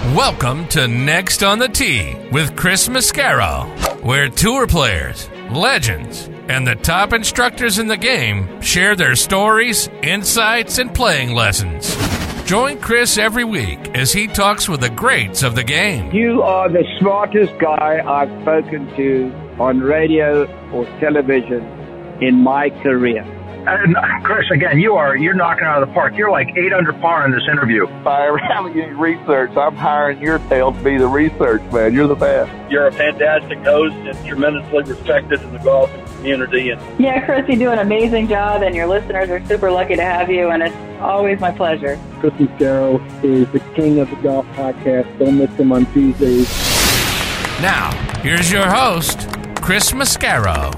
Welcome to Next on the Tee with Chris Mascaro, where tour players, legends, and the top instructors in the game share their stories, insights, and playing lessons. Join Chris every week as he talks with the greats of the game. You are the smartest guy I've spoken to on radio or television in my career. And Chris, again, you're knocking out of the park. You're like 8 under par in this interview. If I ever have any research, I'm hiring your tail to be the research man. You're the best. You're a fantastic host and tremendously respected in the golf community. Yeah, Chris, you do an amazing job, and your listeners are super lucky to have you, and it's always my pleasure. Chris Mascaro is the king of the golf podcast. Don't miss him on Tuesdays. Now, here's your host, Chris Mascaro.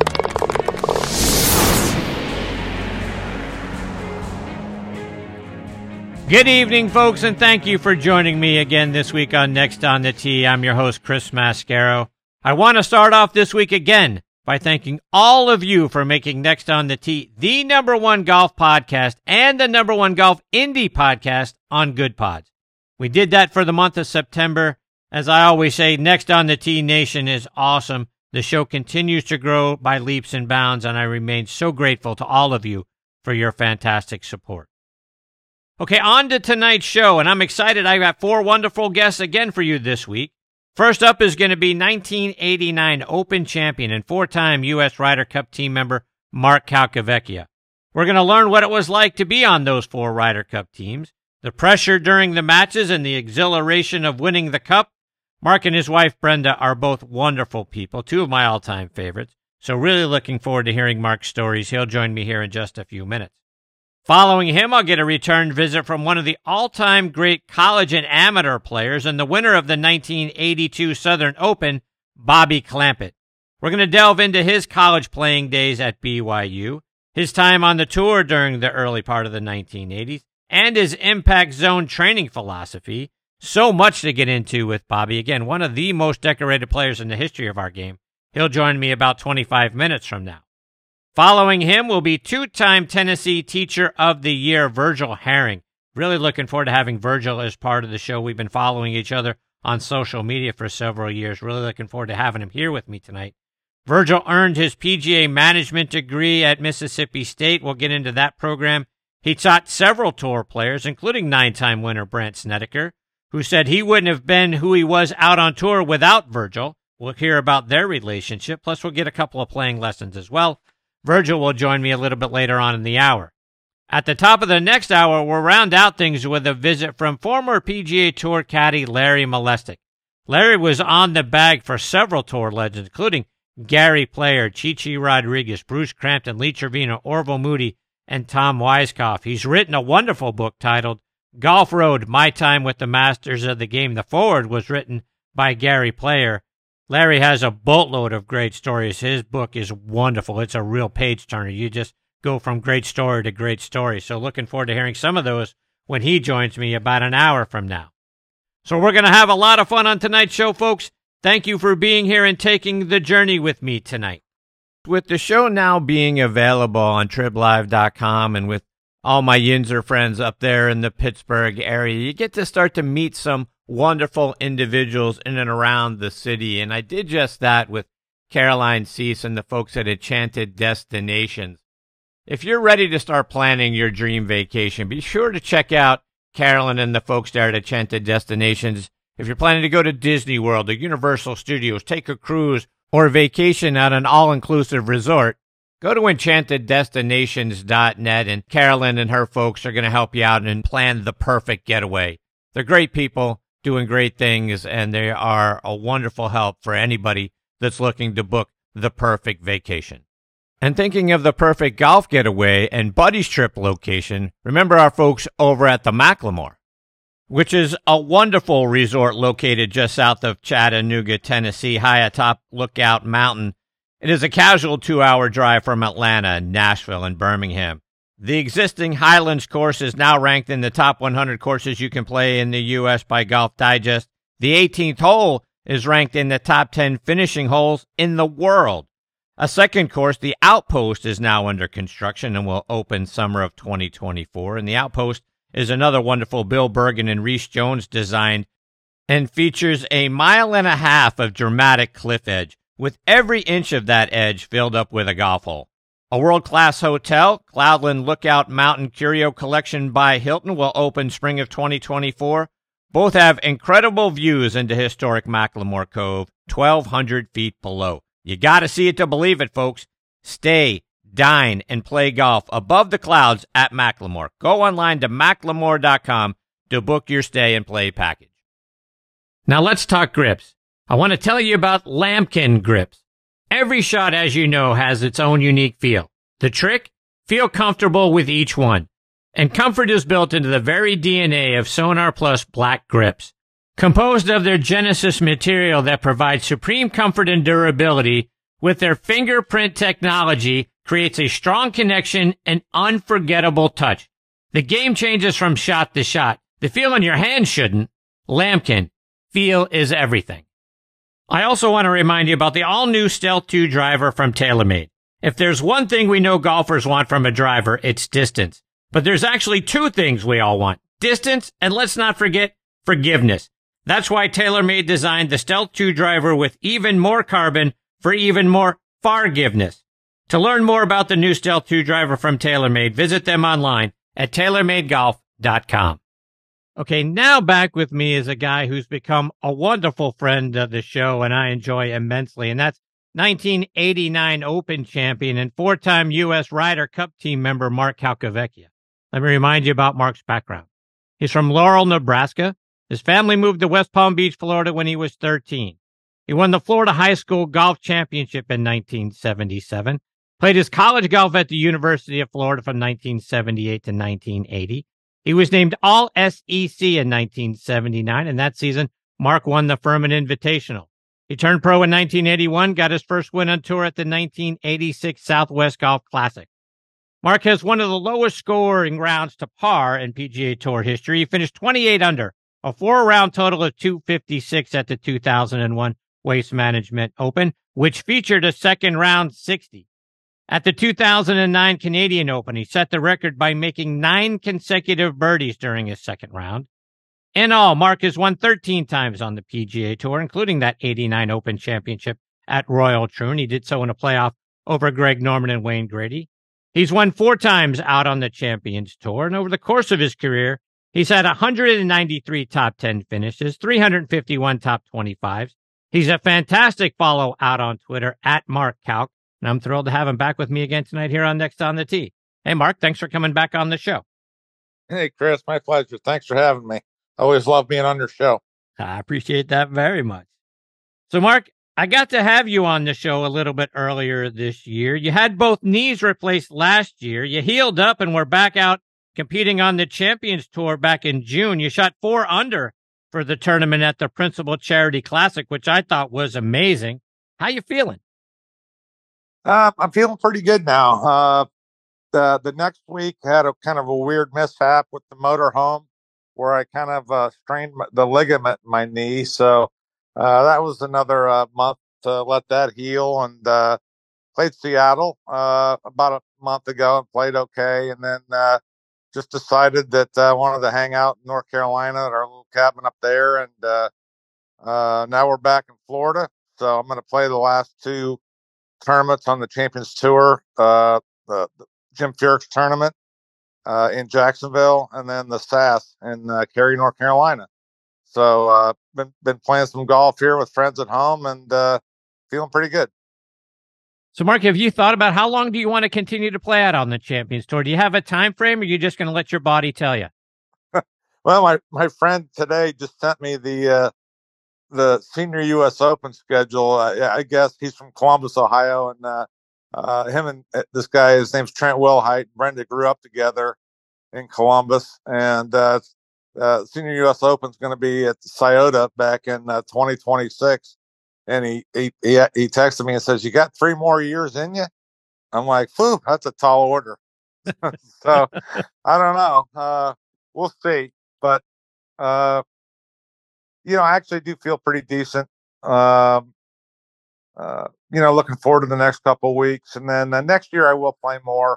Good evening, folks, and thank you for joining me again this week on Next on the Tee. I'm your host, Chris Mascaro. I want to start off this week again by thanking all of you for making Next on the Tee the #1 golf podcast and the #1 golf indie podcast on Good Pods. We did that for the month of September. As I always say, Next on the Tee Nation is awesome. The show continues to grow by leaps and bounds, and I remain so grateful to all of you for your fantastic support. Okay, on to tonight's show, and I'm excited. I've got 4 wonderful guests again for you this week. First up is going to be 1989 Open champion and 4-time U.S. Ryder Cup team member Mark Calcavecchia. We're going to learn what it was like to be on those 4 Ryder Cup teams, the pressure during the matches, and the exhilaration of winning the Cup. Mark and his wife Brenda are both wonderful people, 2 of my all-time favorites, so really looking forward to hearing Mark's stories. He'll join me here in just a few minutes. Following him, I'll get a return visit from one of the all-time great college and amateur players and the winner of the 1982 Southern Open, Bobby Clampett. We're going to delve into his college playing days at BYU, his time on the tour during the early part of the 1980s, and his impact zone training philosophy. So much to get into with Bobby. Again, one of the most decorated players in the history of our game. He'll join me about 25 minutes from now. Following him will be 2-time Tennessee Teacher of the Year, Virgil Herring. Really looking forward to having Virgil as part of the show. We've been following each other on social media for several years. Really looking forward to having him here with me tonight. Virgil earned his PGA management degree at Mississippi State. We'll get into that program. He taught several tour players, including 9-time winner Brandt Snedeker, who said he wouldn't have been who he was out on tour without Virgil. We'll hear about their relationship, plus we'll get a couple of playing lessons as well. Virgil will join me a little bit later on in the hour. At the top of the next hour, we'll round out things with a visit from former PGA Tour caddy Larry Molestik. Larry was on the bag for several tour legends, including Gary Player, Chi-Chi Rodriguez, Bruce Crampton, Lee Trevino, Orville Moody, and Tom Weiskopf. He's written a wonderful book titled Golf Road, My Time with the Masters of the Game. The foreword was written by Gary Player. Larry has a boatload of great stories. His book is wonderful. It's a real page-turner. You just go from great story to great story. So looking forward to hearing some of those when he joins me about an hour from now. So we're going to have a lot of fun on tonight's show, folks. Thank you for being here and taking the journey with me tonight. With the show now being available on TribLive.com and with all my Yinzer friends up there in the Pittsburgh area, you get to start to meet some wonderful individuals in and around the city, and I did just that with Caroline Cease and the folks at Enchanted Destinations. If you're ready to start planning your dream vacation, be sure to check out Carolyn and the folks there at Enchanted Destinations. If you're planning to go to Disney World or Universal Studios, take a cruise, or vacation at an all-inclusive resort, go to EnchantedDestinations.net, and Carolyn and her folks are going to help you out and plan the perfect getaway. They're great people, doing great things, and they are a wonderful help for anybody that's looking to book the perfect vacation. And thinking of the perfect golf getaway and buddies trip location, remember our folks over at the Macklemore, which is a wonderful resort located just south of Chattanooga, Tennessee, high atop Lookout Mountain. It is a casual 2-hour drive from Atlanta, Nashville, and Birmingham. The existing Highlands course is now ranked in the top 100 courses you can play in the U.S. by Golf Digest. The 18th hole is ranked in the top 10 finishing holes in the world. A second course, the Outpost, is now under construction and will open summer of 2024. And the Outpost is another wonderful Bill Bergen and Reese Jones designed and features a 1.5 miles of dramatic cliff edge, with every inch of that edge filled up with a golf hole. A world-class hotel, Cloudland Lookout Mountain Curio Collection by Hilton, will open spring of 2024. Both have incredible views into historic Macklemore Cove, 1,200 feet below. You got to see it to believe it, folks. Stay, dine, and play golf above the clouds at Macklemore. Go online to macklemore.com to book your stay and play package. Now let's talk grips. I want to tell you about Lamkin grips. Every shot, as you know, has its own unique feel. The trick? Feel comfortable with each one. And comfort is built into the very DNA of Sonar Plus Black grips. Composed of their Genesis material that provides supreme comfort and durability, with their fingerprint technology creates a strong connection and unforgettable touch. The game changes from shot to shot. The feel in your hand shouldn't. Lamkin. Feel is everything. I also want to remind you about the all-new Stealth 2 driver from TaylorMade. If there's one thing we know golfers want from a driver, it's distance. But there's actually two things we all want. Distance, and let's not forget, forgiveness. That's why TaylorMade designed the Stealth 2 driver with even more carbon for even more forgiveness. To learn more about the new Stealth 2 driver from TaylorMade, visit them online at TaylorMadeGolf.com. Okay, now back with me is a guy who's become a wonderful friend of the show and I enjoy immensely, and that's 1989 Open champion and four-time U.S. Ryder Cup team member Mark Calcavecchia. Let me remind you about Mark's background. He's from Laurel, Nebraska. His family moved to West Palm Beach, Florida when he was 13. He won the Florida High School Golf Championship in 1977, played his college golf at the University of Florida from 1978 to 1980. He was named All-SEC in 1979, and that season, Mark won the Furman Invitational. He turned pro in 1981, got his first win on tour at the 1986 Southwest Golf Classic. Mark has one of the lowest scoring rounds to par in PGA Tour history. He finished 28 under, a four-round total of 256 at the 2001 Waste Management Open, which featured a second round 60. At the 2009 Canadian Open, he set the record by making 9 consecutive birdies during his second round. In all, Mark has won 13 times on the PGA Tour, including that 89 Open Championship at Royal Troon. He did so in a playoff over Greg Norman and Wayne Grady. He's won 4 times out on the Champions Tour, and over the course of his career, he's had 193 top 10 finishes, 351 top 25s. He's a fantastic follow out on Twitter at Mark Calc, and I'm thrilled to have him back with me again tonight here on Next on the Tee. Hey, Mark, thanks for coming back on the show. Hey, Chris, my pleasure. Thanks for having me. I always love being on your show. I appreciate that very much. So, Mark, I got to have you on the show a little bit earlier this year. You had both knees replaced last year. You healed up and were back out competing on the Champions Tour back in June. You shot 4 under for the tournament at the Principal Charity Classic, which I thought was amazing. How you feeling? I'm feeling pretty good now. The next week had a kind of a weird mishap with the motorhome where I kind of strained the ligament in my knee. So that was another month to let that heal, and played Seattle about a month ago and played okay. And then just decided that I wanted to hang out in North Carolina at our little cabin up there. And now we're back in Florida. So I'm going to play the last 2 tournaments on the Champions Tour, the Jim Furyk tournament in Jacksonville, and then the SAS in Cary, North Carolina. So been playing some golf here with friends at home and feeling pretty good. So, Mark, have you thought about how long do you want to continue to play out on the Champions Tour? Do you have a time frame, or are you just going to let your body tell you? Well, my friend today just sent me the Senior U.S. Open schedule. I guess he's from Columbus, Ohio, and him and this guy, his name's Trent Wilhite. Brenda grew up together in Columbus, and Senior U.S. Open is going to be at Scioto back in 2026. And he texted me and says, "You got 3 more years in you?" I'm like, "Phew, that's a tall order." So I don't know. We'll see. But I actually do feel pretty decent. Looking forward to the next couple of weeks, and then next year I will play more.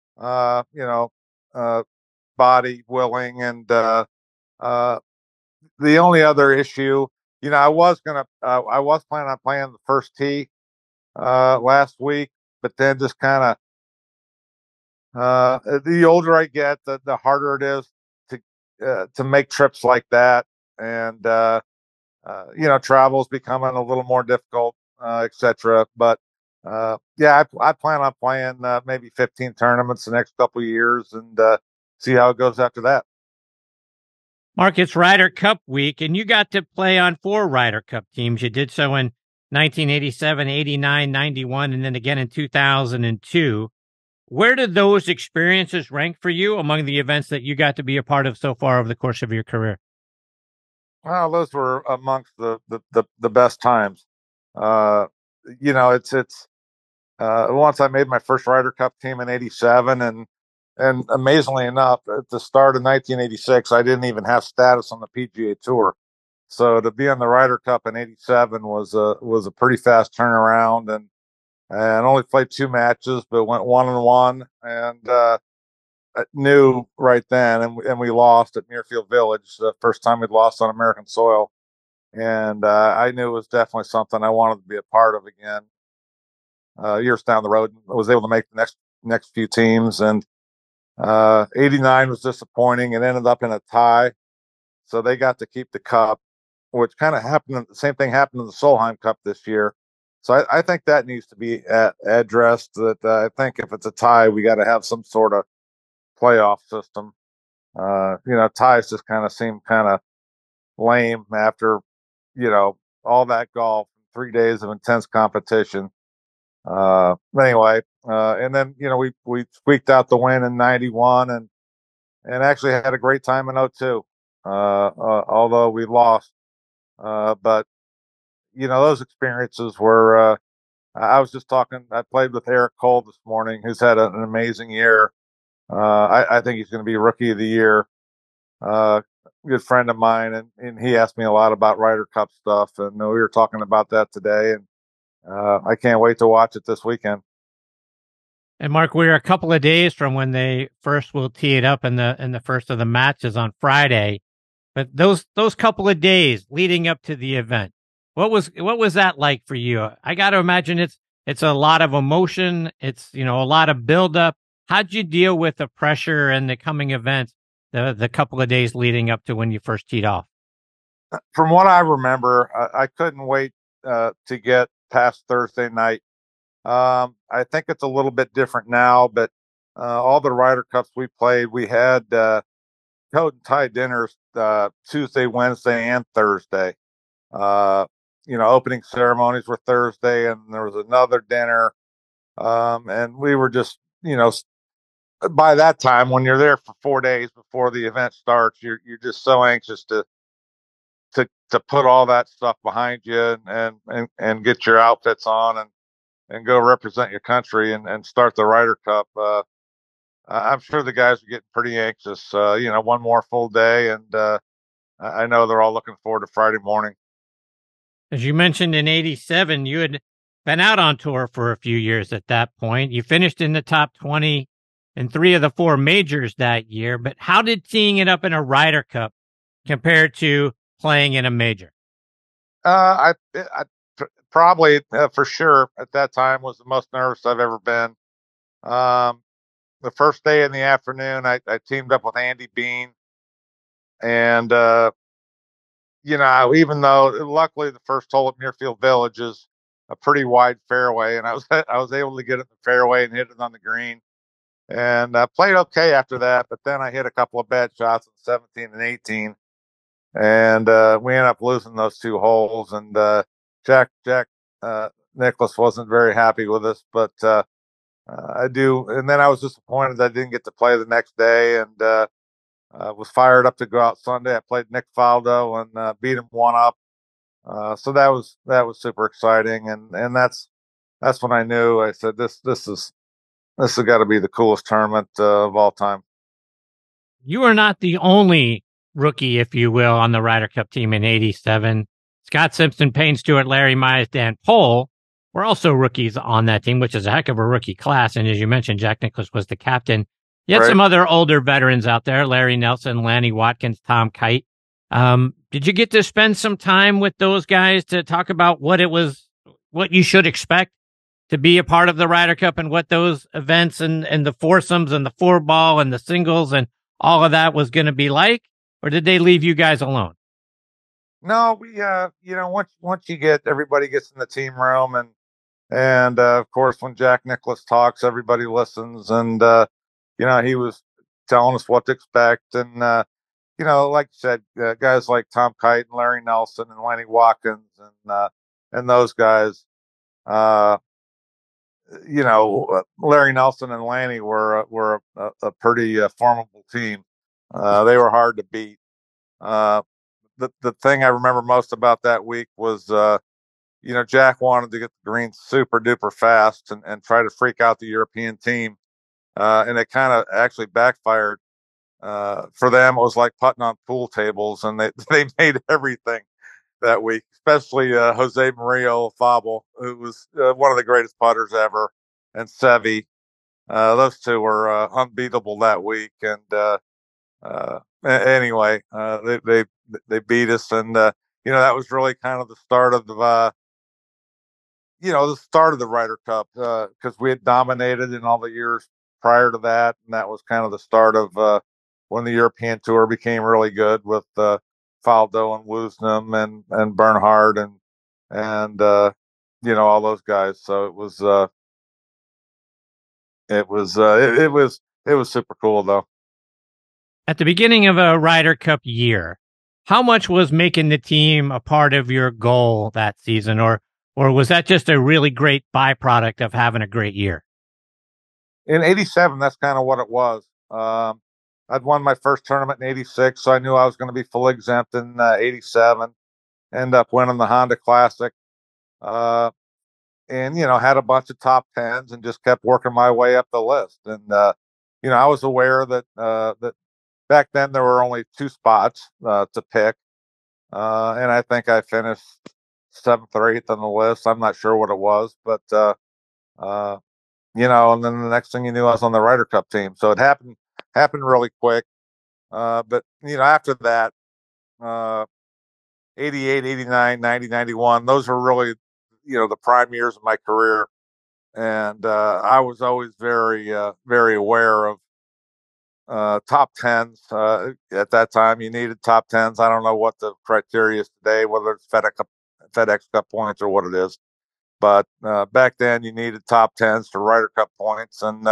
Body willing, and the only other issue, I was planning on playing the first tee last week, but then just kind of the older I get, the harder it is to make trips like that, and travel is becoming a little more difficult, etc. But yeah, I plan on playing maybe 15 tournaments the next couple of years and see how it goes after that. Mark, it's Ryder Cup week, and you got to play on 4 Ryder Cup teams. You did so in 1987, 89, 91, and then again in 2002. Where did those experiences rank for you among the events that you got to be a part of so far over the course of your career? Well, those were amongst the best times. It's once I made my first Ryder Cup team in '87, and amazingly enough, at the start of 1986, I didn't even have status on the PGA Tour. So to be on the Ryder Cup in '87 was a pretty fast turnaround, and only played 2 matches, but went 1-1, and I knew right then, and we lost at Muirfield Village, the first time we'd lost on American soil, and I knew it was definitely something I wanted to be a part of again. Years down the road, I was able to make the next few teams, and 89 was disappointing. It ended up in a tie, so they got to keep the cup, which kind of happened. The same thing happened in the Solheim Cup this year. So I think that needs to be addressed. That I think if it's a tie, we got to have some sort of playoff system. Ties just kind of seem kind of lame after, all that golf, 3 days of intense competition. Anyway, and then, we squeaked out the win in 91 and actually had a great time in 02. Although we lost, but those experiences were, I was just talking, I played with Eric Cole this morning, who's had an amazing year. I think he's going to be Rookie of the Year. Good friend of mine, and he asked me a lot about Ryder Cup stuff, and we were talking about that today, and I can't wait to watch it this weekend. And Mark, we're a couple of days from when they first will tee it up in the first of the matches on Friday. But those couple of days leading up to the event, what was that like for you? I got to imagine it's a lot of emotion. It's, a lot of buildup. How'd you deal with the pressure and the coming events, the couple of days leading up to when you first teed off? From what I remember, I couldn't wait to get past Thursday night. I think it's a little bit different now, but all the Ryder Cups we played, we had coat and tie dinners Tuesday, Wednesday, and Thursday. Opening ceremonies were Thursday, and there was another dinner. And we were just, by that time, when you're there for 4 days before the event starts, you're just so anxious to put all that stuff behind you and get your outfits on and go represent your country and start the Ryder Cup. I'm sure the guys are getting pretty anxious. One more full day, and I know they're all looking forward to Friday morning. As you mentioned, in '87, you had been out on tour for a few years at that point. You finished in the top 20 in 3 of the 4 majors that year. But how did teeing it up in a Ryder Cup compare to playing in a major? I probably for sure at that time was the most nervous I've ever been. The first day in the afternoon, I teamed up with Andy Bean, and even though luckily the first hole at Muirfield Village is a pretty wide fairway, and I was able to get it in the fairway and hit it on the green, and I played okay after that. But then I hit a couple of bad shots in 17 and 18, and we ended up losing those 2 holes. And Jack Nicklaus wasn't very happy with us, but I do. And then I was disappointed that I didn't get to play the next day, and was fired up to go out Sunday. I played Nick Faldo and beat him 1-up. So that was super exciting, and that's when I knew. I said this has got to be the coolest tournament of all time. You are not the only rookie, if you will, on the Ryder Cup team in '87. Scott Simpson, Payne Stewart, Larry Mize, Dan Pohl were also rookies on that team, which is a heck of a rookie class. And as you mentioned, Jack Nicklaus was the captain. You had some other older veterans out there, Larry Nelson, Lanny Watkins, Tom Kite. Did you get to spend some time with those guys to talk about what you should expect to be a part of the Ryder Cup and what those events and the foursomes and the four ball and the singles and all of that was going to be like? Or did they leave you guys alone? No, we, once everybody gets in the team room and of course, when Jack Nicklaus talks, everybody listens. And, he was telling us what to expect. And, like you said, guys like Tom Kite and Larry Nelson and Lenny Watkins and those guys, Larry Nelson and Lanny were a pretty formidable team. They were hard to beat. The thing I remember most about that week was, Jack wanted to get the greens super duper fast and try to freak out the European team. And it kind of actually backfired. For them, it was like putting on pool tables, and they made everything that week, especially Jose Maria Olazabal, who was one of the greatest putters ever, and Seve. Those two were unbeatable that week. And anyway, they beat us, and that was really kind of the start of the Ryder Cup, because we had dominated in all the years prior to that, and that was kind of the start of when the European Tour became really good with Faldo and Woosnam and Bernhard and all those guys. So it was super cool though. At the beginning of a Ryder Cup year, how much was making the team a part of your goal that season, or was that just a really great byproduct of having a great year? In '87, that's kind of what it was. I'd won my first tournament in '86, so I knew I was going to be fully exempt in '87. End up winning the Honda Classic, and had a bunch of top tens and just kept working my way up the list. And I was aware that back then there were only 2 spots to pick, and I think I finished 7th or 8th on the list. I'm not sure what it was, but and then the next thing you knew, I was on the Ryder Cup team. So it happened really quick. But after that, 88, 89, 90, 91, those were really, the prime years of my career. And I was always very, very aware of top tens. At that time, you needed top tens. I don't know what the criteria is today, whether it's FedEx Cup points or what it is. But back then, you needed top tens for Ryder Cup points. And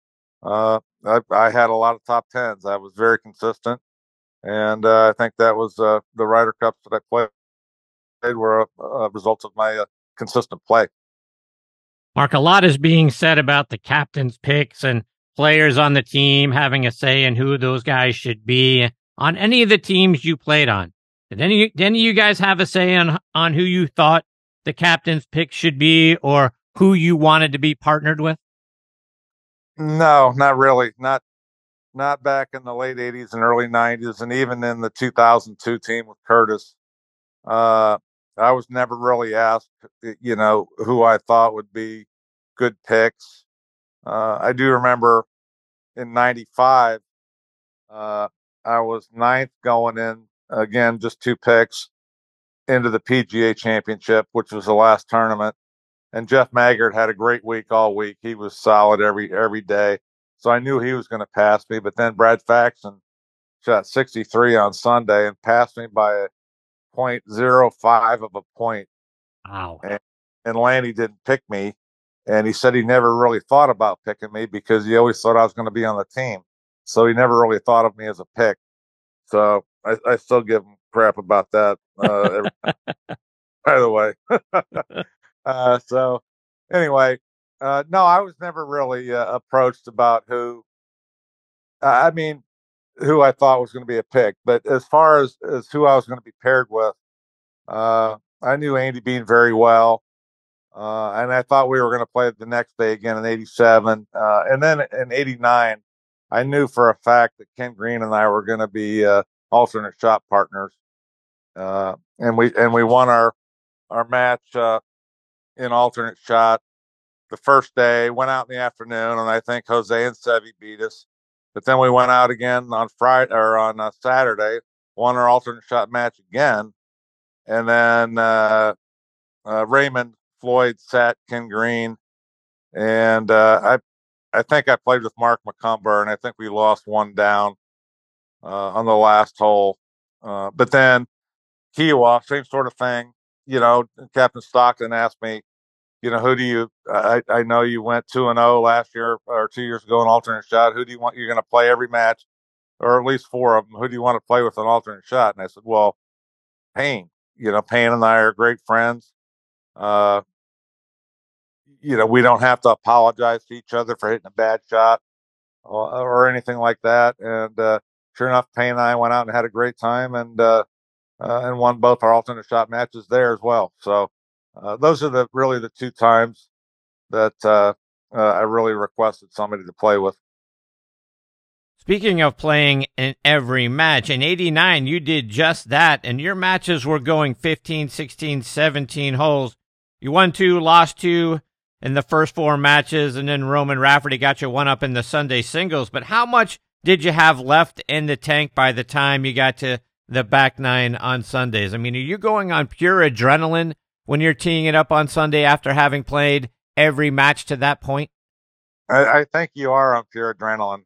I had a lot of top tens. I was very consistent. And I think that was the Ryder Cups that I played were a result of my consistent play. Mark, a lot is being said about the captain's picks and players on the team having a say in who those guys should be on any of the teams you played on. Did any of you guys have a say on who you thought the captain's pick should be or who you wanted to be partnered with? No, not really. Not back in the late 80s and early 90s, and even in the 2002 team with Curtis. I was never really asked, who I thought would be good picks. I do remember in 95, I was 9th going in, again, just 2 picks into the PGA Championship, which was the last tournament. And Jeff Maggard had a great week all week. He was solid every day. So I knew he was going to pass me. But then Brad Faxon shot 63 on Sunday and passed me by a 0.05 of a point. Wow. And Lanny didn't pick me. And he said he never really thought about picking me because he always thought I was going to be on the team. So he never really thought of me as a pick. So I still give him crap about that. By the way. So anyway, no, I was never really approached about who I thought was going to be a pick. But as far as who I was going to be paired with, I knew Andy Bean very well. And I thought we were going to play the next day again in '87. And then in '89, I knew for a fact that Ken Green and I were going to be alternate shot partners. And we won our match in alternate shot the first day, went out in the afternoon, and I think Jose and Seve beat us. But then we went out again on Friday or on Saturday, won our alternate shot match again. And then Raymond Floyd sat Ken Green. And I think I played with Mark McCumber, and I think we lost one down on the last hole. But then Kiowa, same sort of thing. Captain Stockton asked me, who do you? I know you went 2-0 last year or 2 years ago in alternate shot. Who do you want? You're going to play every match, or at least 4 of them. Who do you want to play with an alternate shot? And I said, well, Payne. Payne and I are great friends. We don't have to apologize to each other for hitting a bad shot or anything like that. And sure enough, Payne and I went out and had a great time and won both our alternate shot matches there as well. So those are really the 2 times that I really requested somebody to play with. Speaking of playing in every match, in '89, you did just that, and your matches were going 15, 16, 17 holes. You won 2, lost 2 in the first 4 matches, and then Roman Rafferty got you 1 up in the Sunday singles. But how much did you have left in the tank by the time you got to the back 9 on Sundays? I mean, are you going on pure adrenaline when you're teeing it up on Sunday after having played every match to that point? I think you are on pure adrenaline.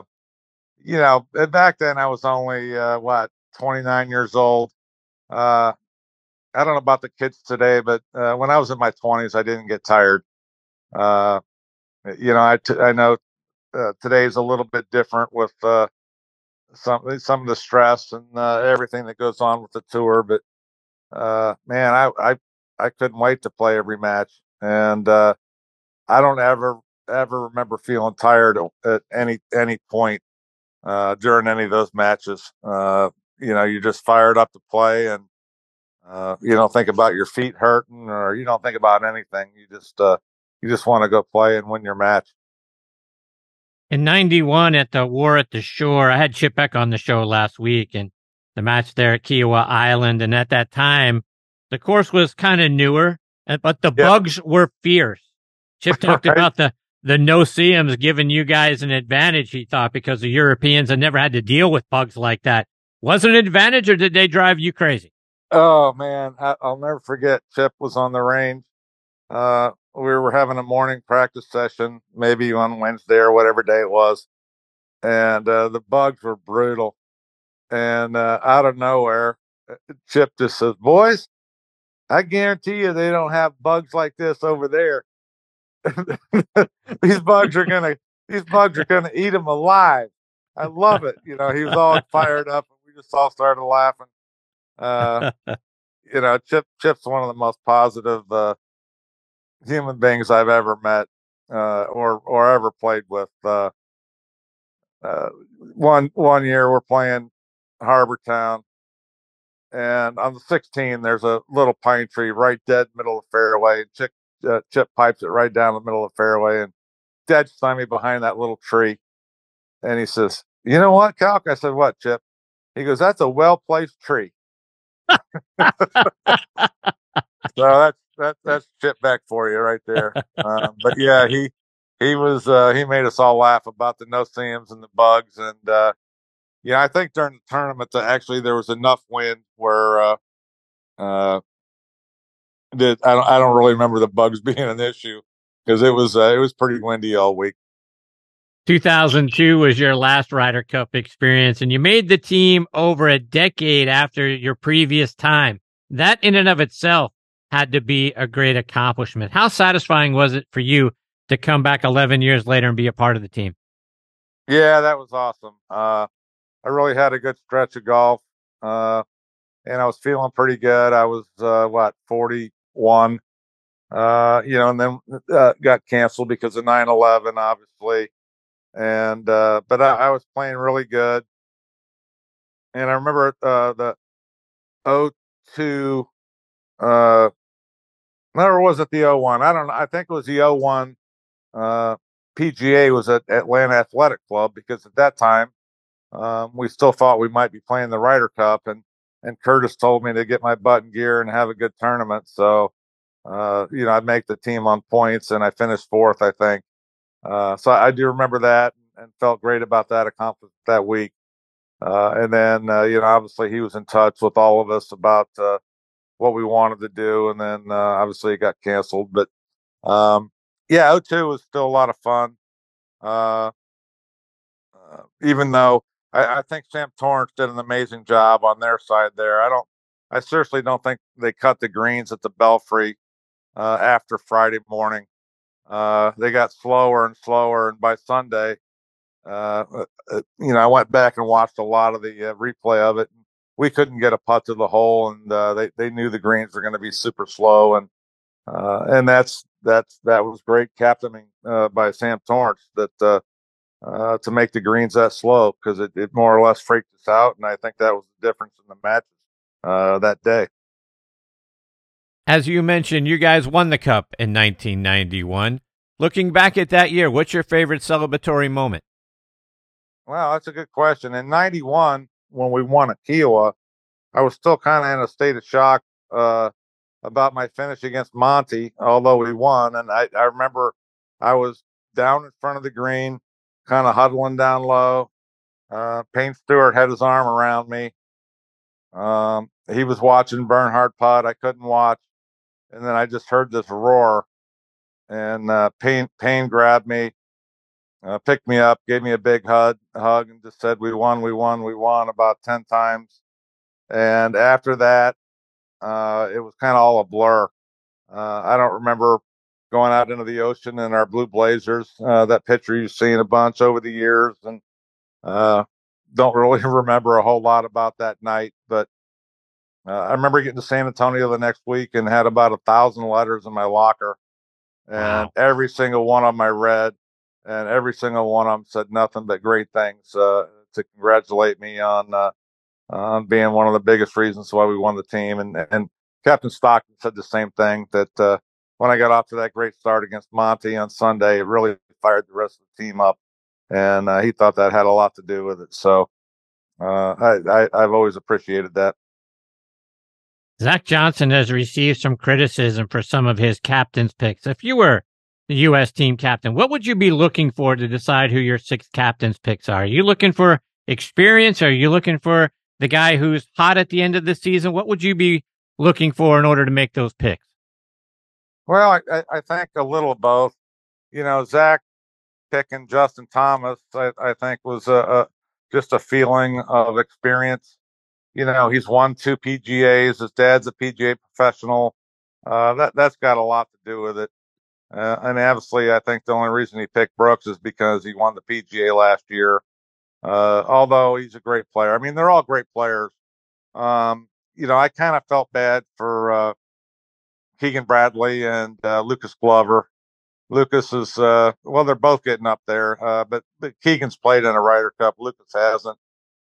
Back then I was only, 29 years old. I don't know about the kids today, but when I was in my 20s, I didn't get tired. I know today's a little bit different with some of the stress and everything that goes on with the tour. But man, I couldn't wait to play every match, and I don't ever remember feeling tired at any point during any of those matches. You just fired up to play, and you don't think about your feet hurting, or you don't think about anything. You just want to go play and win your match. In '91 at the War at the Shore, I had Chip Beck on the show last week, and the match there at Kiowa Island. And at that time, the course was kind of newer, but the bugs were fierce. Chip talked about the no-see-ums giving you guys an advantage, he thought, because the Europeans had never had to deal with bugs like that. Was it an advantage, or did they drive you crazy? Oh, man, I'll never forget. Chip was on the range. We were having a morning practice session, maybe on Wednesday or whatever day it was. And the bugs were brutal. And out of nowhere, Chip just says, boys, I guarantee you they don't have bugs like this over there. These bugs are gonna eat them alive. I love it. He was all fired up, and we just all started laughing. Chip's one of the most positive human beings I've ever met or ever played with. One year we're playing Harbor Town, and on the 16 there's a little pine tree right dead middle of the fairway. Chip pipes it right down the middle of the fairway and dead slammy behind that little tree. And he says, "You know what, Calc?" I said, "What, Chip?" He goes, "That's a well-placed tree." So that's Chip Beck for you right there. But yeah, he made us all laugh about the no-see-ums and the bugs. And I think during the tournament actually there was enough wind where I don't really remember the bugs being an issue, because it was pretty windy all week. 2002 was your last Ryder Cup experience, and you made the team over a decade after your previous time. That in and of itself had to be a great accomplishment. How satisfying was it for you to come back 11 years later and be a part of the team? Yeah, that was awesome. I really had a good stretch of golf, and I was feeling pretty good. I was 41, and then got canceled because of 9/11, obviously. And but I was playing really good, and I remember the 02. Never was it the 01? I don't know. I think it was the 01. PGA was at Atlanta Athletic Club, because at that time we still thought we might be playing the Ryder Cup, and Curtis told me to get my butt in gear and have a good tournament. So I'd make the team on points, and I finished 4th, I think. So I do remember that and felt great about that accomplishment that week. And then, obviously he was in touch with all of us about what we wanted to do. And then obviously it got canceled. But yeah, '02 was still a lot of fun. Uh, Even though I think Sam Torrance did an amazing job on their side there. I seriously don't think they cut the greens at the Belfry after Friday morning. They got slower and slower, and by Sunday, I went back and watched a lot of the replay of it. We couldn't get a putt to the hole, and they knew the greens were going to be super slow, and that was great captaining by Sam Torrance to make the greens that slow, because it more or less freaked us out, and I think that was the difference in the matches that day. As you mentioned, you guys won the Cup in 1991. Looking back at that year, what's your favorite celebratory moment? Well, that's a good question. In '91, when we won at Kiowa, I was still kind of in a state of shock about my finish against Monty, although we won. And I remember I was down in front of the green, kind of huddling down low. Payne Stewart had his arm around me. He was watching Bernhard putt. I couldn't watch. And then I just heard this roar. And Payne grabbed me, picked me up, gave me a big hug, and just said, "We won, we won, we won," about 10 times. And after that, it was kind of all a blur. I don't remember going out into the ocean in our blue blazers. That picture you've seen a bunch over the years, and don't really remember a whole lot about that night. But I remember getting to San Antonio the next week and had about 1,000 letters in my locker, and Wow. every single one of them I read, and every single one of them said nothing but great things to congratulate me on being one of the biggest reasons why we won the team. And Captain Stockton said the same thing, that when I got off to that great start against Monty on Sunday, it really fired the rest of the team up. And he thought that had a lot to do with it. So I've always appreciated that. Zach Johnson has received some criticism for some of his captain's picks. If you were the U.S. team captain, what would you be looking for to decide who your 6 captain's picks are? Are you looking for experience? Are you looking for the guy who's hot at the end of the season? What would you be looking for in order to make those picks? Well, I think a little of both. Zach picking Justin Thomas, I think was just a feeling of experience. He's won 2 PGAs. His dad's a PGA professional. That's got a lot to do with it. And obviously, I think the only reason he picked Brooks is because he won the PGA last year. Although he's a great player. I mean, they're all great players. I kind of felt bad for Keegan Bradley and Lucas Glover. Lucas is, they're both getting up there, but Keegan's played in a Ryder Cup. Lucas hasn't.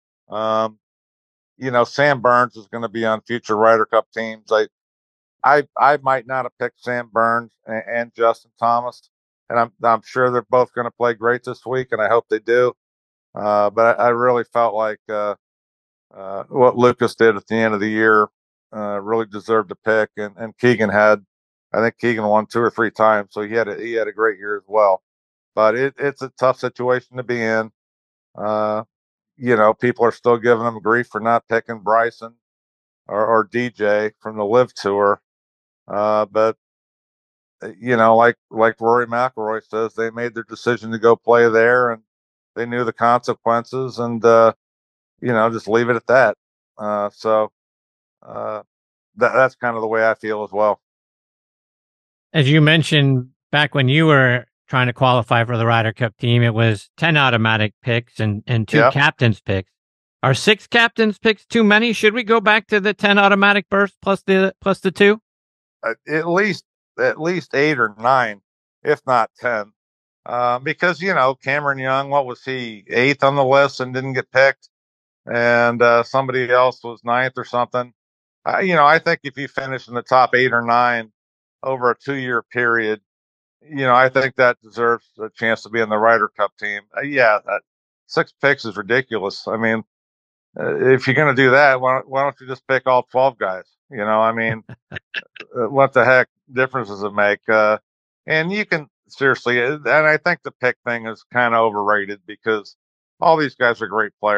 Sam Burns is going to be on future Ryder Cup teams. I might not have picked Sam Burns and Justin Thomas, and I'm sure they're both going to play great this week, and I hope they do. But I really felt like what Lucas did at the end of the year really deserved a pick, and I think Keegan won 2 or 3 times, so he had a great year as well. But it's a tough situation to be in. People are still giving him grief for not picking Bryson or DJ from the Live Tour. But like Rory McIlroy says, they made their decision to go play there, and they knew the consequences, and just leave it at that. That's kind of the way I feel as well. As you mentioned, back when you were trying to qualify for the Ryder Cup team, it was 10 automatic picks and 2 captain's picks. Are 6 captain's picks too many? Should we go back to the 10 automatic bursts plus the 2? At least 8 or 9, if not 10. Because Cameron Young, what was he, 8th on the list and didn't get picked, and somebody else was 9th or something. I think if you finish in the top 8 or 9 over a 2-year period, I think that deserves a chance to be in the Ryder Cup team. 6 picks is ridiculous. I mean, if you're going to do that, why don't you just pick all 12 guys? I mean, what the heck difference does it make? And you can seriously, and I think the pick thing is kind of overrated, because all these guys are great players.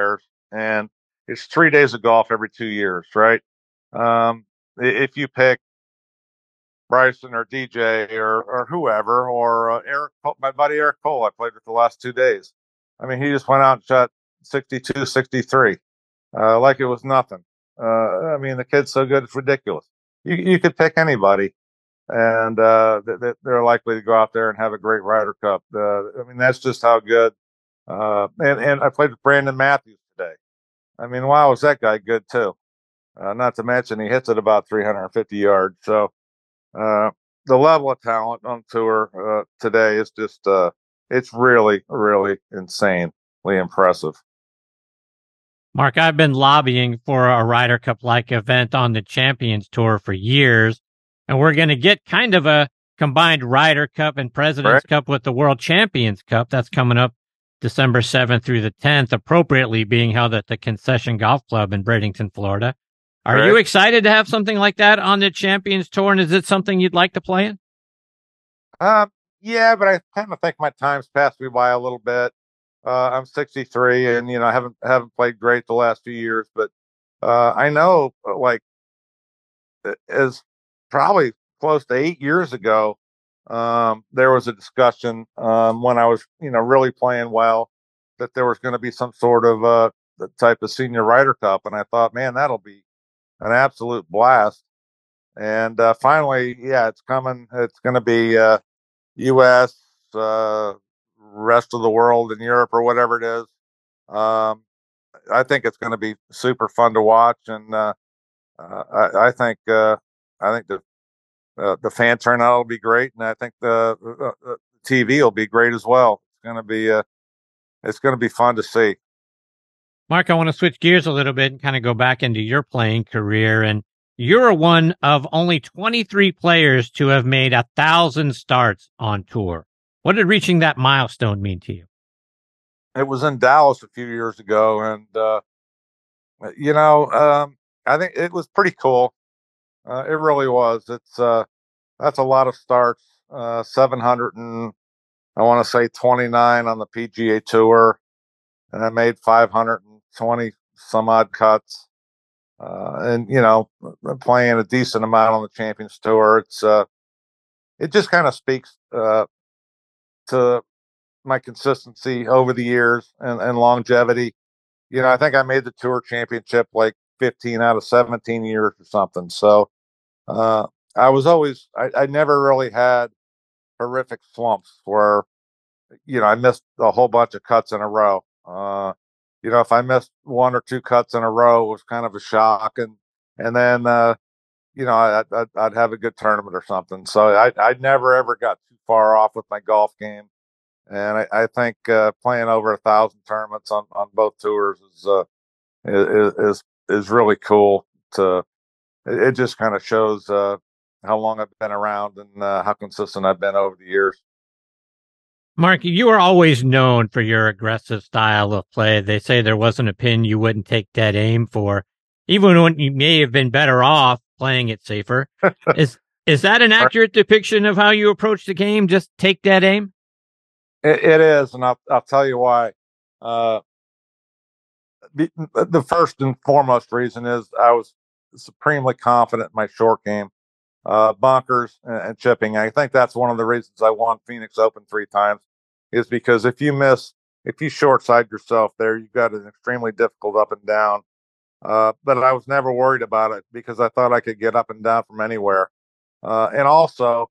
and it's 3 days of golf every 2 years, right? If you pick Bryson or DJ or whoever, or Eric, my buddy Eric Cole, I played with the last 2 days. I mean, he just went out and shot 62, 63, like it was nothing. I mean, the kid's so good, it's ridiculous. You could pick anybody, and they're likely to go out there and have a great Ryder Cup. I mean, that's just how good. And I played with Brandon Matthews today. I mean, wow, is that guy good too? Not to mention he hits it about 350 yards. So the level of talent on tour today is just it's really, really insanely impressive. Mark, I've been lobbying for a Ryder Cup-like event on the Champions Tour for years, and we're going to get kind of a combined Ryder Cup and President's Cup with the World Champions Cup. That's coming up December 7th through the 10th, appropriately being held at the Concession Golf Club in Bradenton, Florida. Are you excited to have something like that on the Champions Tour, and is it something you'd like to play in? Yeah, but I kind of think my time's passed me by a little bit. I'm 63, and I haven't played great the last few years, but I know, like, as probably close to 8 years ago, there was a discussion when I was, really playing well, that there was going to be some sort of type of senior Ryder Cup, and I thought, man, that'll be an absolute blast. And finally, yeah, it's coming. It's going to be U.S., rest of the world, and Europe, or whatever it is. I think it's going to be super fun to watch, and I think the fan turnout will be great, and I think the TV will be great as well. It's going to be fun to see. Mark, I want to switch gears a little bit and kind of go back into your playing career. And you're one of only 23 players to have made 1,000 starts on tour. What did reaching that milestone mean to you? It was in Dallas a few years ago, and I think it was pretty cool. It really was. That's a lot of starts. 700 and I want to say 29 on the PGA Tour, and I made 520 some odd cuts. And playing a decent amount on the Champions Tour. It just kind of speaks to my consistency over the years and longevity. I think I made the Tour Championship like 15 out of 17 years or something. So I was always, I never really had horrific slumps where, I missed a whole bunch of cuts in a row. If I missed one or two cuts in a row, it was kind of a shock. And then, I'd have a good tournament or something. So I never, ever got too far off with my golf game. And I think playing over 1,000 tournaments on both tours is really cool. It just kind of shows how long I've been around and how consistent I've been over the years. Mark, you are always known for your aggressive style of play. They say there wasn't a pin you wouldn't take dead aim for, even when you may have been better off playing it safer. Is that an accurate depiction of how you approach the game? Just take dead aim? It is, and I'll tell you why. The first and foremost reason is I was supremely confident in my short game, bunkers and chipping. I think that's one of the reasons I won Phoenix Open 3 times, is because if you short side yourself there, you've got an extremely difficult up and down. But I was never worried about it because I thought I could get up and down from anywhere. And also,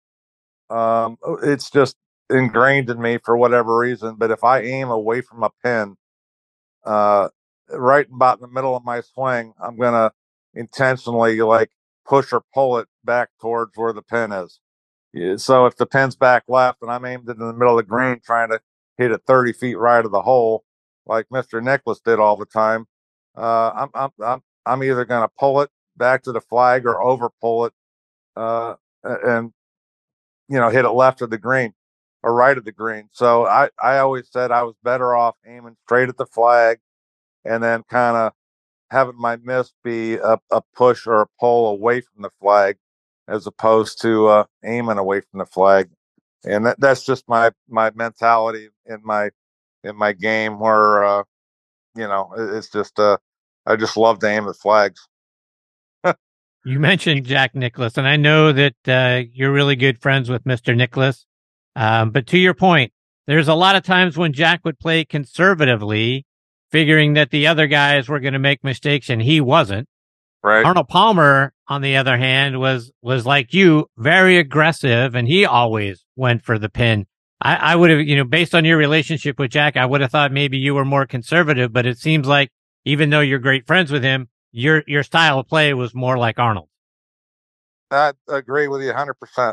it's just ingrained in me for whatever reason. But if I aim away from a pin, right about in the middle of my swing, I'm going to intentionally push or pull it back towards where the pin is. So if the pin's back left and I'm aimed in the middle of the green trying to hit it 30 feet right of the hole, like Mr. Nicklaus did all the time, I'm either going to pull it back to the flag or over pull it, and hit it left of the green or right of the green. So I always said I was better off aiming straight at the flag and then kind of having my miss be a push or a pull away from the flag, as opposed to aiming away from the flag. And that's just my mentality in my game, where it's just I just love to aim at flags. You mentioned Jack Nicklaus, and I know that you're really good friends with Mr. Nicklaus. But to your point, there's a lot of times when Jack would play conservatively, figuring that the other guys were going to make mistakes, and he wasn't. Right. Arnold Palmer, on the other hand, was like you, very aggressive, and he always went for the pin. I would have, based on your relationship with Jack, I would have thought maybe you were more conservative, but it seems like even though you're great friends with him, your style of play was more like Arnold. I agree with you 100%.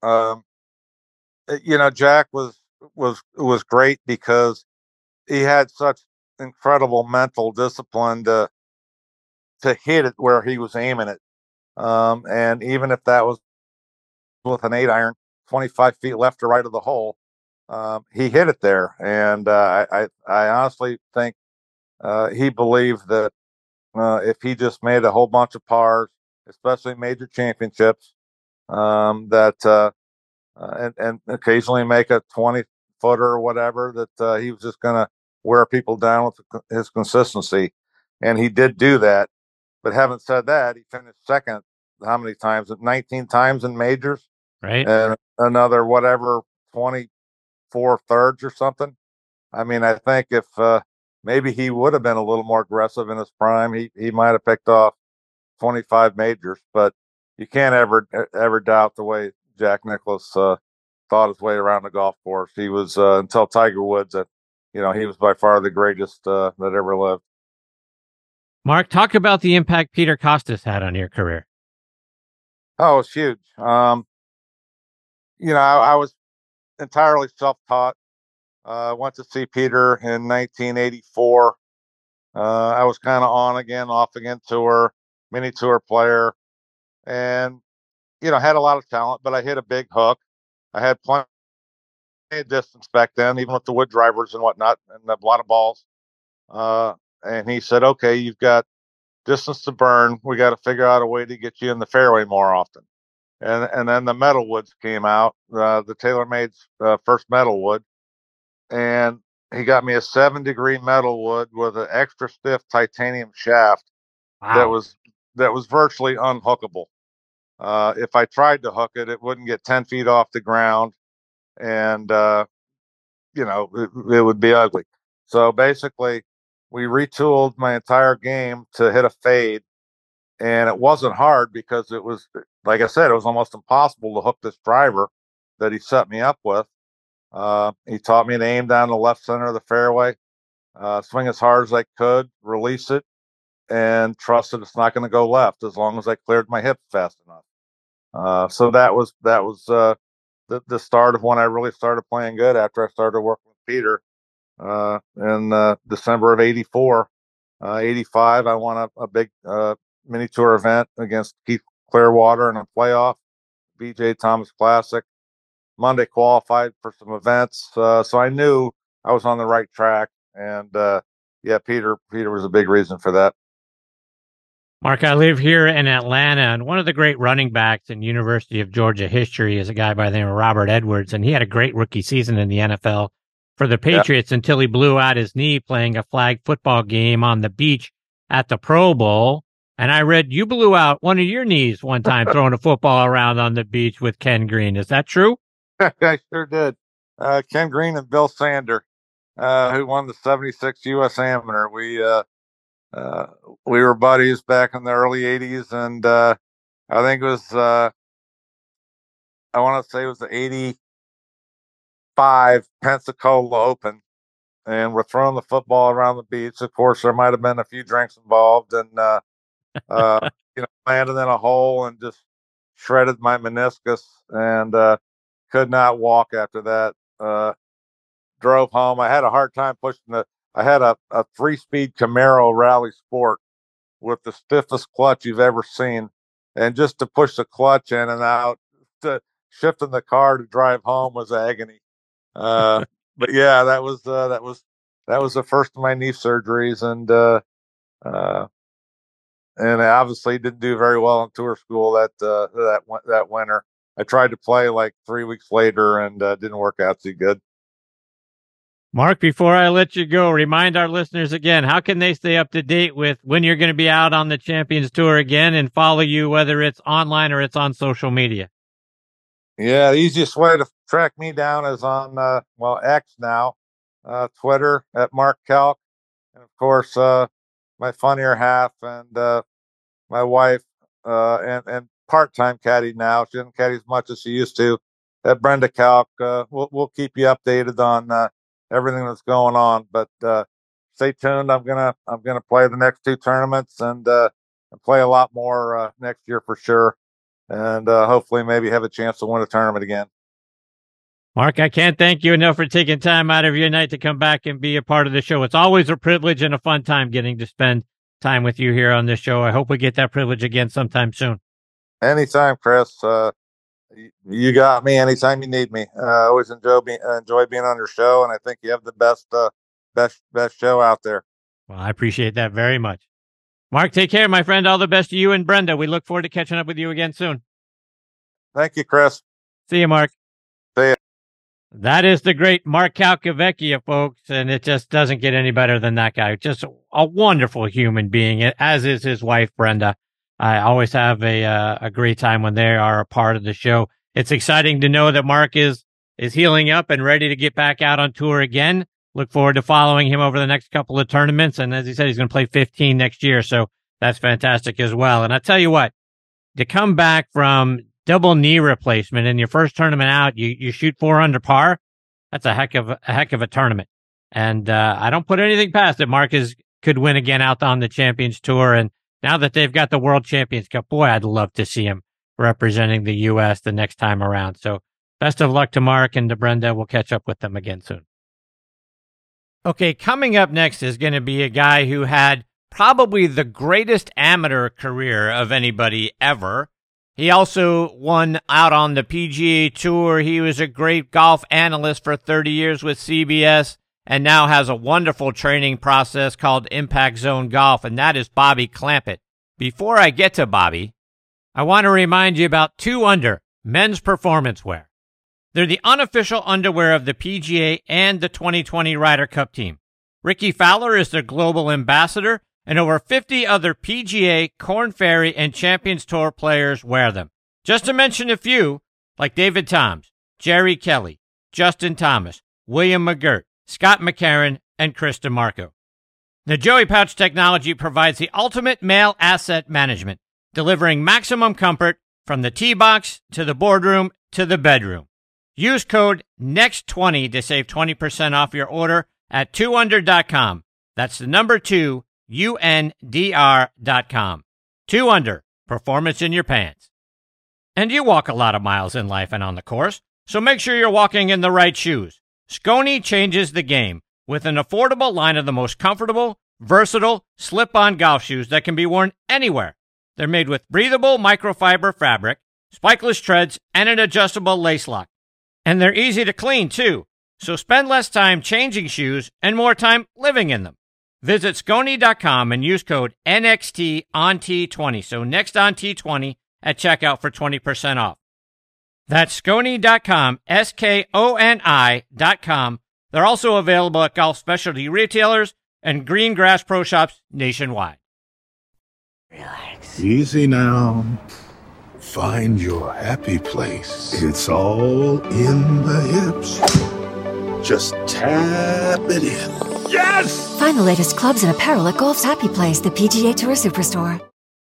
Jack was great because he had such incredible mental discipline to hit it where he was aiming it. And even if that was with an 8-iron, 25 feet left or right of the hole, he hit it there. And I honestly think he believed that if he just made a whole bunch of pars, especially major championships, and occasionally make a 20-footer or whatever, that he was just going to wear people down with his consistency. And he did do that. But having said that, he finished second how many times? 19 times in majors. Right. And another, whatever, 24 thirds or something. I mean, I think if maybe he would have been a little more aggressive in his prime, he might have picked off 25 majors. But you can't ever doubt the way Jack Nicklaus thought his way around the golf course. He was until Tiger Woods, he was by far the greatest that ever lived. Mark, talk about the impact Peter Kostis had on your career. Oh, it's huge. I was entirely self-taught. Went to see Peter in 1984. I was kind of on again, off again tour, mini tour player, and had a lot of talent, but I hit a big hook. I had plenty of distance back then, even with the wood drivers and whatnot, and a lot of balls. And he said, "Okay, you've got distance to burn. We got to figure out a way to get you in the fairway more often." And then the metal woods came out, the TaylorMade's first metal wood, and he got me a 7-degree metal wood with an extra stiff titanium shaft. Wow. that was virtually unhookable. If I tried to hook it, it wouldn't get 10 feet off the ground, and it would be ugly. So basically, we retooled my entire game to hit a fade, and it wasn't hard because it was, like I said, it was almost impossible to hook this driver that he set me up with. He taught me to aim down the left center of the fairway, swing as hard as I could, release it, and trust that it's not going to go left as long as I cleared my hips fast enough. So that was the start of when I really started playing good after I started working with Peter in December of '84. 85, I won a big mini tour event against Keith Clearwater in a playoff, BJ Thomas Classic. Monday qualified for some events, so I knew I was on the right track. And Peter was a big reason for that. Mark, I live here in Atlanta, and one of the great running backs in University of Georgia history is a guy by the name of Robert Edwards, and he had a great rookie season in the NFL for the Patriots until he blew out his knee playing a flag football game on the beach at the Pro Bowl. And I read you blew out one of your knees one time throwing a football around on the beach with Ken Green. Is that true? I sure did. Ken Green and Bill Sander, who won the '76 U.S. Amateur. We were buddies back in the early '80s, and I think it was I want to say it was the '85 Pensacola Open, and we're throwing the football around the beach. Of course, there might have been a few drinks involved, and landed in a hole and just shredded my meniscus, and could not walk after that. Drove home. I had a hard time pushing I had a 3-speed Camaro Rally Sport with the stiffest clutch you've ever seen. And just to push the clutch in and out, shifting the car to drive home was agony. But yeah, that was the first of my knee surgeries. And I obviously didn't do very well in tour school that winter. I tried to play like 3 weeks later and didn't work out too good. Mark, before I let you go, remind our listeners again, how can they stay up to date with when you're going to be out on the Champions Tour again and follow you, whether it's online or it's on social media? Yeah, the easiest way to track me down is on, X now, Twitter at Mark Kelk. And of course, my funnier half and my wife and part-time caddy now. She doesn't caddy as much as she used to. At Brenda Kelk, we'll keep you updated on everything that's going on. But stay tuned. I'm gonna play the next 2 tournaments and play a lot more next year for sure. And hopefully maybe have a chance to win a tournament again. Mark, I can't thank you enough for taking time out of your night to come back and be a part of the show. It's always a privilege and a fun time getting to spend time with you here on this show. I hope we get that privilege again sometime soon. Anytime, Chris. You got me anytime you need me. I always enjoy being on your show, and I think you have the best show out there. Well, I appreciate that very much. Mark, take care, my friend. All the best to you and Brenda. We look forward to catching up with you again soon. Thank you, Chris. See you, Mark. See you. That is the great Mark Calcavecchia, folks, and it just doesn't get any better than that guy. Just a wonderful human being, as is his wife, Brenda. I always have a great time when they are a part of the show. It's exciting to know that Mark is healing up and ready to get back out on tour again. Look forward to following him over the next couple of tournaments. And as he said, he's going to play 15 next year. So that's fantastic as well. And I tell you what, to come back from double knee replacement in your first tournament out, you shoot 4 under par. That's a heck of a tournament. And I don't put anything past it. Mark could win again out on the Champions Tour. And now that they've got the World Champions Cup, boy, I'd love to see him representing the U.S. the next time around. So best of luck to Mark and to Brenda. We'll catch up with them again soon. Okay, coming up next is going to be a guy who had probably the greatest amateur career of anybody ever. He also won out on the PGA Tour. He was a great golf analyst for 30 years with CBS and now has a wonderful training process called Impact Zone Golf, and that is Bobby Clampett. Before I get to Bobby, I want to remind you about 2 Under, men's performance wear. They're the unofficial underwear of the PGA and the 2020 Ryder Cup team. Ricky Fowler is their global ambassador, and over 50 other PGA, Korn Ferry, and Champions Tour players wear them. Just to mention a few, like David Toms, Jerry Kelly, Justin Thomas, William McGirt, Scott McCarron, and Chris DeMarco. The Joey Pouch technology provides the ultimate male asset management, delivering maximum comfort from the tee box to the boardroom to the bedroom. Use code NEXT20 to save 20% off your order at 2under.com. That's the number 2, UNDR.com. 2 Under, performance in your pants. And you walk a lot of miles in life and on the course, so make sure you're walking in the right shoes. Skoni changes the game with an affordable line of the most comfortable, versatile, slip-on golf shoes that can be worn anywhere. They're made with breathable microfiber fabric, spikeless treads, and an adjustable lace lock. And they're easy to clean, too, so spend less time changing shoes and more time living in them. Visit Skoni.com and use code NXT on T20, so next on T20 at checkout for 20% off. That's Skoni.com, SKONI.com. They're also available at golf specialty retailers and green grass pro shops nationwide. Relax. Easy now. Find your happy place. It's all in the hips. Just tap it in. Yes! Find the latest clubs and apparel at Golf's Happy Place, the PGA Tour Superstore.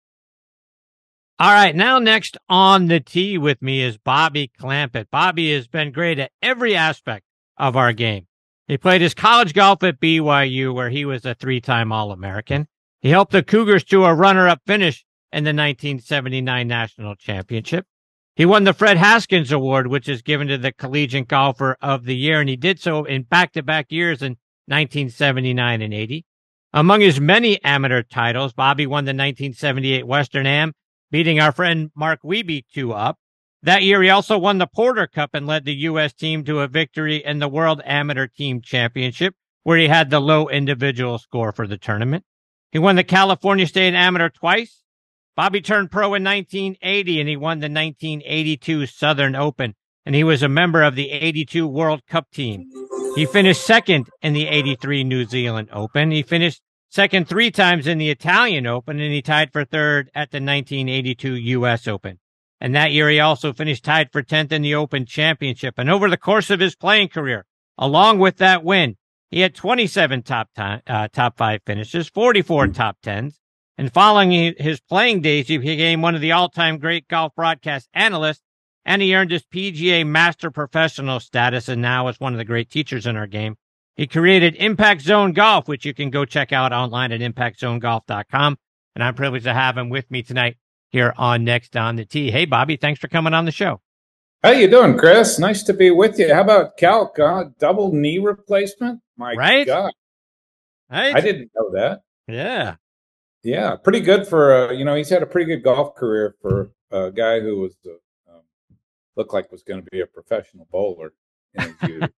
All right, now next on the tee with me is Bobby Clampett. Bobby has been great at every aspect of our game. He played his college golf at BYU, where he was a 3-time All-American. He helped the Cougars to a runner-up finish in the 1979 National Championship. He won the Fred Haskins Award, which is given to the Collegiate Golfer of the Year, and he did so in back-to-back years in 1979 and 80. Among his many amateur titles, Bobby won the 1978 Western Am, beating our friend Mark Wiebe 2-up. That year, he also won the Porter Cup and led the U.S. team to a victory in the World Amateur Team Championship, where he had the low individual score for the tournament. He won the California State Amateur twice. Bobby turned pro in 1980, and he won the 1982 Southern Open, and he was a member of the 82 World Cup team. He finished second in the 83 New Zealand Open. He finished second 3 times in the Italian Open, and he tied for third at the 1982 U.S. Open. And that year, he also finished tied for 10th in the Open Championship. And over the course of his playing career, along with that win, he had 27 top 5 finishes, 44 top 10s. And following his playing days, he became one of the all-time great golf broadcast analysts, and he earned his PGA Master Professional status, and now is one of the great teachers in our game. He created Impact Zone Golf, which you can go check out online at impactzonegolf.com. And I'm privileged to have him with me tonight here on Next on the Tee. Hey, Bobby, thanks for coming on the show. How you doing, Chris? Nice to be with you. How about Calc? Double knee replacement? My God. Right? I didn't know that. Yeah. Yeah, pretty good for, he's had a pretty good golf career for a guy who was looked like was going to be a professional bowler in his youth.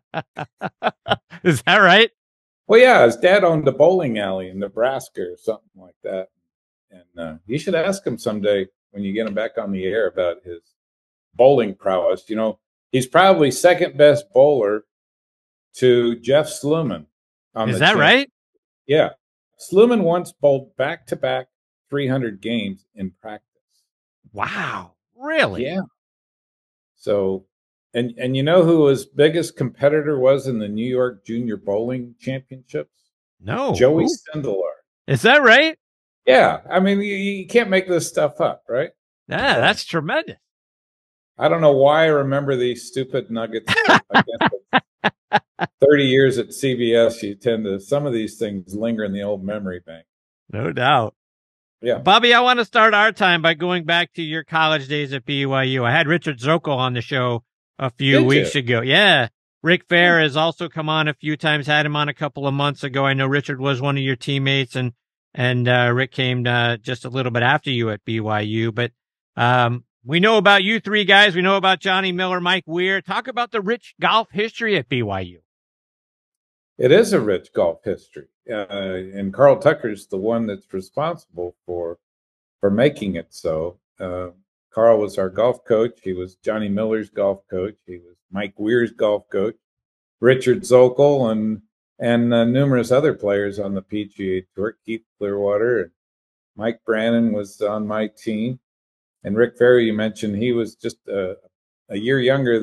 Is that right? Well, yeah, his dad owned a bowling alley in Nebraska or something like that. And you should ask him someday when you get him back on the air about his bowling prowess. He's probably second best bowler to Jeff Sluman. Is that right? Yeah. Sluman once bowled back-to-back 300 games in practice. Wow. Really? Yeah. So, and you know who his biggest competitor was in the New York Junior Bowling Championships? No. Joey Sindelar. Is that right? Yeah. I mean, you can't make this stuff up, right? Yeah, that's tremendous. I don't know why I remember these stupid nuggets. I guess 30 years at CBS, some of these things linger in the old memory bank. No doubt. Yeah. Bobby, I want to start our time by going back to your college days at BYU. I had Richard Zokol on the show a few weeks ago. Yeah. Rick Fair has also come on a few times, had him on a couple of months ago. I know Richard was one of your teammates, and Rick came just a little bit after you at BYU. But we know about you three guys. We know about Johnny Miller, Mike Weir. Talk about the rich golf history at BYU. It is a rich golf history. And Carl Tucker's the one that's responsible for making it so. Carl was our golf coach. He was Johnny Miller's golf coach. He was Mike Weir's golf coach. Richard Zokol and numerous other players on the PGA Tour. Keith Clearwater and Mike Brannon was on my team. And Rick Fair, you mentioned, he was just a year younger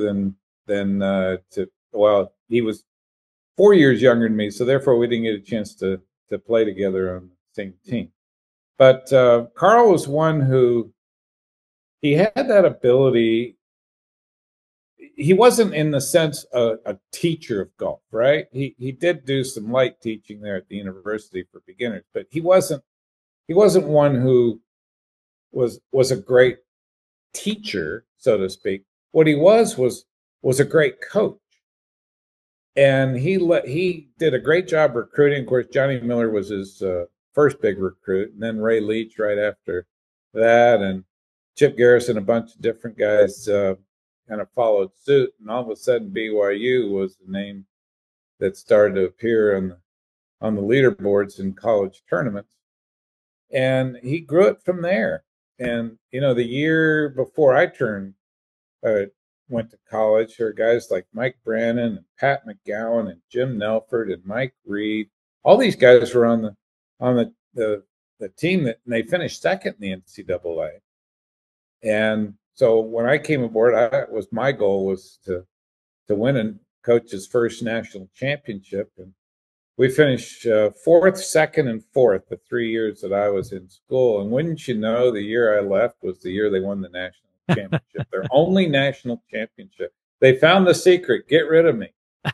he was 4 years younger than me, so therefore we didn't get a chance to play together on the same team. But Carl was one who, he had that ability. He wasn't in the sense a teacher of golf, right? He did do some light teaching there at the university for beginners, but he wasn't one who was a great teacher, so to speak. What he was a great coach. And he did a great job recruiting. Of course, Johnny Miller was his first big recruit, and then Ray Leach right after that, and Chip Garrison, a bunch of different guys kind of followed suit. And all of a sudden, BYU was the name that started to appear on the leaderboards in college tournaments. And he grew it from there. And, the year before I went to college, there were guys like Mike Brannon and Pat McGowan and Jim Nelford and Mike Reed. All these guys were on the team and they finished second in the NCAA. And so when I came aboard, my goal was to win and coach his first national championship. And we finished fourth, second, and fourth the 3 years that I was in school. And wouldn't you know, the year I left was the year they won the national championship, their only national championship. They found the secret. Get rid of me.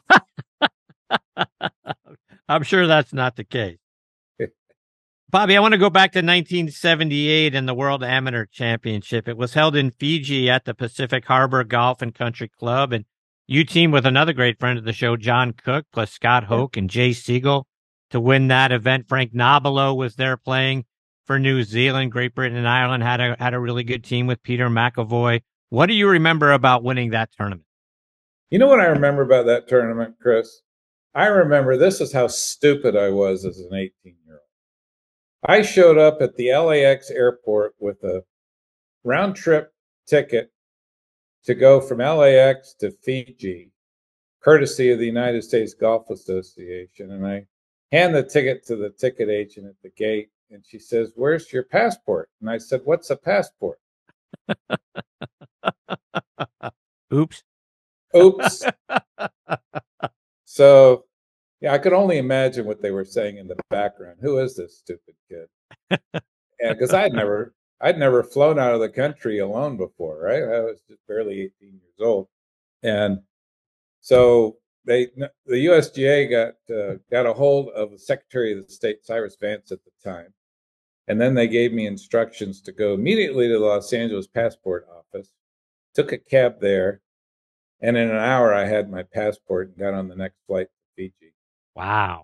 I'm sure that's not the case. Bobby, I want to go back to 1978 and the World Amateur Championship. It was held in Fiji at the Pacific Harbor Golf and Country Club, and you teamed with another great friend of the show, John Cook, plus Scott Hoke and Jay Siegel to win that event. Frank Nobilo was there playing for New Zealand. Great Britain and Ireland had a really good team with Peter McAvoy. What do you remember about winning that tournament? You know what I remember about that tournament, Chris? I remember, this is how stupid I was as an 18-year-old. I showed up at the LAX airport with a round-trip ticket to go from LAX to Fiji, courtesy of the United States Golf Association. And I hand the ticket to the ticket agent at the gate, and she says, "Where's your passport?" And I said, "What's a passport?" Oops. Oops. So, yeah, I could only imagine what they were saying in the background. Who is this stupid kid? And because I'd never flown out of the country alone before, right? I was just barely 18 years old, and so the USGA got a hold of the Secretary of the State, Cyrus Vance, at the time, and then they gave me instructions to go immediately to the Los Angeles passport office. Took a cab there, and in an hour I had my passport and got on the next flight to Fiji. Wow.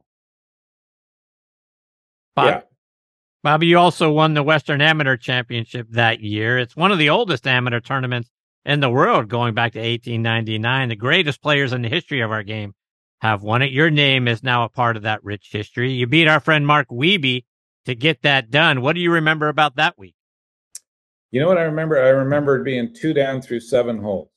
Yeah. Bobby, you also won the Western Amateur Championship that year. It's one of the oldest amateur tournaments in the world, going back to 1899. The greatest players in the history of our game have won it. Your name is now a part of that rich history. You beat our friend Mark Wiebe to get that done. What do you remember about that week? You know what I remember? I remembered being 2 down through 7 holes.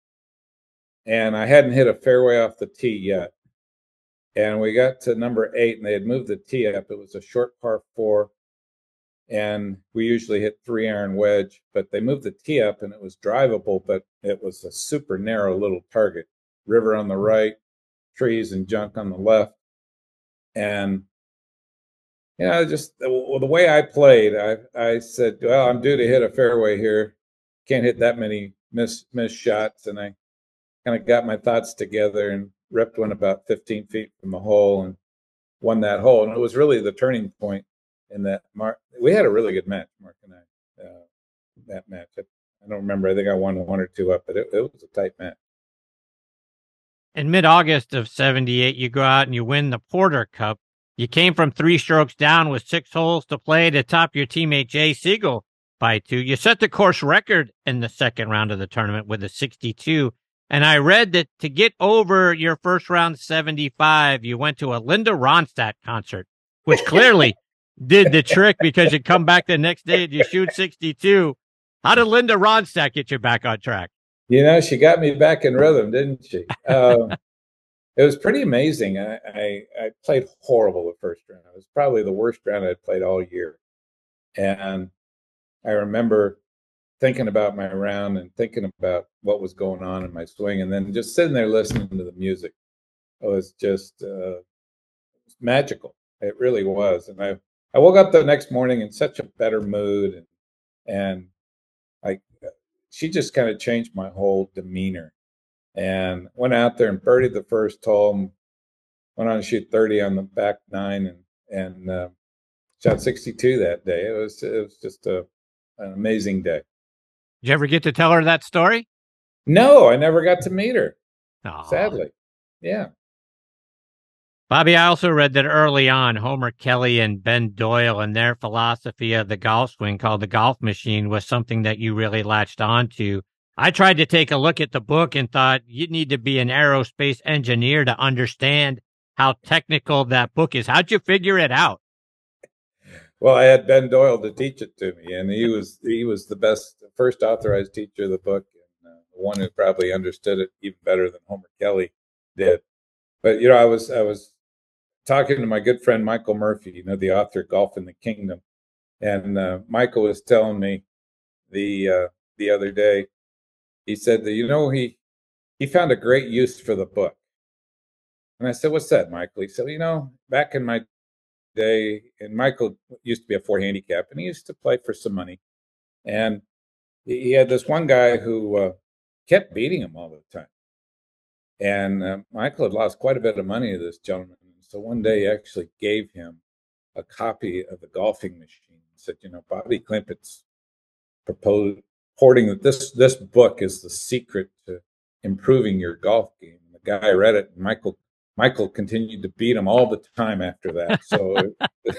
And I hadn't hit a fairway off the tee yet. And we got to number 8, and they had moved the tee up. It was a short par 4. And we usually hit 3-iron wedge, but they moved the tee up, and it was drivable, but it was a super narrow little target. River on the right, trees and junk on the left. And, you know, just the way I played, I said, well, I'm due to hit a fairway here. Can't hit that many missed shots. And I kind of got my thoughts together and ripped one about 15 feet from the hole and won that hole. And it was really the turning point in that. We had a really good match, Mark and I, that match. I don't remember. I think I won 1 or 2 up, but it was a tight match. In mid-August of 78, you go out and you win the Porter Cup. You came from 3 strokes down with 6 holes to play to top your teammate Jay Siegel by 2. You set the course record in the second round of the tournament with a 62. And I read that to get over your first round 75, you went to a Linda Ronstadt concert, which clearly did the trick because you come back the next day and you shoot 62. How did Linda Ronstadt get you back on track? You know, she got me back in rhythm, didn't she? It was pretty amazing. I played horrible the first round. It was probably the worst round I'd played all year. And I remember thinking about my round and thinking about what was going on in my swing, and then just sitting there listening to the music. It was just magical. It really was. And I woke up the next morning in such a better mood, and she just kind of changed my whole demeanor. And went out there and birdied the first hole, went on to shoot 30 on the back 9, and shot 62 that day. It was just an amazing day. Did you ever get to tell her that story? No, I never got to meet her. Aww. Sadly. Yeah. Bobby, I also read that early on, Homer Kelly and Ben Doyle and their philosophy of the golf swing called the golf machine was something that you really latched on to. I tried to take a look at the book and thought you'd need to be an aerospace engineer to understand how technical that book is. How'd you figure it out? Well, I had Ben Doyle to teach it to me, and he was the best, first authorized teacher of the book, and the one who probably understood it even better than Homer Kelly did. But I was talking to my good friend Michael Murphy, the author of Golf in the Kingdom, and Michael was telling me the other day. He said that he found a great use for the book, and I said, "What's that, Michael?" He said, "Back in my day," and Michael used to be a 4 handicap, and he used to play for some money, and he had this one guy who kept beating him all the time, and Michael had lost quite a bit of money to this gentleman. So one day he actually gave him a copy of the golfing machine and said, Bobby Climpett's purporting that this book is the secret to improving your golf game. And the guy read it, and Michael continued to beat him all the time after that. So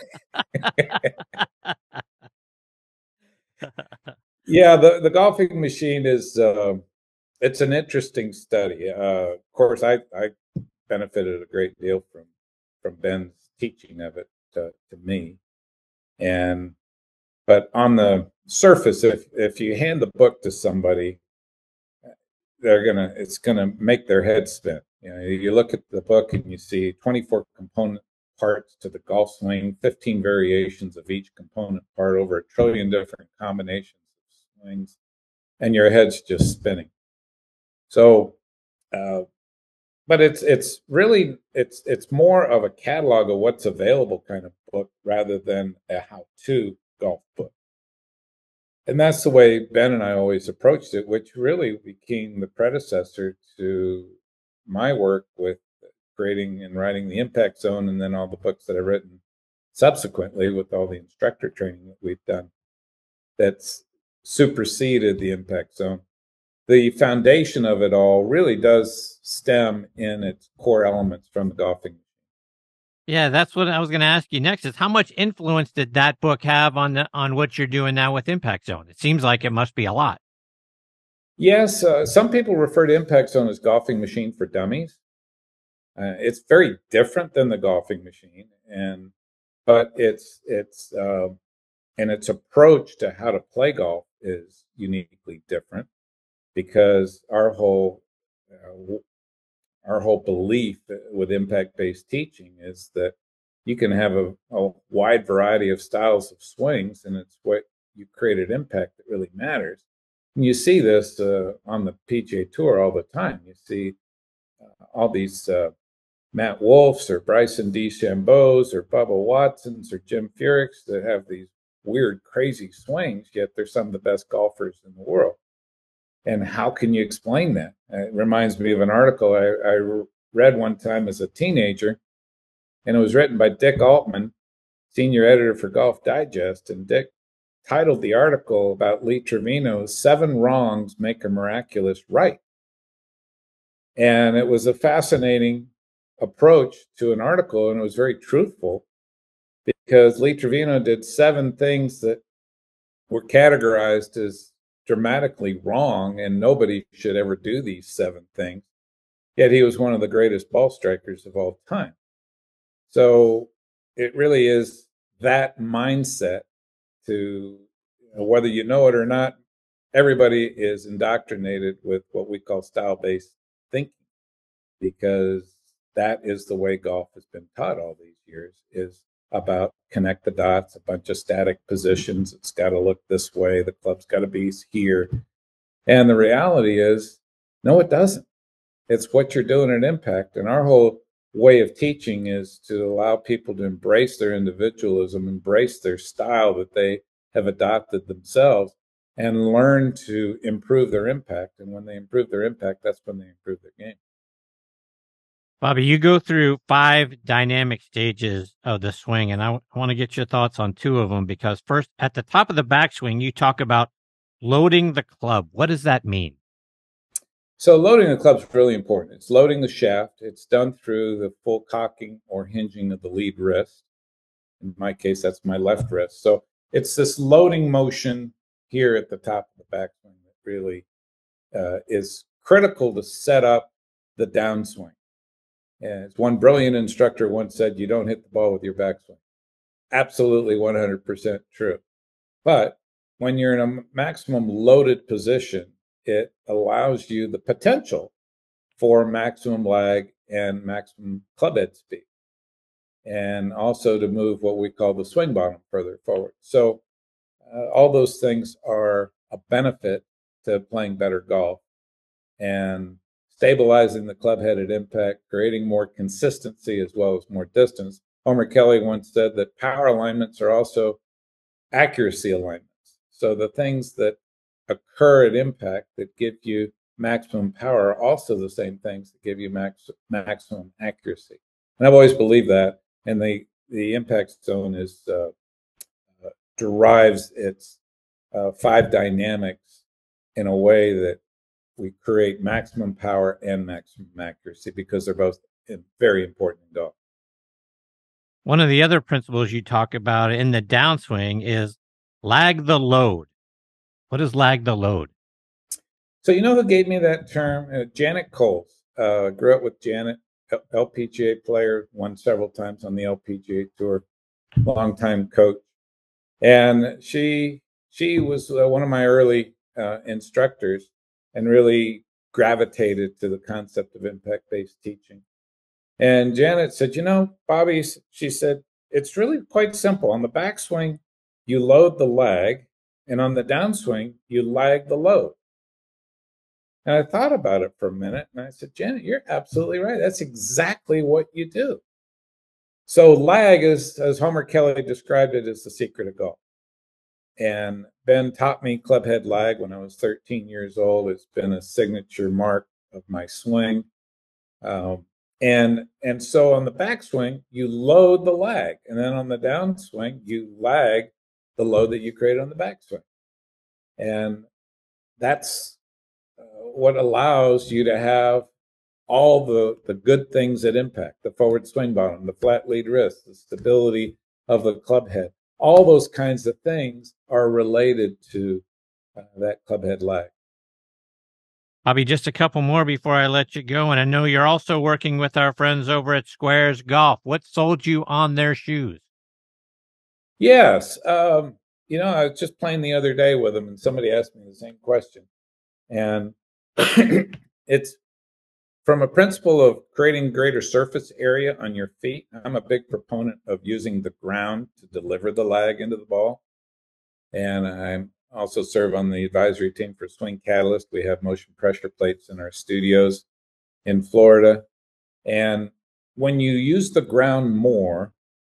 yeah, the golfing machine is it's an interesting study. Of course, I benefited a great deal from Ben's teaching of it to me. But on the surface, if you hand the book to somebody, it's gonna make their head spin. You know, you look at the book and you see 24 component parts to the golf swing, 15 variations of each component part, over 1 trillion different combinations of swings, and your head's just spinning. So, but it's really it's more of a catalog of what's available kind of book rather than a how-to golf book. And that's the way Ben and I always approached it, which really became the predecessor to my work with creating and writing the Impact Zone, and then all the books that I've written subsequently with all the instructor training that we've done that's superseded the Impact Zone. The foundation of it all really does stem in its core elements from the golfing. Yeah, that's what I was going to ask you next, is how much influence did that book have on what you're doing now with Impact Zone? It seems like it must be a lot. Yes, some people refer to Impact Zone as golfing machine for dummies. It's very different than the golfing machine, but its approach to how to play golf is uniquely different, because our whole belief with impact-based teaching is that you can have a wide variety of styles of swings, and it's what you create at impact that really matters. And you see this on the PGA Tour all the time. You see all these Matt Wolfs or Bryson DeChambeaus or Bubba Watsons or Jim Furyk's that have these weird, crazy swings, yet they're some of the best golfers in the world. And how can you explain that? It reminds me of an article I read one time as a teenager, and it was written by Dick Altman, senior editor for Golf Digest. And Dick titled the article about Lee Trevino's 7 Wrongs Make a Miraculous Right. And it was a fascinating approach to an article, and it was very truthful, because Lee Trevino did 7 things that were categorized as dramatically wrong, and nobody should ever do these 7 things. Yet he was one of the greatest ball strikers of all time. So it really is that mindset to, whether you know it or not, everybody is indoctrinated with what we call style-based thinking, because that is the way golf has been taught all these years, is about connect the dots, a bunch of static positions. It's got to look this way. The club's got to be here. And the reality is, no, it doesn't. It's what you're doing at impact. And our whole way of teaching is to allow people to embrace their individualism, embrace their style that they have adopted themselves, and learn to improve their impact. And when they improve their impact, that's when they improve their game. Bobby, you go through 5 dynamic stages of the swing, and I want to get your thoughts on 2 of them, because first, at the top of the backswing, you talk about loading the club. What does that mean? So loading the club is really important. It's loading the shaft. It's done through the full cocking or hinging of the lead wrist. In my case, that's my left wrist. So it's this loading motion here at the top of the backswing that really is critical to set up the downswing. And as one brilliant instructor once said, you don't hit the ball with your backswing. Absolutely 100% true. But when you're in a maximum loaded position, it allows you the potential for maximum lag and maximum club head speed, and also to move what we call the swing bottom further forward. So all those things are a benefit to playing better golf, and stabilizing the club head at impact, creating more consistency as well as more distance. Homer Kelly once said that power alignments are also accuracy alignments. So the things that occur at impact that give you maximum power are also the same things that give you maximum accuracy. And I've always believed that. And the impact zone is derives its 5 dynamics in a way that we create maximum power and maximum accuracy, because they're both very important in golf. One of the other principles you talk about in the downswing is lag the load. What is lag the load? So you know who gave me that term? Janet Coles. Grew up with Janet, LPGA player, won several times on the LPGA Tour, longtime coach. And she was one of my early instructors, and really gravitated to the concept of impact-based teaching. And Janet said, Bobby, she said, it's really quite simple. On the backswing, you load the lag, and on the downswing, you lag the load. And I thought about it for a minute, and I said, Janet, you're absolutely right. That's exactly what you do. So lag is, as Homer Kelly described it, is the secret of golf. And Ben taught me clubhead lag when I was 13 years old. It's been a signature mark of my swing. And so on the backswing, you load the lag. And then on the downswing, you lag the load that you create on the backswing. And that's what allows you to have all the good things that impact the forward swing bottom, the flat lead wrist, the stability of the club head. All those kinds of things are related to that club head lag. Bobby, just a couple more before I let you go. And I know you're also working with our friends over at Squares Golf. What sold you on their shoes? Yes. I was just playing the other day with them, and somebody asked me the same question. And it's from a principle of creating greater surface area on your feet. I'm a big proponent of using the ground to deliver the lag into the ball. And I'm also serve on the advisory team for Swing Catalyst. We have motion pressure plates in our studios in Florida. And when you use the ground more,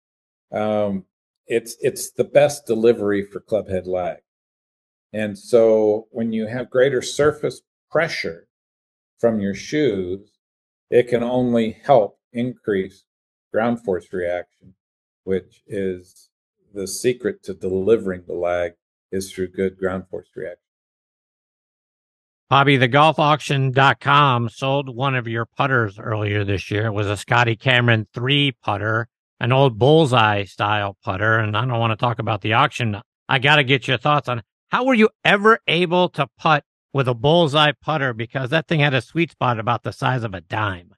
it's the best delivery for clubhead lag. And so when you have greater surface pressure from your shoes, it can only help increase ground force reaction, which is the secret to delivering the lag is through good ground force reaction. Bobby, thegolfauction.com sold one of your putters earlier this year. It was a Scotty Cameron 3 putter, an old bullseye style putter. And I don't want to talk about the auction. I got to get your thoughts on how were you ever able to putt with a bullseye putter, because that thing had a sweet spot about the size of a dime.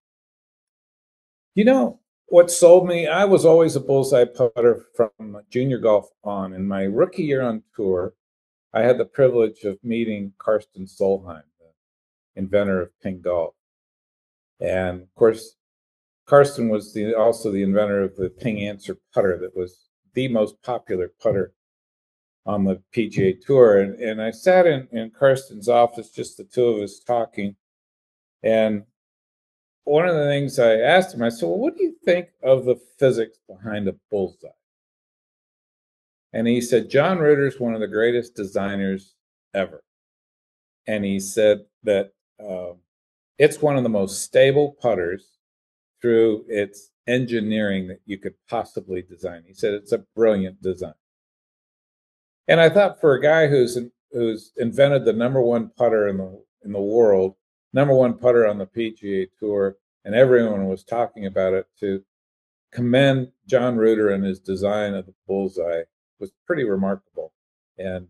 What sold me, I was always a bullseye putter from junior golf on. In my rookie year on tour, I had the privilege of meeting Karsten Solheim, the inventor of ping golf. And of course, Karsten was also the inventor of the ping answer putter that was the most popular putter on the PGA Tour. And I sat in Karsten's office, just the two of us talking. And one of the things I asked him, I said, well, what do you think of the physics behind a bullseye? And he said, John Rutter's one of the greatest designers ever. And he said that it's one of the most stable putters through its engineering that you could possibly design. He said it's a brilliant design. And I thought, for a guy who's invented the number one putter in the world, number one putter on the PGA Tour, and everyone was talking about it, to commend John Rutter and his design of the bullseye was pretty remarkable. And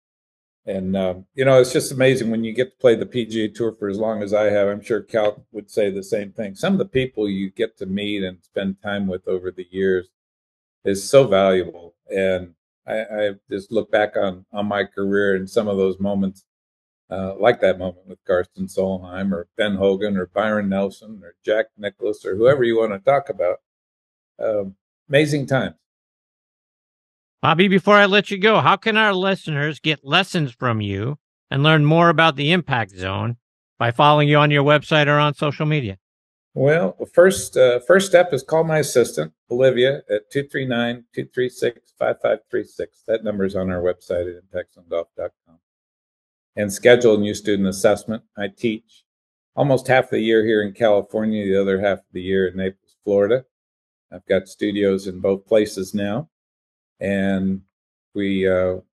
it's just amazing when you get to play the PGA Tour for as long as I have. I'm sure Cal would say the same thing. Some of the people you get to meet and spend time with over the years is so valuable. And I just look back on my career and some of those moments, like that moment with Karsten Solheim or Ben Hogan or Byron Nelson or Jack Nicklaus or whoever you want to talk about. Amazing times. Bobby, before I let you go, how can our listeners get lessons from you and learn more about the Impact Zone by following you on your website or on social media? Well, first step is call my assistant, Olivia, at 239-236-5536. That number is on our website at impactzonegolf.com. And schedule a new student assessment. I teach almost half the year here in California, the other half of the year in Naples, Florida. I've got studios in both places now. And we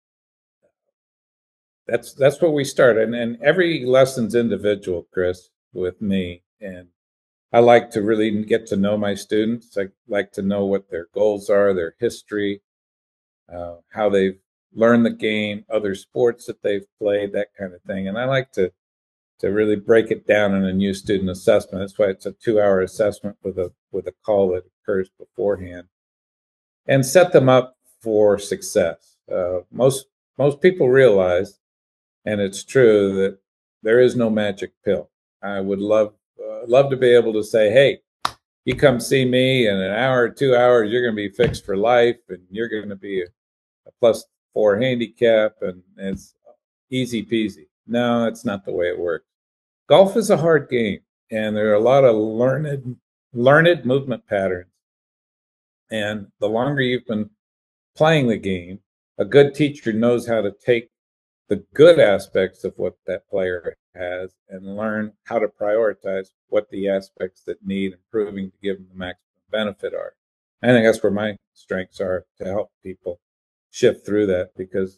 that's where we start. And every lesson's individual, Chris, with me. And I like to really get to know my students. I like to know what their goals are, their history, how they've learned the game, other sports that they've played, that kind of thing. And I like to really break it down in a new student assessment. That's why it's a 2-hour assessment with a call that occurs beforehand, and set them up for success. Most people realize, and it's true, that there is no magic pill. I would love to be able to say, hey, you come see me in an hour or 2 hours, you're going to be fixed for life, and you're going to be a +4 handicap, and it's easy peasy. No, that's not the way it works. Golf is a hard game, and there are a lot of learned movement patterns. And the longer you've been playing the game, a good teacher knows how to take the good aspects of what that player has and learn how to prioritize what the aspects that need improving to give them the maximum benefit are. I think that's where my strengths are, to help people shift through that, because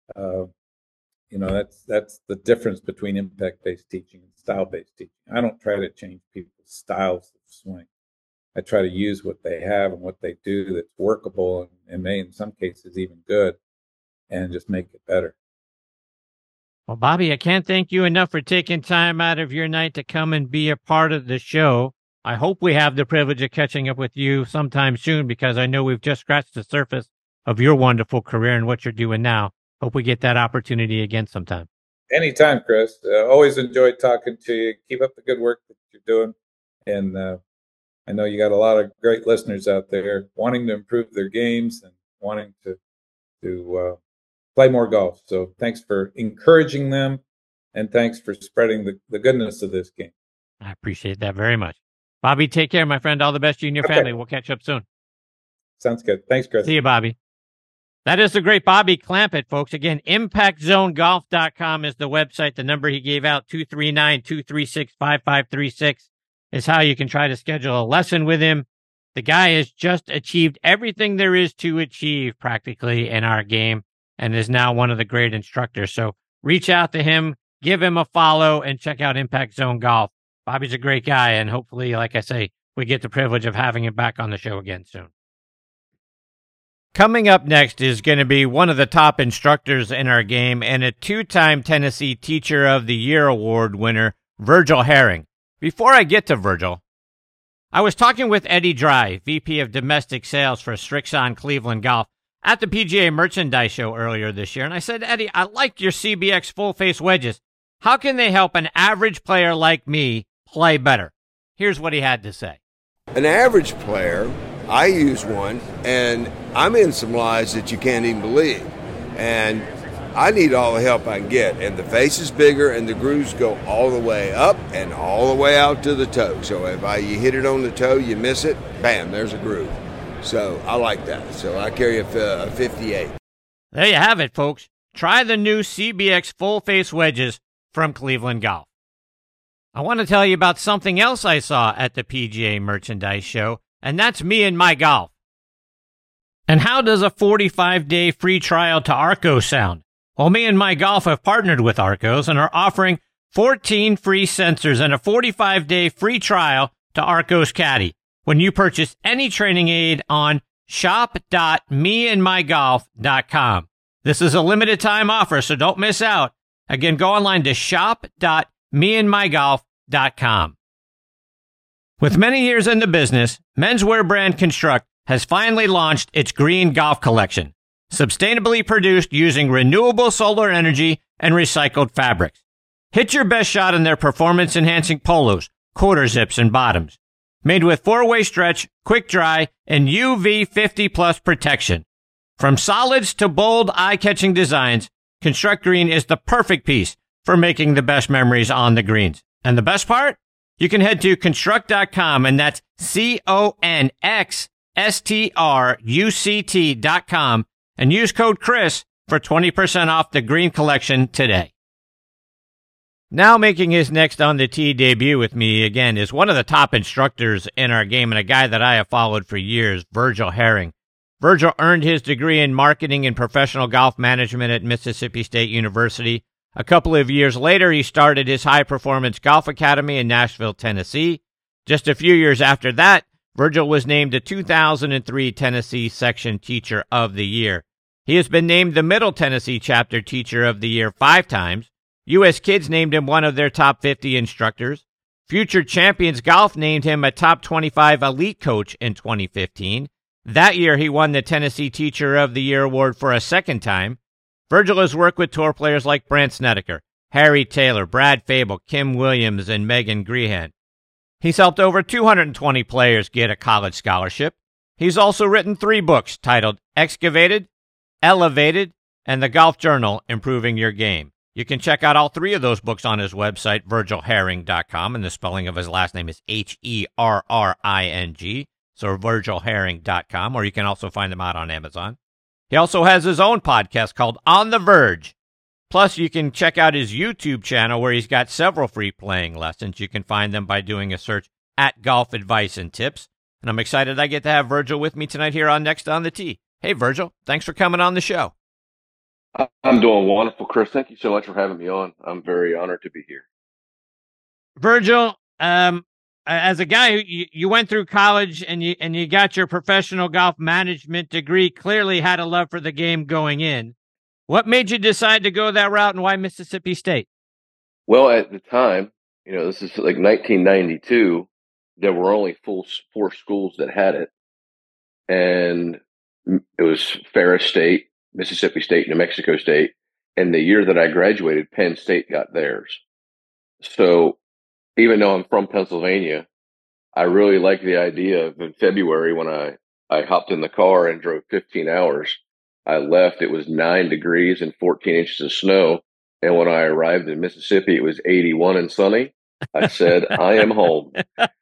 that's the difference between impact-based teaching and style-based teaching. I don't try to change people's styles of swing. I try to use what they have and what they do that's workable and may, in some cases, even good, and just make it better. Well, Bobby, I can't thank you enough for taking time out of your night to come and be a part of the show. I hope we have the privilege of catching up with you sometime soon, because I know we've just scratched the surface of your wonderful career and what you're doing now. Hope we get that opportunity again sometime. Anytime, Chris. Always enjoyed talking to you. Keep up the good work that you're doing. And I know you got a lot of great listeners out there wanting to improve their games and wanting to play more golf. So thanks for encouraging them, and thanks for spreading the goodness of this game. I appreciate that very much. Bobby, take care, my friend. All the best to you and your family. We'll catch up soon. Sounds good. Thanks, Chris. See you, Bobby. That is the great Bobby Clampett, folks. Again, ImpactZoneGolf.com is the website. The number he gave out, 239-236-5536, is how you can try to schedule a lesson with him. The guy has just achieved everything there is to achieve practically in our game, and is now one of the great instructors. So reach out to him, give him a follow, and check out Impact Zone Golf. Bobby's a great guy, and hopefully, like I say, we get the privilege of having him back on the show again soon. Coming up next is going to be one of the top instructors in our game and a 2-time Tennessee Teacher of the Year Award winner, Virgil Herring. Before I get to Virgil, I was talking with Eddie Dry, VP of Domestic Sales for Srixon Cleveland Golf, at the PGA Merchandise Show earlier this year, and I said, Eddie, I like your CBX full-face wedges. How can they help an average player like me play better? Here's what he had to say. An average player, I use one, and I'm in some lies that you can't even believe. And I need all the help I can get. And the face is bigger, and the grooves go all the way up and all the way out to the toe. So if you hit it on the toe, you miss it, bam, there's a groove. So I like that. So I carry a 58. There you have it, folks. Try the new CBX full-face wedges from Cleveland Golf. I want to tell you about something else I saw at the PGA Merchandise Show, and that's Me and My Golf. And how does a 45-day free trial to Arccos sound? Well, Me and My Golf have partnered with Arccos and are offering 14 free sensors and a 45-day free trial to Arccos Caddy when you purchase any training aid on shop.meandmygolf.com. This is a limited time offer, so don't miss out. Again, go online to shop.meandmygolf.com. With many years in the business, menswear brand Construct has finally launched its Green Golf Collection, sustainably produced using renewable solar energy and recycled fabrics. Hit your best shot in their performance-enhancing polos, quarter zips, and bottoms. Made with 4-way stretch, quick dry, and UV 50+ protection. From solids to bold, eye-catching designs, Construct Green is the perfect piece for making the best memories on the greens. And the best part? You can head to construct.com, and that's CONXSTRUCT.com, and use code Chris for 20% off the Green Collection today. Now making his next On the Tee debut with me again is one of the top instructors in our game and a guy that I have followed for years, Virgil Herring. Virgil earned his degree in marketing and professional golf management at Mississippi State University. A couple of years later, he started his high-performance golf academy in Nashville, Tennessee. Just a few years after that, Virgil was named the 2003 Tennessee Section Teacher of the Year. He has been named the Middle Tennessee Chapter Teacher of the Year 5 times. U.S. Kids named him one of their top 50 instructors. Future Champions Golf named him a top 25 elite coach in 2015. That year, he won the Tennessee Teacher of the Year award for a second time. Virgil has worked with tour players like Brandt Snedeker, Harry Taylor, Brad Fable, Kim Williams, and Megan Grehan. He's helped over 220 players get a college scholarship. He's also written 3 books titled Excavated, Elevated, and The Golf Journal, Improving Your Game. You can check out all 3 of those books on his website, VirgilHerring.com, and the spelling of his last name is Herring, so VirgilHerring.com, or you can also find them out on Amazon. He also has his own podcast called On the Verge. Plus, you can check out his YouTube channel where he's got several free playing lessons. You can find them by doing a search at Golf Advice and Tips. And I'm excited I get to have Virgil with me tonight here on Next on the Tee. Hey, Virgil, thanks for coming on the show. I'm doing wonderful, Chris. Thank you so much for having me on. I'm very honored to be here. Virgil, as a guy who you went through college and you got your professional golf management degree, clearly had a love for the game going in. What made you decide to go that route, and why Mississippi State? Well, at the time, this is like 1992, there were only 4 schools that had it. And it was Ferris State, Mississippi State, New Mexico State. And the year that I graduated, Penn State got theirs. So even though I'm from Pennsylvania, I really liked the idea of in February when I hopped in the car and drove 15 hours. I left, it was 9 degrees and 14 inches of snow. And when I arrived in Mississippi, it was 81 and sunny. I said, I am home.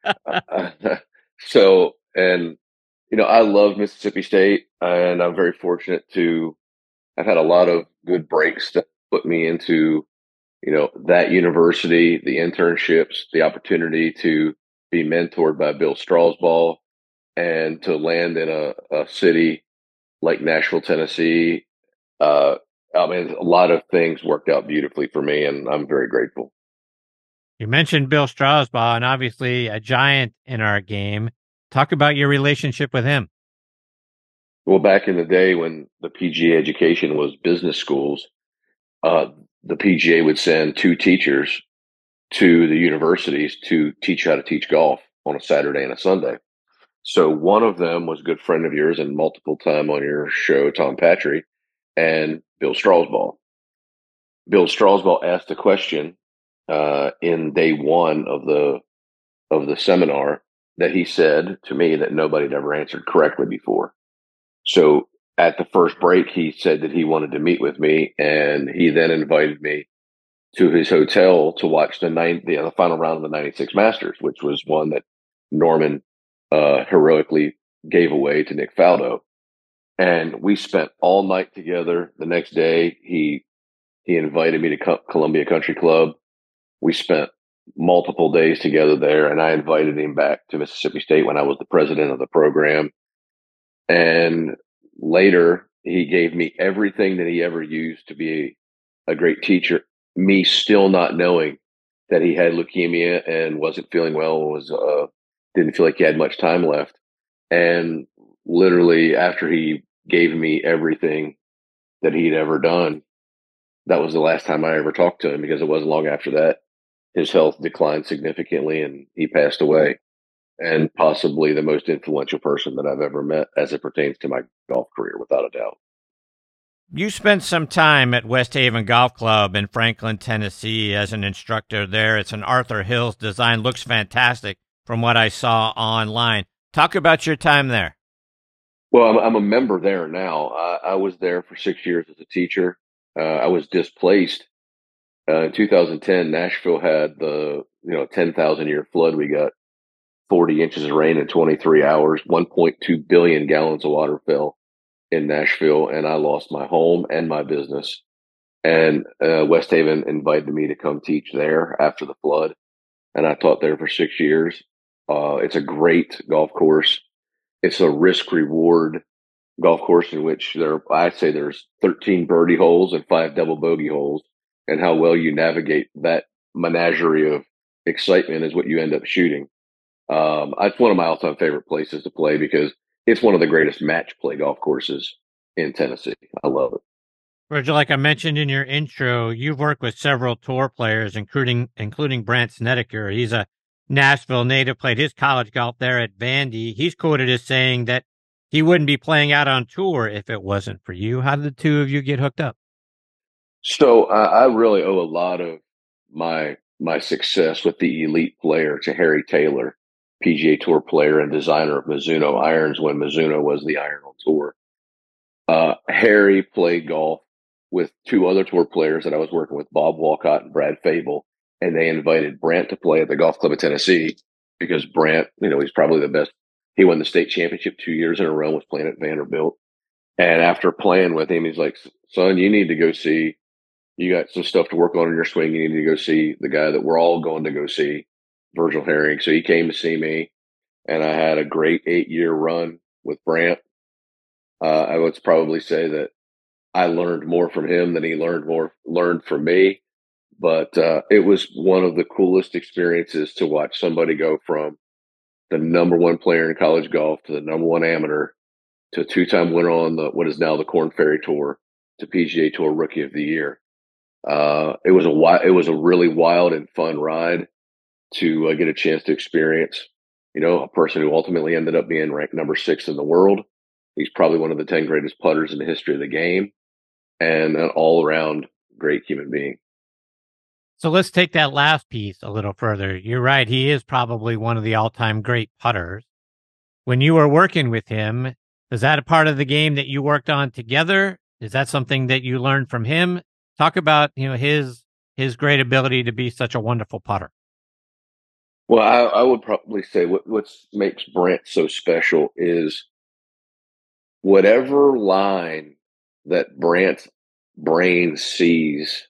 I love Mississippi State, and I'm very fortunate I've had a lot of good breaks that put me into, that university, the internships, the opportunity to be mentored by Bill Strasbaugh, and to land in a city like Nashville, Tennessee. A lot of things worked out beautifully for me, and I'm very grateful. You mentioned Bill Strasbaugh, and obviously a giant in our game. Talk about your relationship with him. Well, back in the day when the PGA education was business schools, the PGA would send 2 teachers to the universities to teach how to teach golf on a Saturday and a Sunday. So one of them was a good friend of yours and multiple time on your show, Tom Patry, and Bill Strasbaugh. Bill Strasbaugh asked a question in day 1 of the seminar that he said to me that nobody had ever answered correctly before. So at the first break, he said that he wanted to meet with me, and he then invited me to his hotel to watch the final round of the 96 Masters, which was one that Norman heroically gave away to Nick Faldo. And we spent all night together. The next day, he invited me to Columbia Country Club. We spent multiple days together there, and I invited him back to Mississippi State when I was the president of the program. And later, he gave me everything that he ever used to be a great teacher, me still not knowing that he had leukemia and wasn't feeling well, didn't feel like he had much time left. And literally after he gave me everything that he'd ever done, that was the last time I ever talked to him, because it wasn't long after that his health declined significantly and he passed away. And possibly the most influential person that I've ever met as it pertains to my golf career, without a doubt. You spent some time at West Haven Golf Club in Franklin, Tennessee as an instructor there. It's an Arthur Hills design. Looks fantastic from what I saw online. Talk about your time there. Well, I'm a member there now. I was there for 6 years as a teacher. I was displaced. In 2010, Nashville had the 10,000 year flood. We got 40 inches of rain in 23 hours, 1.2 billion gallons of water fell in Nashville, and I lost my home and my business. And West Haven invited me to come teach there after the flood, and I taught there for 6 years. It's a great golf course. It's a risk-reward golf course in which there's 13 birdie holes and 5 double bogey holes, and how well you navigate that menagerie of excitement is what you end up shooting. It's one of my all-time favorite places to play because it's one of the greatest match play golf courses in Tennessee. I love it. Virgil, like I mentioned in your intro, you've worked with several tour players, including Brandt Snedeker. He's a Nashville native, played his college golf there at Vandy. He's quoted as saying that he wouldn't be playing out on tour if it wasn't for you. How did the two of you get hooked up? So I really owe a lot of my success with the elite player to Harry Taylor, PGA Tour player and designer of Mizuno irons when Mizuno was the iron on tour. Harry played golf with two other tour players that I was working with, Bob Walcott and Brad Fable, and they invited Brandt to play at the Golf Club of Tennessee because Brandt, he's probably the best. He won the state championship 2 years in a row, was playing at Vanderbilt. And after playing with him, he's like, son, you need to go see, you got some stuff to work on in your swing. You need to go see the guy that we're all going to go see, Virgil Herring. So he came to see me, and I had a great 8-year run with Brandt. I would probably say that I learned more from him than he learned from me. But it was one of the coolest experiences to watch somebody go from the number one player in college golf to the number one amateur to a two-time winner on what is now the Korn Ferry Tour to PGA Tour Rookie of the Year. It was a really wild and fun ride to get a chance to experience, a person who ultimately ended up being ranked number 6 in the world. He's probably one of the 10 greatest putters in the history of the game, and an all-around great human being. So let's take that last piece a little further. You're right. He is probably one of the all-time great putters. When you were working with him, is that a part of the game that you worked on together? Is that something that you learned from him? Talk about, his great ability to be such a wonderful putter. Well, I would probably say what makes Brandt so special is whatever line that Brandt's brain sees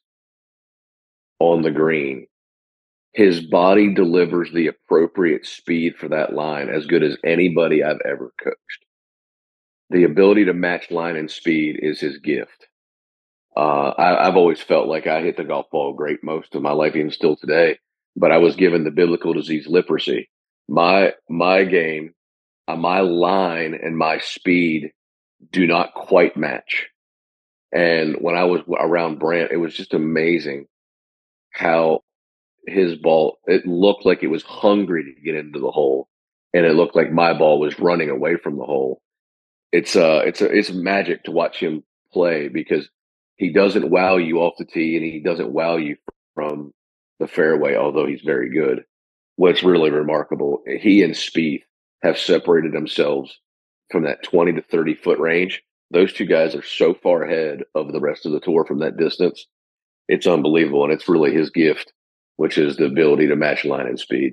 on the green, his body delivers the appropriate speed for that line as good as anybody I've ever coached. The ability to match line and speed is his gift. I've always felt like I hit the golf ball great most of my life, even still today, but I was given the biblical disease leprosy. My game, my line and my speed do not quite match. And when I was around Brandt, it was just amazing how his ball, it looked like it was hungry to get into the hole, and it looked like my ball was running away from the hole. It's magic to watch him play because he doesn't wow you off the tee and he doesn't wow you from the fairway, although he's very good. What's really remarkable, he and Spieth have separated themselves from that 20 to 30 foot range. Those two guys are so far ahead of the rest of the tour from that distance. It's unbelievable. And it's really his gift, which is the ability to match line and speed.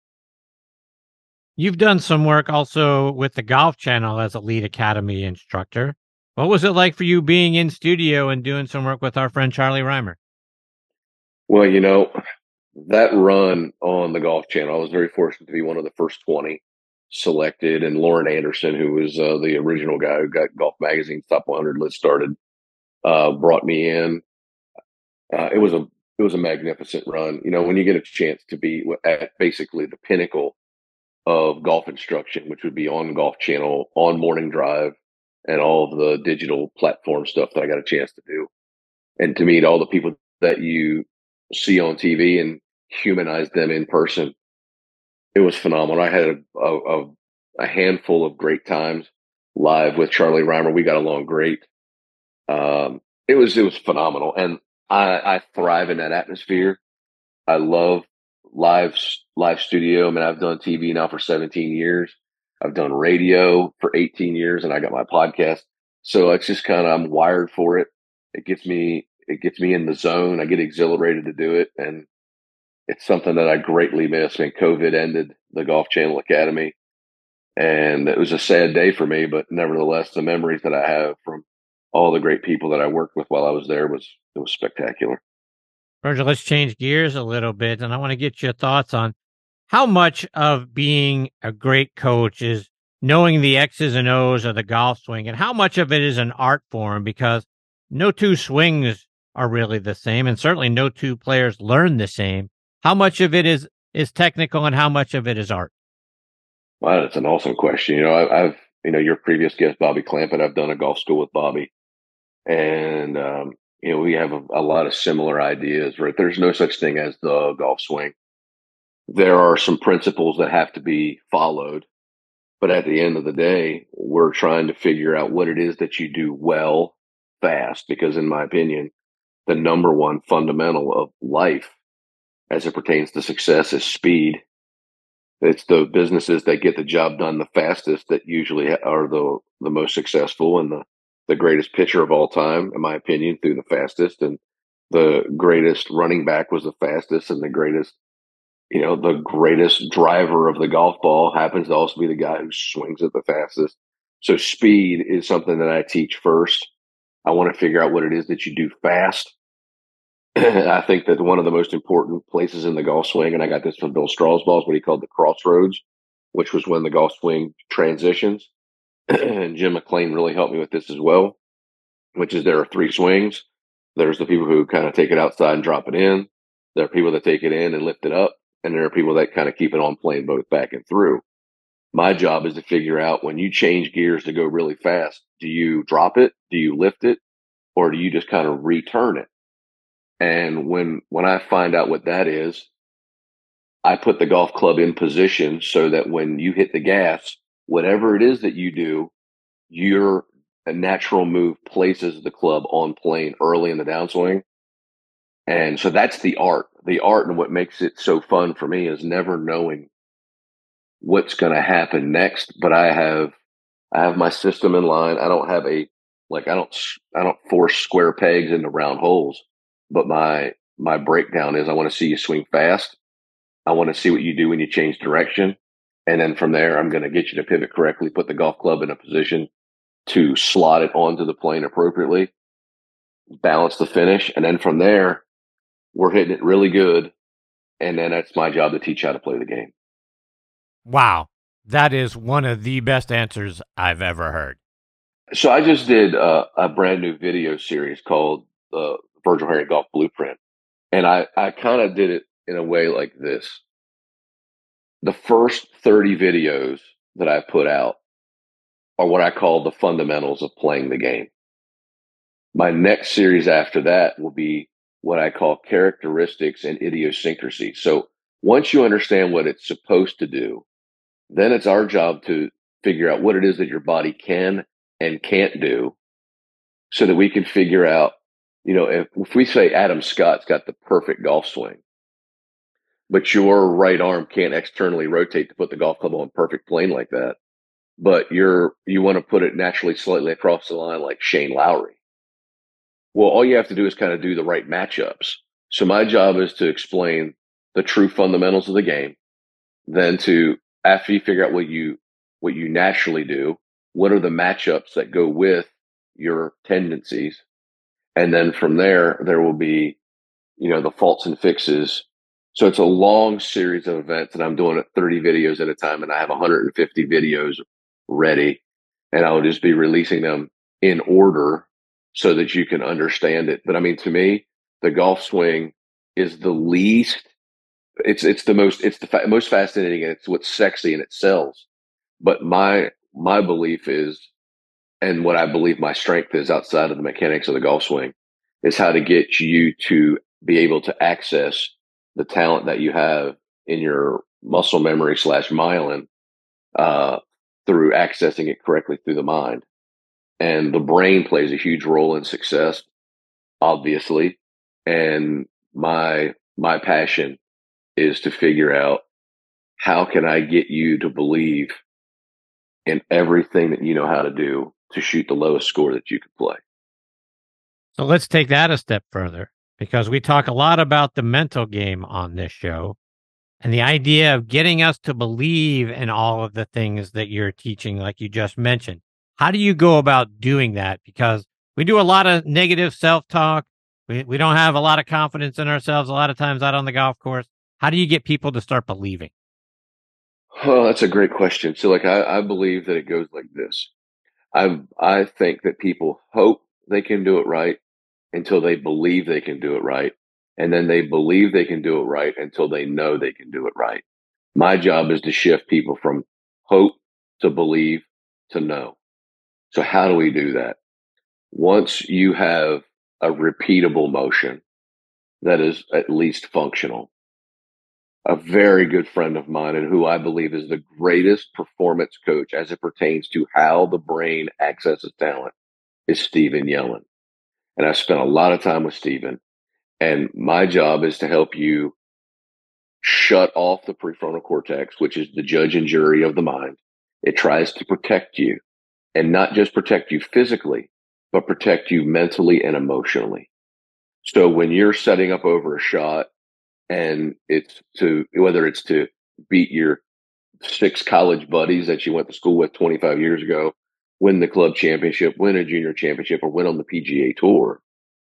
You've done some work also with the Golf Channel as a lead academy instructor. What was it like for you being in studio and doing some work with our friend Charlie Rymer? Well, that run on the Golf Channel, I was very fortunate to be one of the first 20 selected. And Lauren Anderson, who was the original guy who got Golf Magazine's Top 100 list started, brought me in. It was a magnificent run. When you get a chance to be at basically the pinnacle of golf instruction, which would be on Golf Channel, on Morning Drive, and all of the digital platform stuff that I got a chance to do. And to meet all the people that you see on TV and humanize them in person, it was phenomenal. I had a handful of great times live with Charlie Rymer. We got along great. It was phenomenal. And I thrive in that atmosphere. I love live studio. I mean, I've done TV now for 17 years. I've done radio for 18 years, and I got my podcast. So it's just I'm wired for it. It gets me in the zone. I get exhilarated to do it. And it's something that I greatly miss. I mean, COVID ended the Golf Channel Academy, and it was a sad day for me, but nevertheless, the memories that I have from all the great people that I worked with while I was there it was spectacular. Virgil, let's change gears a little bit, and I want to get your thoughts on how much of being a great coach is knowing the X's and O's of the golf swing, and how much of it is an art form, because no two swings are really the same, and certainly no two players learn the same. How much of it is technical, and how much of it is art? Well, that's an awesome question. I've your previous guest, Bobby Clampett, I've done a golf school with Bobby, and we have a lot of similar ideas, right? There's no such thing as the golf swing. There are some principles that have to be followed, but at the end of the day, we're trying to figure out what it is that you do well, fast, because in my opinion, the number one fundamental of life as it pertains to success is speed. It's the businesses that get the job done the fastest that usually are the most successful, and the greatest pitcher of all time, in my opinion, threw the fastest, and the greatest running back was the fastest, and the greatest driver of the golf ball happens to also be the guy who swings it the fastest. So speed is something that I teach first. I want to figure out what it is that you do fast. I think that one of the most important places in the golf swing, and I got this from Bill Strawsball, is what he called the crossroads, which was when the golf swing transitions. And Jim McLean really helped me with this as well, which is there are three swings. There's the people who kind of take it outside and drop it in. There are people that take it in and lift it up. And there are people that kind of keep it on playing both back and through. My job is to figure out when you change gears to go really fast, do you drop it? Do you lift it? Or do you just kind of return it? And when I find out what that is, I put the golf club in position so that when you hit the gas, whatever it is that you do, your natural move places the club on plane early in the downswing. And so that's the art. The art, and what makes it so fun for me is never knowing what's going to happen next. But I have my system in line. I don't have I don't force square pegs into round holes. But my breakdown is I want to see you swing fast. I want to see what you do when you change direction. And then from there, I'm going to get you to pivot correctly, put the golf club in a position to slot it onto the plane appropriately, balance the finish. And then from there, we're hitting it really good. And then that's my job to teach how to play the game. Wow. That is one of the best answers I've ever heard. So I just did a brand new video series called the Virgil Herring Golf Blueprint. And I kind of did it in a way like this. The first 30 videos that I put out are what I call the fundamentals of playing the game. My next series after that will be what I call characteristics and idiosyncrasies. So once you understand what it's supposed to do, then it's our job to figure out what it is that your body can and can't do so that we can figure out, if we say Adam Scott's got the perfect golf swing, but your right arm can't externally rotate to put the golf club on perfect plane like that, but you want to put it naturally slightly across the line like Shane Lowry. Well, all you have to do is kind of do the right matchups. So my job is to explain the true fundamentals of the game. Then after you figure out what you naturally do, what are the matchups that go with your tendencies? And then from there will be, the faults and fixes. So it's a long series of events, and I'm doing it 30 videos at a time, and I have 150 videos ready, and I'll just be releasing them in order so that you can understand it. But I mean, to me, the golf swing is the least, it's the most fascinating, and it's what's sexy and it sells. But my belief is, and what I believe my strength is outside of the mechanics of the golf swing, is how to get you to be able to access the talent that you have in your muscle memory / myelin through accessing it correctly through the mind. And the brain plays a huge role in success, obviously. And my passion is to figure out, how can I get you to believe in everything that you know how to do to shoot the lowest score that you could play. So let's take that a step further, because we talk a lot about the mental game on this show and the idea of getting us to believe in all of the things that you're teaching, like you just mentioned. How do you go about doing that? Because we do a lot of negative self-talk. We don't have a lot of confidence in ourselves a lot of times out on the golf course. How do you get people to start believing? Oh, that's a great question. So I believe that it goes like this. I think that people hope they can do it right until they believe they can do it right. And then they believe they can do it right until they know they can do it right. My job is to shift people from hope to believe to know. So how do we do that? Once you have a repeatable motion that is at least functional, a very good friend of mine, and who I believe is the greatest performance coach as it pertains to how the brain accesses talent, is Stephen Yellen. And I spent a lot of time with Stephen. And my job is to help you shut off the prefrontal cortex, which is the judge and jury of the mind. It tries to protect you, and not just protect you physically, but protect you mentally and emotionally. So when you're setting up over a shot, and whether it's to beat your 6 college buddies that you went to school with 25 years ago, win the club championship, win a junior championship, or win on the PGA Tour,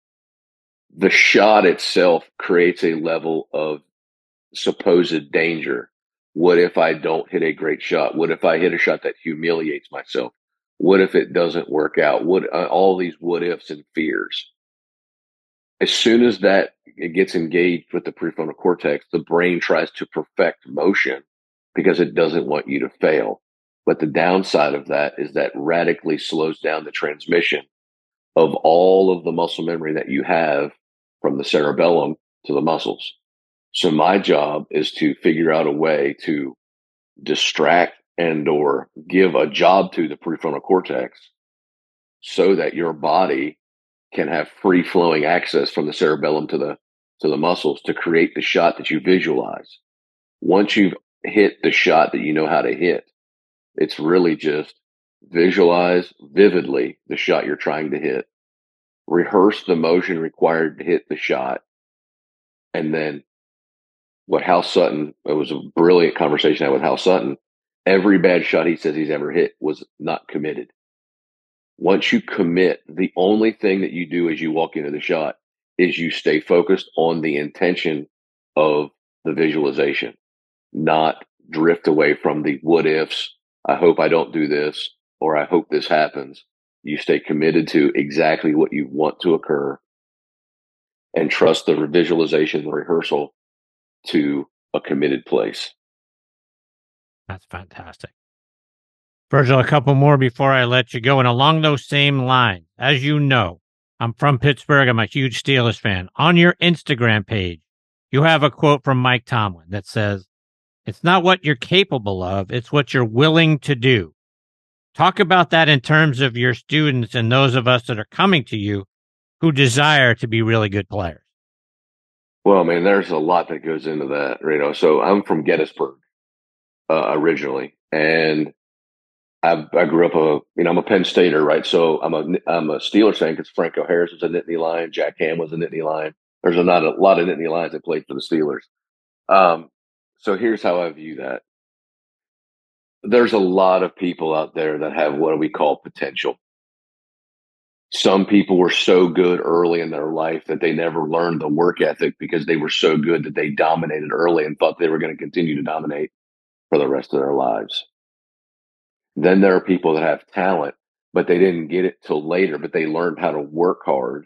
the shot itself creates a level of supposed danger. What if I don't hit a great shot? What if I hit a shot that humiliates myself? What if it doesn't work out? All these what ifs and fears. As soon as that it gets engaged with the prefrontal cortex, the brain tries to perfect motion because it doesn't want you to fail. But the downside of that is that radically slows down the transmission of all of the muscle memory that you have from the cerebellum to the muscles. So my job is to figure out a way to distract and or give a job to the prefrontal cortex so that your body can have free flowing access from the cerebellum to the muscles to create the shot that you visualize. Once you've hit the shot that you know how to hit, it's really just visualize vividly the shot you're trying to hit, rehearse the motion required to hit the shot, and then what Hal Sutton, it was a brilliant conversation I had with Hal Sutton. Every bad shot he says he's ever hit was not committed. Once you commit, the only thing that you do as you walk into the shot is you stay focused on the intention of the visualization, not drift away from the what ifs. I hope I don't do this, or I hope this happens. You stay committed to exactly what you want to occur and trust the visualization, the rehearsal to a committed place. That's fantastic. Virgil, a couple more before I let you go. And along those same lines, as you know, I'm from Pittsburgh. I'm a huge Steelers fan. On your Instagram page, you have a quote from Mike Tomlin that says, "It's not what you're capable of, it's what you're willing to do." Talk about that in terms of your students and those of us that are coming to you who desire to be really good players. Well, man, there's a lot that goes into that, So I'm from Gettysburg originally, and I grew up I'm a Penn Stater, right? So I'm a Steelers fan because Franco Harris was a Nittany Lion, Jack Ham was a Nittany Lion. There's not a lot of Nittany Lions that played for the Steelers. So here's how I view that. There's a lot of people out there that have what we call potential. Some people were so good early in their life that they never learned the work ethic because they were so good that they dominated early and thought they were going to continue to dominate for the rest of their lives. Then there are people that have talent, but they didn't get it till later, but they learned how to work hard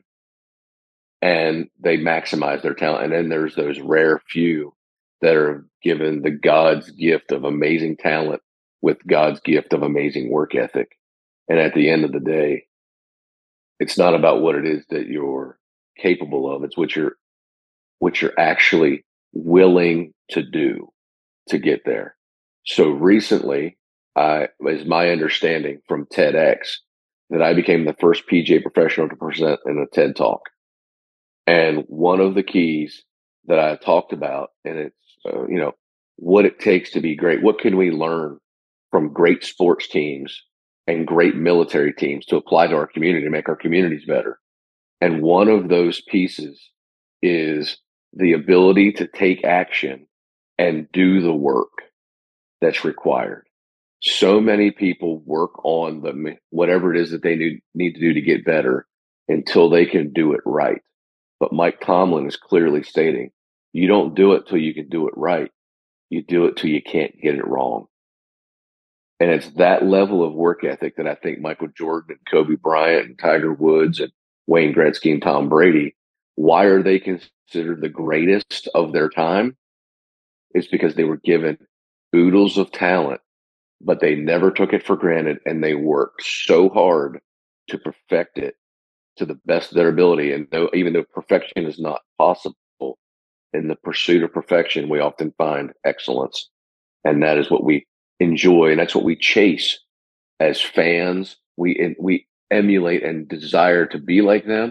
and they maximize their talent. And then there's those rare few that are given the God's gift of amazing talent with God's gift of amazing work ethic. And at the end of the day, it's not about what it is that you're capable of. It's what you're actually willing to do to get there. So recently, is my understanding from TEDx that I became the first PGA professional to present in a TED Talk. And one of the keys that I talked about, and it's, what it takes to be great. What can we learn from great sports teams and great military teams to apply to our community, to make our communities better? And one of those pieces is the ability to take action and do the work that's required. So many people work on whatever it is that they need to do to get better until they can do it right. But Mike Tomlin is clearly stating, you don't do it till you can do it right. You do it till you can't get it wrong. And it's that level of work ethic that I think Michael Jordan and Kobe Bryant and Tiger Woods and Wayne Gretzky and Tom Brady, why are they considered the greatest of their time? It's because they were given oodles of talent, but they never took it for granted, and they worked so hard to perfect it to the best of their ability. And even though perfection is not possible, in the pursuit of perfection, we often find excellence. And that is what we enjoy, and that's what we chase as fans. We emulate and desire to be like them,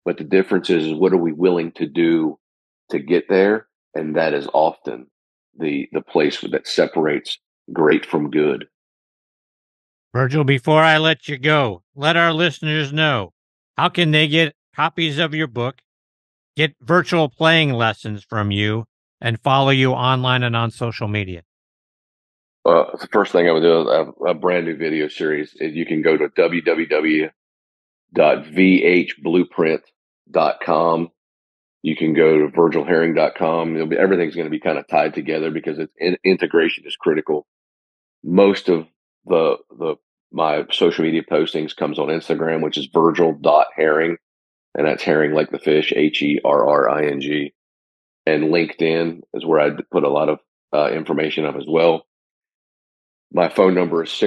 But the difference is what are we willing to do to get there? And that is often the place that separates great from good. Virgil, before I let you go, let our listeners know, how can they get copies of your book, get virtual playing lessons from you, and follow you online and on social media? The first thing I would do is a brand new video series. You can go to www.vhblueprint.com. You can go to virgilherring.com. Everything's going to be kind of tied together because integration is critical. Most of my social media postings comes on Instagram, which is virgil.herring, and that's herring like the fish, Herring. And LinkedIn is where I put a lot of information up as well. My phone number is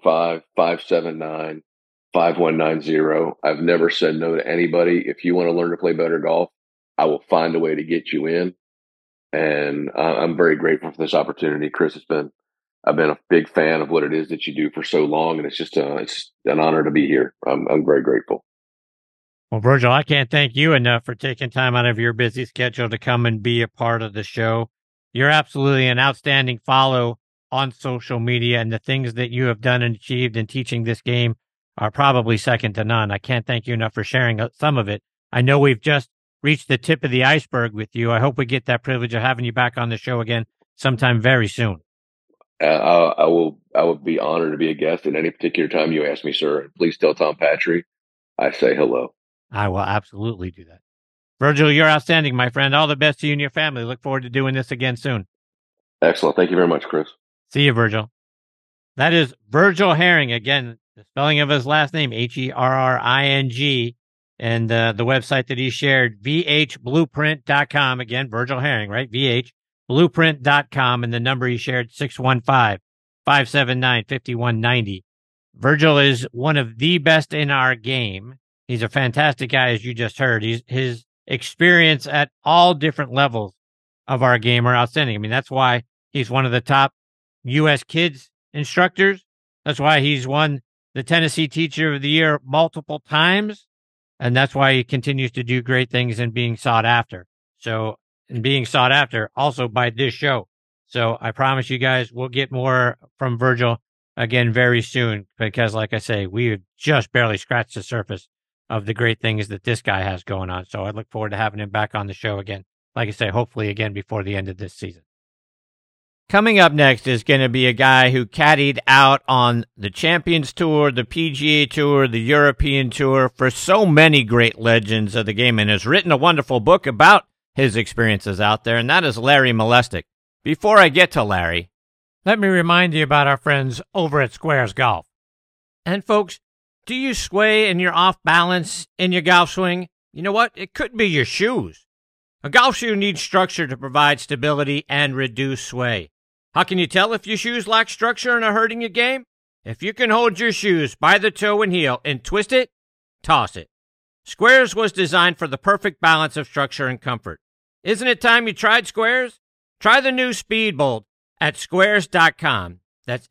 615-579-5190. I've never said no to anybody. If you want to learn to play better golf, I will find a way to get you in. And I'm very grateful for this opportunity, Chris. I've been a big fan of what it is that you do for so long, and it's just it's an honor to be here. I'm very grateful. Well, Virgil, I can't thank you enough for taking time out of your busy schedule to come and be a part of the show. You're absolutely an outstanding follow on social media, and the things that you have done and achieved in teaching this game are probably second to none. I can't thank you enough for sharing some of it. I know we've just reached the tip of the iceberg with you. I hope we get that privilege of having you back on the show again sometime very soon. I will be honored to be a guest at any particular time you ask me, sir. Please tell Tom Patry I say hello. I will absolutely do that. Virgil, you're outstanding, my friend. All the best to you and your family. Look forward to doing this again soon. Excellent. Thank you very much, Chris. See you, Virgil. That is Virgil Herring. Again, the spelling of his last name, Herring, and the website that he shared, vhblueprint.com. Again, Virgil Herring, right? vhblueprint.com, and the number he shared, 615-579-5190. Virgil is one of the best in our game. He's a fantastic guy, as you just heard. His experience at all different levels of our game are outstanding. I mean, that's why he's one of the top U.S. kids instructors. That's why he's won the Tennessee Teacher of the Year multiple times. And that's why he continues to do great things and being sought after. And being sought after also by this show. So I promise you guys we'll get more from Virgil again very soon, because like I say, we have just barely scratched the surface of the great things that this guy has going on. So I look forward to having him back on the show again. Like I say, hopefully again before the end of this season. Coming up next is going to be a guy who caddied out on the Champions Tour, the PGA Tour, the European Tour for so many great legends of the game, and has written a wonderful book about his experiences out there, and that is Larry Molestik. Before I get to Larry, let me remind you about our friends over at Squares Golf. And folks, do you sway and you're off balance in your golf swing? You know what? It could be your shoes. A golf shoe needs structure to provide stability and reduce sway. How can you tell if your shoes lack structure and are hurting your game? If you can hold your shoes by the toe and heel and twist it, toss it. Squares was designed for the perfect balance of structure and comfort. Isn't it time you tried Squares? Try the new Speedbolt at squares.com. That's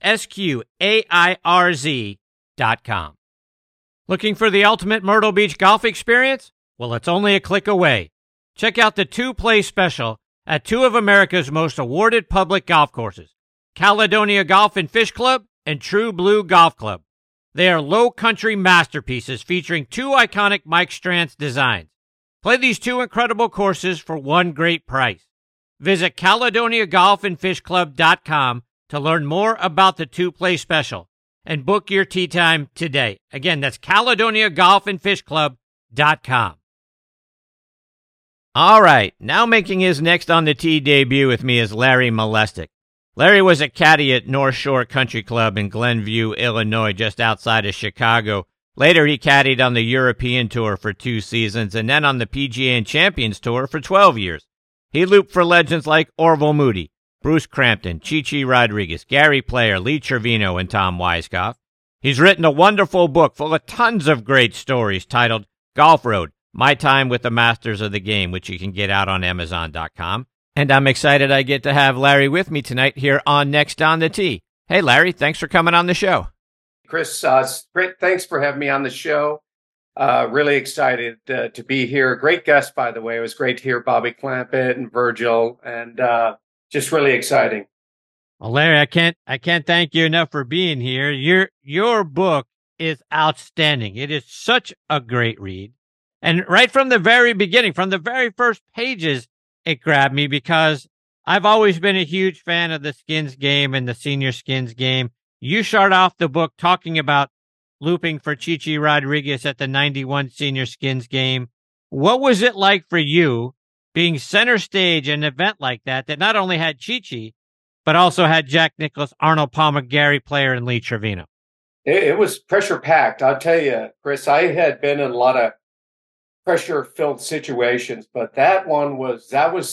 SQAIRZ.com. Looking for the ultimate Myrtle Beach golf experience? Well, it's only a click away. Check out the two-play special at two of America's most awarded public golf courses, Caledonia Golf and Fish Club and True Blue Golf Club. They are low country masterpieces featuring two iconic Mike Strantz designs. Play these two incredible courses for one great price. Visit CaledoniaGolfandFishClub.com to learn more about the two-play special and book your tee time today. Again, that's CaledoniaGolfandFishClub.com. All right, now making his next on the tee debut with me is Larry Molestik. Larry was a caddy at North Shore Country Club in Glenview, Illinois, just outside of Chicago. Later, he caddied on the European Tour for 2 seasons and then on the PGA and Champions Tour for 12 years. He looped for legends like Orville Moody, Bruce Crampton, Chi-Chi Rodriguez, Gary Player, Lee Trevino, and Tom Weiskopf. He's written a wonderful book full of tons of great stories titled Golf Road, My Time with the Masters of the Game, which you can get out on Amazon.com. And I'm excited I get to have Larry with me tonight here on Next on the Tee. Hey, Larry, thanks for coming on the show. Chris, great. Thanks for having me on the show. Really excited to be here. Great guest, by the way. It was great to hear Bobby Clampett and Virgil, and just really exciting. Well, Larry, I can't thank you enough for being here. Your book is outstanding. It is such a great read. And right from the very beginning, from the very first pages, it grabbed me because I've always been a huge fan of the skins game and the senior skins game. You start off the book talking about looping for Chichi Rodriguez at the 91 senior skins game. What was it like for you being center stage in an event like that not only had Chichi, but also had Jack Nicklaus, Arnold Palmer, Gary Player, and Lee Trevino? It was pressure packed. I'll tell you, Chris, I had been in a lot of pressure filled situations, but that was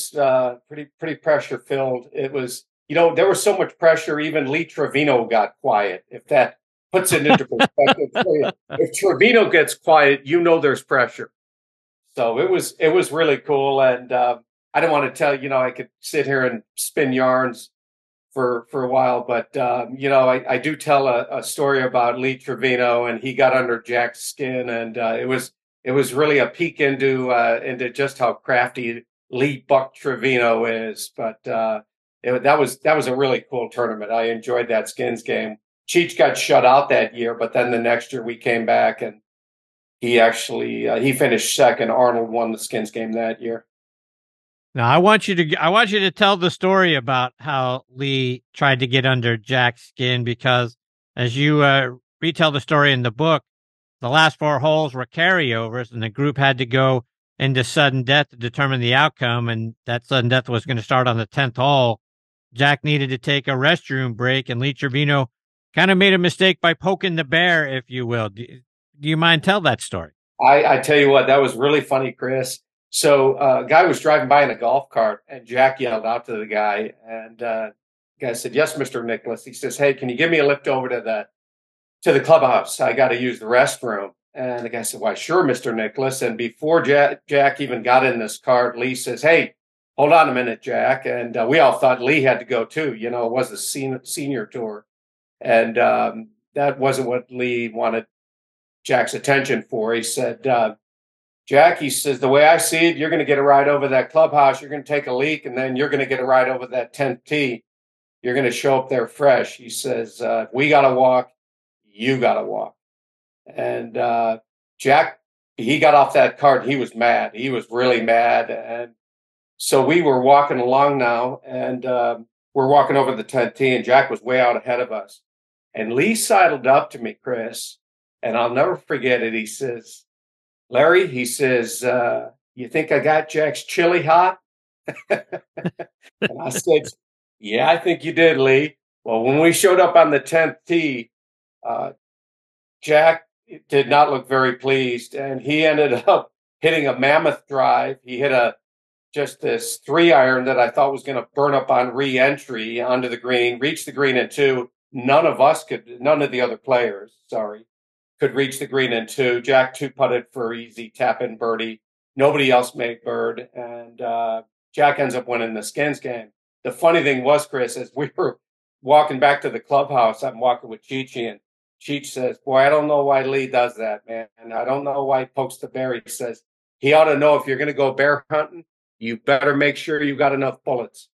pretty pressure filled. It was, there was so much pressure. Even Lee Trevino got quiet. If that puts it into perspective for you, if Trevino gets quiet, there's pressure. So it was really cool. And I didn't want to tell, I could sit here and spin yarns for a while, but I do tell a story about Lee Trevino, and he got under Jack's skin, and it was really a peek into just how crafty Lee Buck Trevino is. But that was a really cool tournament. I enjoyed that skins game. Cheech got shut out that year, but then the next year we came back, and he actually he finished second. Arnold won the skins game that year. Now I want you to tell the story about how Lee tried to get under Jack's skin, because as you retell the story in the book, the last 4 holes were carryovers, and the group had to go into sudden death to determine the outcome, and that sudden death was going to start on the 10th hole. Jack needed to take a restroom break, and Lee Trevino kind of made a mistake by poking the bear, if you will. Do you mind tell that story? I tell you what, that was really funny, Chris. So a guy was driving by in a golf cart, and Jack yelled out to the guy, and the guy said, "Yes, Mr. Nicklaus." He says, "Hey, can you give me a lift over to the clubhouse? I got to use the restroom." And the guy said, "Why, sure, Mr. Nicklaus." And before Jack even got in this cart, Lee says, "Hey, hold on a minute, Jack." And we all thought Lee had to go too. It was the senior tour. And that wasn't what Lee wanted Jack's attention for. He said, "Jack," he says, "the way I see it, you're going to get a ride over that clubhouse. You're going to take a leak, and then you're going to get a ride over that 10th tee. You're going to show up there fresh." He says, "We got to walk. You got to walk." And Jack, he got off that cart. He was mad. He was really mad. And so we were walking along now, and we're walking over the 10th tee, and Jack was way out ahead of us. And Lee sidled up to me, Chris, and I'll never forget it. He says, "Larry," he says, "you think I got Jack's chili hot?" And I said, "Yeah, I think you did, Lee." Well, when we showed up on the 10th tee, Jack did not look very pleased, and he ended up hitting a mammoth drive. He hit just this 3-iron that I thought was going to burn up on re-entry onto the green, reached the green in 2. None of the other players, could reach the green in 2. Jack 2-putted for easy tap-in birdie. Nobody else made bird, and Jack ends up winning the skins game. The funny thing was, Chris, as we were walking back to the clubhouse, I'm walking with Chichi, and Cheech says, "Boy, I don't know why Lee does that, man. And I don't know why he pokes the bear." He says, "He ought to know if you're going to go bear hunting, you better make sure you got enough bullets."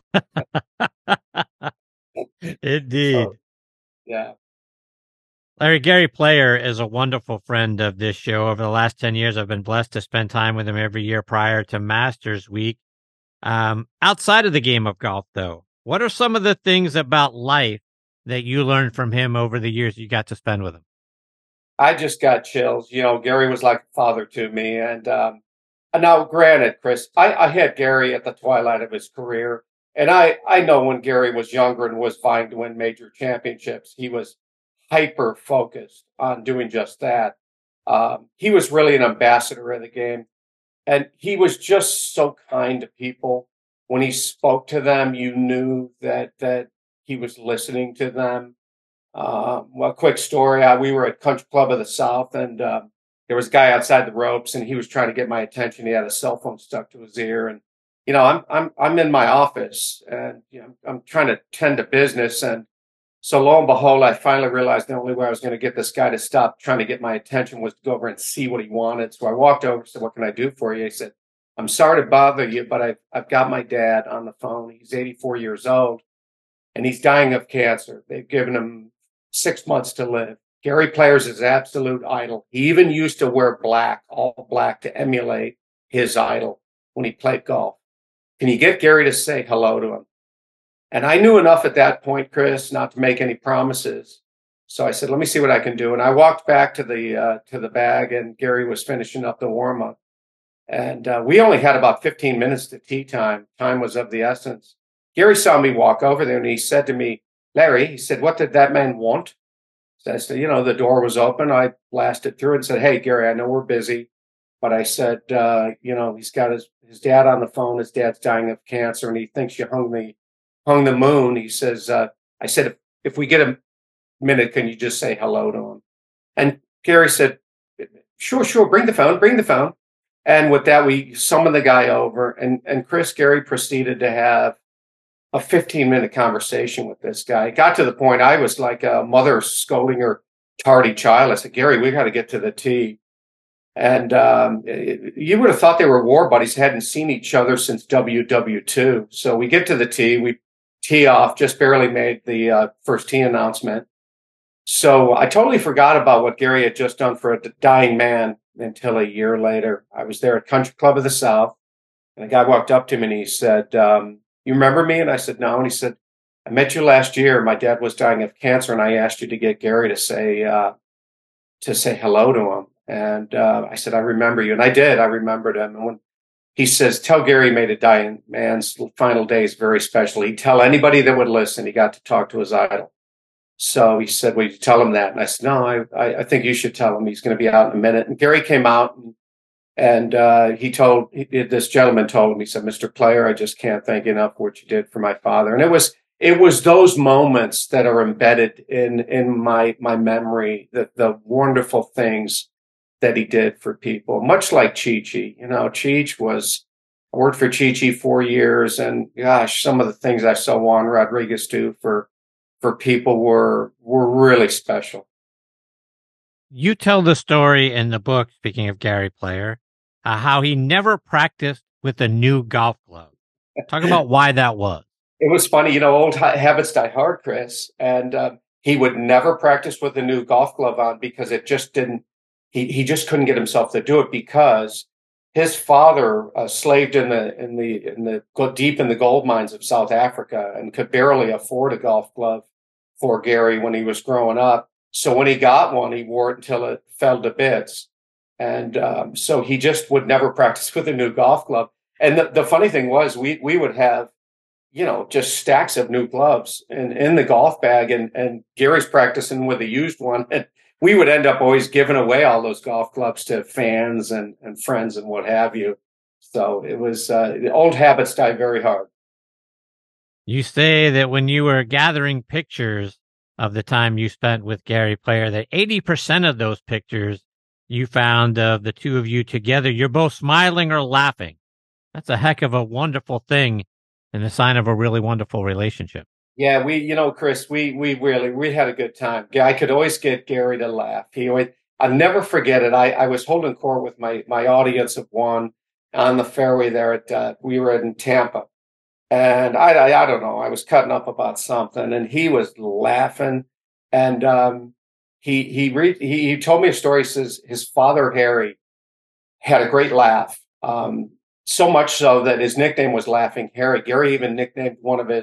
Indeed. So, yeah. Larry, Gary Player is a wonderful friend of this show. Over the last 10 years, I've been blessed to spend time with him every year prior to Masters Week. Outside of the game of golf, though, what are some of the things about life that you learned from him over the years you got to spend with him? I just got chills. Gary was like a father to me. And now, granted, Chris, I had Gary at the twilight of his career. And I know when Gary was younger and was vying to win major championships, he was hyper focused on doing just that. He was really an ambassador of the game. And he was just so kind to people. When he spoke to them, you knew that he was listening to them. Well, quick story. We were at Country Club of the South, and there was a guy outside the ropes, and he was trying to get my attention. He had a cell phone stuck to his ear, and I'm in my office, and I'm trying to tend to business, and So lo and behold, I finally realized the only way I was going to get this guy to stop trying to get my attention was to go over and see what he wanted. So I walked over and said, "What can I do for you?" He said, "I'm sorry to bother you, but I've got my dad on the phone. He's 84 years old, and he's dying of cancer. They've given him 6 months to live. Gary Player is his absolute idol. He even used to wear black, all black, to emulate his idol when he played golf. Can you get Gary to say hello to him?" And I knew enough at that point, Chris, not to make any promises. So I said, "Let me see what I can do." And I walked back to the bag, and Gary was finishing up the warm-up. And we only had about 15 minutes to tee time. Time was of the essence. Gary saw me walk over there, and he said to me, "Larry," he said, "what did that man want?" So I said, the door was open. I blasted through and said, "Hey, Gary, I know we're busy, but," I said, "he's got his dad on the phone. His dad's dying of cancer, and he thinks you hung the moon." He says, I said, if we get a minute, can you just say hello to him?" And Gary said, Sure, bring the phone. And with that, we summoned the guy over, and Chris, Gary proceeded to have a 15-minute conversation with this guy. It got to the point I was like a mother scolding her tardy child. I said, "Gary, we got to get to the tee." And you would have thought they were war buddies, hadn't seen each other since WW2. So we get to the tee, we tee off, just barely made the first tee announcement. So I totally forgot about what Gary had just done for a dying man until a year later. I was there at Country Club of the South, and a guy walked up to me and he said, "You remember me?" And I said, "No." And he said, "I met you last year. My dad was dying of cancer, and I asked you to get Gary to say hello to him." And I said, "I remember you." And I did. I remembered him. And when he says, "Tell Gary made a dying man's final days very special. He'd tell anybody that would listen he got to talk to his idol." So he said, "Will you tell him that?" And I said, "No, I think you should tell him. He's going to be out in a minute." And Gary came out, and this gentleman told him, he said, "Mr. Player, I just can't thank you enough for what you did for my father." And it was those moments that are embedded in my memory, the wonderful things that he did for people, much like Chi-Chi. Cheech I worked for Chi-Chi 4 years, and gosh, some of the things I saw Juan Rodriguez do for people were really special. You tell the story in the book, speaking of Gary Player, how he never practiced with a new golf club. Talk about why that was. It was funny, old habits die hard, Chris. And he would never practice with a new golf club on because it just didn't. He just couldn't get himself to do it because his father slaved in the deep in the gold mines of South Africa and could barely afford a golf glove for Gary when he was growing up. So when he got one, he wore it until it fell to bits. And so he just would never practice with a new golf glove. And the funny thing was we would have, just stacks of new gloves in the golf bag, and Gary's practicing with a used one. And we would end up always giving away all those golf clubs to fans and friends and what have you. So it was, the old habits die very hard. You say that when you were gathering pictures of the time you spent with Gary Player, that 80% of those pictures you found of the two of you together, you're both smiling or laughing. That's a heck of a wonderful thing and a sign of a really wonderful relationship. Yeah, Chris, we had a good time. I could always get Gary to laugh. I'll never forget it. I was holding court with my audience of one on the fairway there we were in Tampa. And I don't know, I was cutting up about something, and he was laughing. And he told me a story. He says his father, Harry, had a great laugh. So much so that his nickname was Laughing Harry. Gary even named one of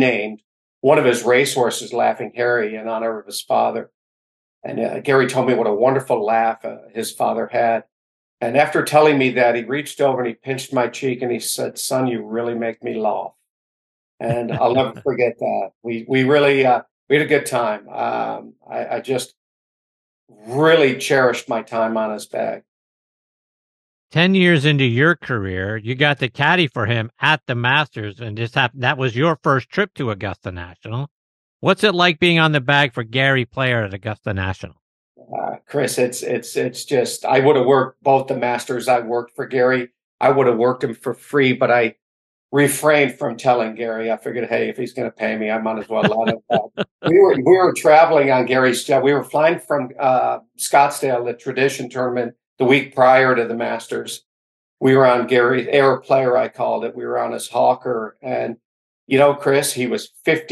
his racehorses Laughing Harry in honor of his father. And Gary told me what a wonderful laugh his father had. And after telling me that, he reached over and he pinched my cheek and he said, "Son, you really make me laugh." And I'll never forget that. We really we had a good time. I just really cherished my time on his bag. 10 years into your career, you got the caddy for him at the Masters, and that was your first trip to Augusta National. What's it like being on the bag for Gary Player at Augusta National? Chris, it's just, I would have worked both the Masters. I worked for Gary. I would have worked him for free, but refrained from telling Gary. I figured, hey, if he's going to pay me, I might as well let him. We were traveling on Gary's jet. We were flying from Scottsdale, the Tradition tournament, the week prior to the Masters. We were on Gary's Air Player, I called it. We were on his Hawker. And, you know, Chris, he was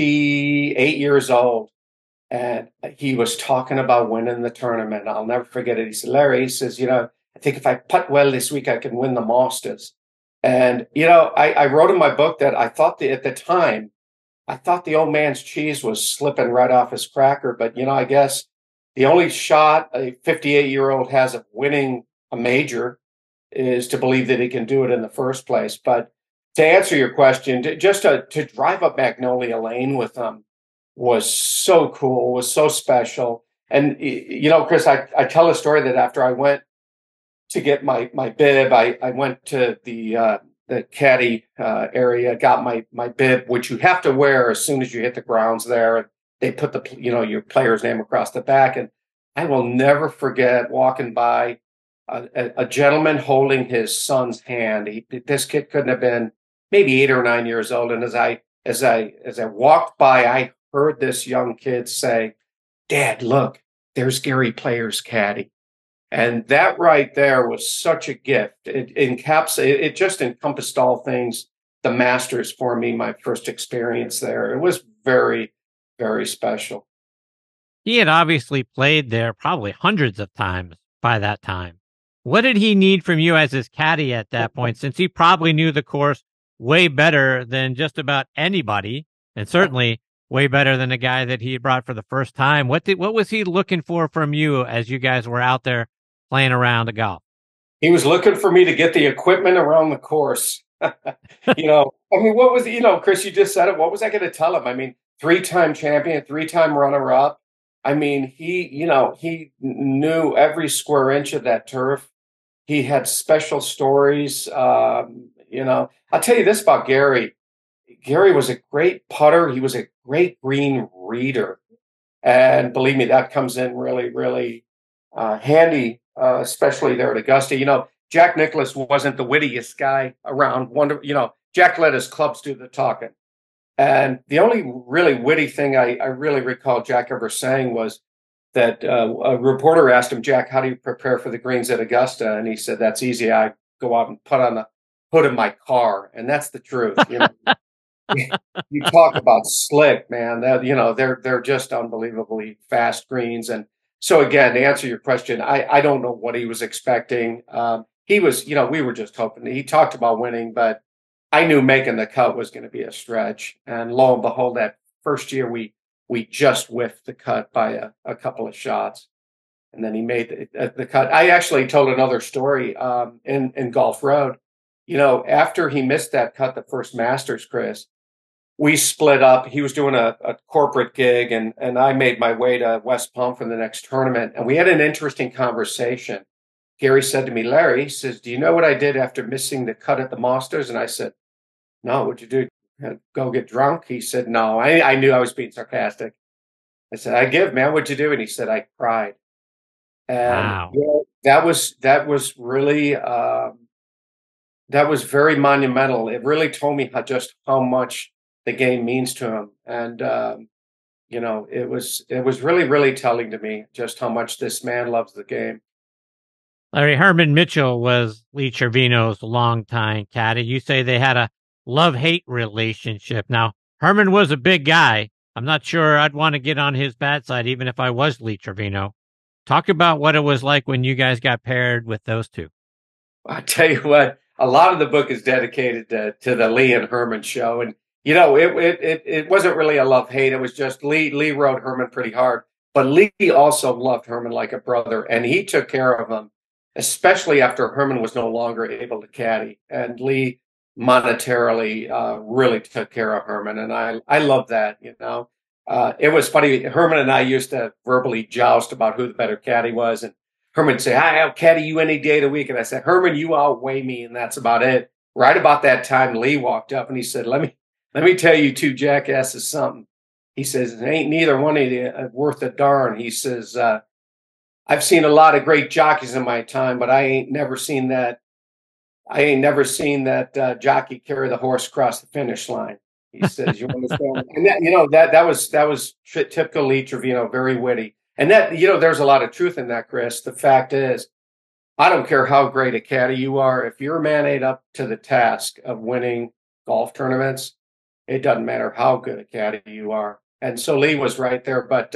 58 years old. And he was talking about winning the tournament. I'll never forget it. He said, Larry, he says, you know, I think if I putt well this week, I can win the Masters. And, you know, I wrote in my book that I thought at the time, I thought the old man's cheese was slipping right off his cracker. But, you know, I guess the only shot a 58-year-old has of winning a major is to believe that he can do it in the first place. But to answer your question, just to drive up Magnolia Lane with them was so cool, was so special. And, you know, Chris, I tell a story that after I went to get my bib, I went to the caddy area, got my bib, which you have to wear as soon as you hit the grounds there. They put your player's name across the back. And I will never forget walking by a gentleman holding his son's hand. This kid couldn't have been maybe 8 or 9 years old. And as I walked by, I heard this young kid say, "Dad, look, there's Gary Player's caddy." And that right there was such a gift. It just encompassed all things, the Masters for me, my first experience there. It was very, very special. He had obviously played there probably hundreds of times by that time. What did he need from you as his caddy at that point, since he probably knew the course way better than just about anybody, and certainly way better than the guy that he brought for the first time? What was he looking for from you as you guys were out there playing around the golf? He was looking for me to get the equipment around the course. You know, I mean, what was, you know, Chris, you just said it. What was I going to tell him? I mean, 3-time champion, 3-time runner-up. I mean, he knew every square inch of that turf. He had special stories. You know, I'll tell you this about Gary. Gary was a great putter. He was a great green reader. And believe me, that comes in really, really handy, especially there at Augusta. You know, Jack Nicklaus wasn't the wittiest guy around. Jack let his clubs do the talking. And the only really witty thing I really recall Jack ever saying was that a reporter asked him, "Jack, how do you prepare for the greens at Augusta?" And he said, "That's easy. I go out and put on the hood of my car." And that's the truth. You know, you talk about slick, man. That, you know, they're just unbelievably fast greens. And so again, to answer your question, I don't know what he was expecting. He was, you know, we were just hoping. He talked about winning, but I knew making the cut was going to be a stretch. And lo and behold, that first year we just whiffed the cut by a couple of shots. And then he made the cut. I actually told another story in Golf Road. You know, after he missed that cut, the first Masters, Chris, we split up. He was doing a corporate gig, and I made my way to West Palm for the next tournament. And we had an interesting conversation. Gary said to me, "Larry," he says, "do you know what I did after missing the cut at the Masters?" And I said, "No, what'd you do? Go get drunk?" He said, "No." I knew I was being sarcastic. I said, "I give, man. What'd you do?" And he said, "I cried." And wow. You know, that was really that was very monumental. It really told me how much the game means to him. And you know, it was really, really telling to me just how much this man loves the game. Larry, Herman Mitchell was Lee Trevino's longtime caddy. You say they had a love-hate relationship. Now, Herman was a big guy. I'm not sure I'd want to get on his bad side, even if I was Lee Trevino. Talk about what it was like when you guys got paired with those two. I tell you what, a lot of the book is dedicated to the Lee and Herman show. And, you know, it wasn't really a love-hate. It was just Lee rode Herman pretty hard. But Lee also loved Herman like a brother, and he took care of him, especially after Herman was no longer able to caddy. And Lee monetarily really took care of Herman. And I love that, you know. It was funny. Herman and I used to verbally joust about who the better caddy was. And Herman would say, "I'll caddy you any day of the week." And I said, "Herman, you outweigh me, and that's about it." Right about that time, Lee walked up and he said, let me tell you two jackasses something. He says, "It ain't neither one of you worth a darn." He says, "I've seen a lot of great jockeys in my time, but I ain't never seen that I ain't never seen that jockey carry the horse across the finish line. He says, "You understand?" And that was typical Lee Trevino, very witty. And that there's a lot of truth in that, Chris. The fact is, I don't care how great a caddy you are. If your man ain't up to the task of winning golf tournaments, it doesn't matter how good a caddy you are. And so Lee was right there. But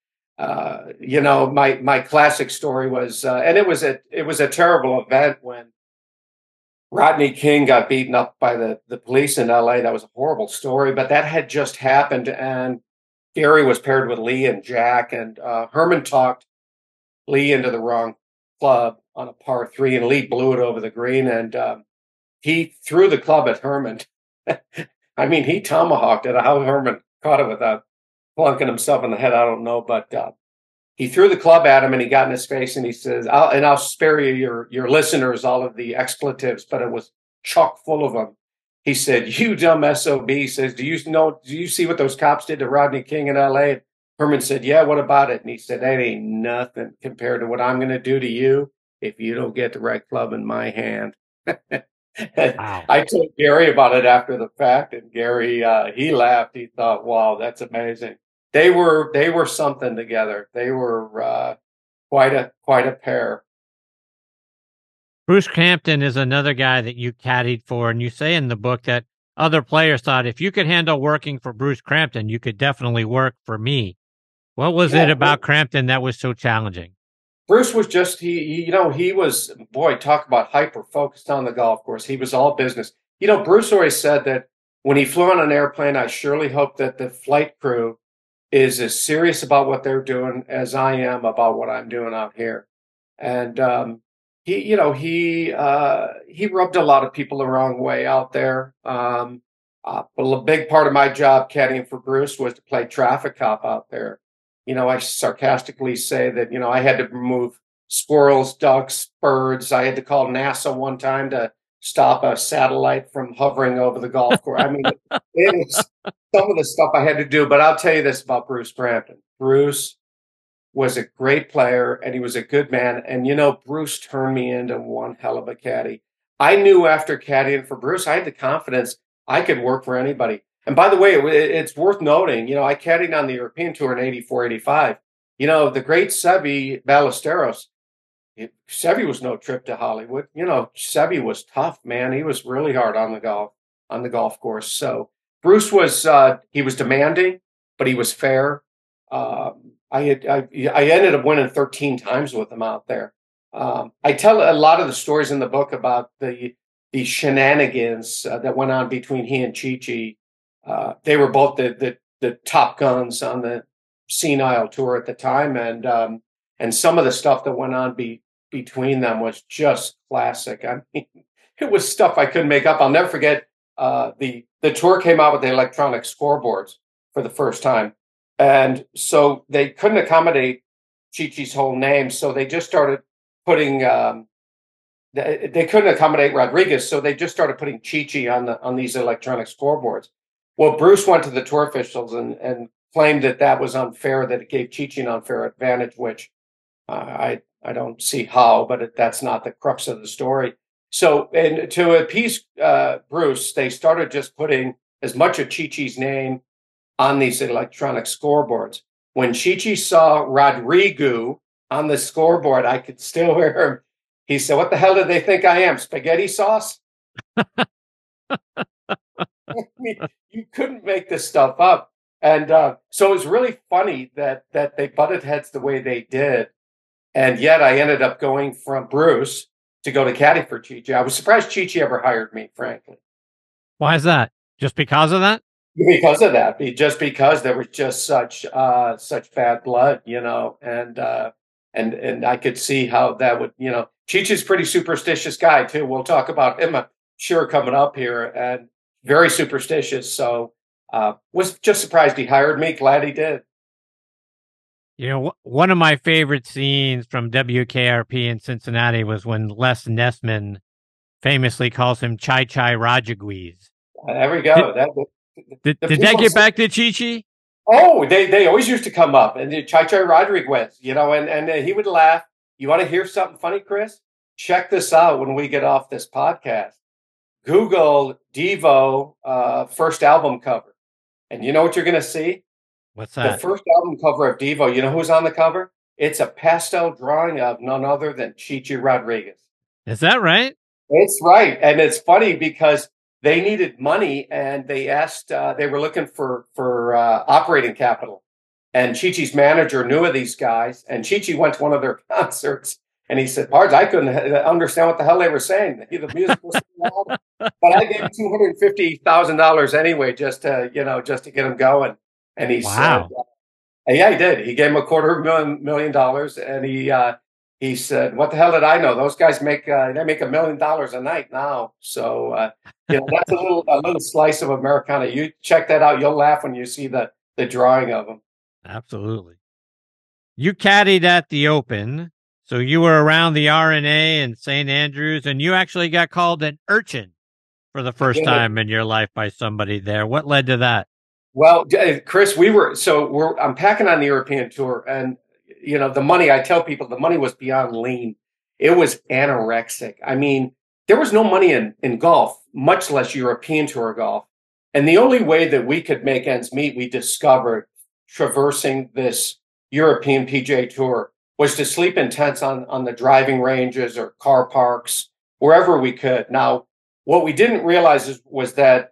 my classic story was, and it was a terrible event when Rodney King got beaten up by the police in LA. That was a horrible story, but that had just happened. And Gary was paired with Lee and Jack, and Herman talked Lee into the wrong club on a par 3, and Lee blew it over the green, and he threw the club at Herman. I mean, he tomahawked it. How Herman caught it without plunking himself in the head, I don't know, but he threw the club at him, and he got in his face, and he says, I'll spare you your listeners all of the expletives, but it was chock full of them. He said, "You dumb SOB," he says, do you see what those cops did to Rodney King in LA? Herman said, "Yeah, what about it?" And he said, "That ain't nothing compared to what I'm going to do to you if you don't get the right club in my hand." Wow. I told Gary about it after the fact, and Gary, he laughed. He thought, "Wow, that's amazing." They were something together. They were quite a pair. Bruce Crampton is another guy that you caddied for, and you say in the book that other players thought if you could handle working for Bruce Crampton, you could definitely work for me. What was it about Crampton that was so challenging? Bruce was just, he was, boy, talk about hyper-focused on the golf course. He was all business. Bruce always said that when he flew on an airplane, I surely hope that the flight crew is as serious about what they're doing as I am about what I'm doing out here. And he rubbed a lot of people the wrong way out there. But a big part of my job caddying for Bruce was to play traffic cop out there. I sarcastically say that, I had to remove squirrels, ducks, birds. I had to call NASA one time to stop a satellite from hovering over the golf course. I mean, it was some of the stuff I had to do. But I'll tell you this about Bruce Crampton. Bruce was a great player, and he was a good man. And, Bruce turned me into one hell of a caddy. I knew after caddying for Bruce, I had the confidence I could work for anybody. And by the way, it's worth noting, I caddied on the European Tour in 84, 85. The great Seve Ballesteros, Seve was no trip to Hollywood. Seve was tough, man. He was really hard on the golf course. So Bruce was, he was demanding, but he was fair. I ended up winning 13 times with him out there. I tell a lot of the stories in the book about the shenanigans that went on between he and Chi-Chi. They were both the top guns on the Senile Tour at the time, and some of the stuff that went on between them was just classic. I mean, it was stuff I couldn't make up. I'll never forget the tour came out with the electronic scoreboards for the first time, and so they couldn't accommodate Chi-Chi's whole name, so they just started putting. They couldn't accommodate Rodriguez, so they just started putting Chi-Chi on these electronic scoreboards. Well, Bruce went to the tour officials and claimed that was unfair, that it gave Chi-Chi an unfair advantage, which I don't see how, but that's not the crux of the story. So, and to appease Bruce, they started just putting as much of Chi-Chi's name on these electronic scoreboards. When Chi-Chi saw Rodrigo on the scoreboard, I could still hear him. He said, "What the hell did they think I am, spaghetti sauce?" I mean, you couldn't make this stuff up. And so it was really funny that they butted heads the way they did. And yet I ended up going from Bruce to go to caddy for Chi-Chi. I was surprised Chi-Chi ever hired me, frankly. Why is that? Just because of that? Because of that. Just because there was just such bad blood, and I could see how that would, Chi-Chi's a pretty superstitious guy too. We'll talk about him, I'm sure, coming up here, and very superstitious. So was just surprised he hired me. Glad he did. One of my favorite scenes from WKRP in Cincinnati was when Les Nessman famously calls him Chai Chai Rajaguiz. There we go. Did that get back to Chi-Chi? Oh, they always used to come up, and Chai Chai Rodriguez, and he would laugh. You want to hear something funny, Chris? check this out when we get off this podcast. Google Devo first album cover. And you know what you're going to see? What's that? The first album cover of Devo, you know who's on the cover? It's a pastel drawing of none other than Chichi Rodriguez. Is that right? It's right. And it's funny because they needed money and they asked, they were looking for operating capital. And Chichi's manager knew of these guys. And Chichi went to one of their concerts and he said, Pards, I couldn't understand what the hell they were saying. The music was so loud. But I gave him $250,000 anyway, just to get him going. And he said, yeah, he did. He gave him $250,000 and he said, what the hell did I know? Those guys make $1 million a night now. So, that's a little slice of Americana. You check that out. You'll laugh when you see the drawing of them. Absolutely. You caddied at the Open, so you were around the R&A and St. Andrews, and you actually got called an urchin for the first time in your life by somebody there. What led to that? Well, Chris, I'm packing on the European tour, and the money, I tell people the money was beyond lean. It was anorexic. I mean, there was no money in golf, much less European tour golf. And the only way that we could make ends meet, we discovered traversing this European PGA Tour was to sleep in tents on the driving ranges or car parks, wherever we could. Now, what we didn't realize was that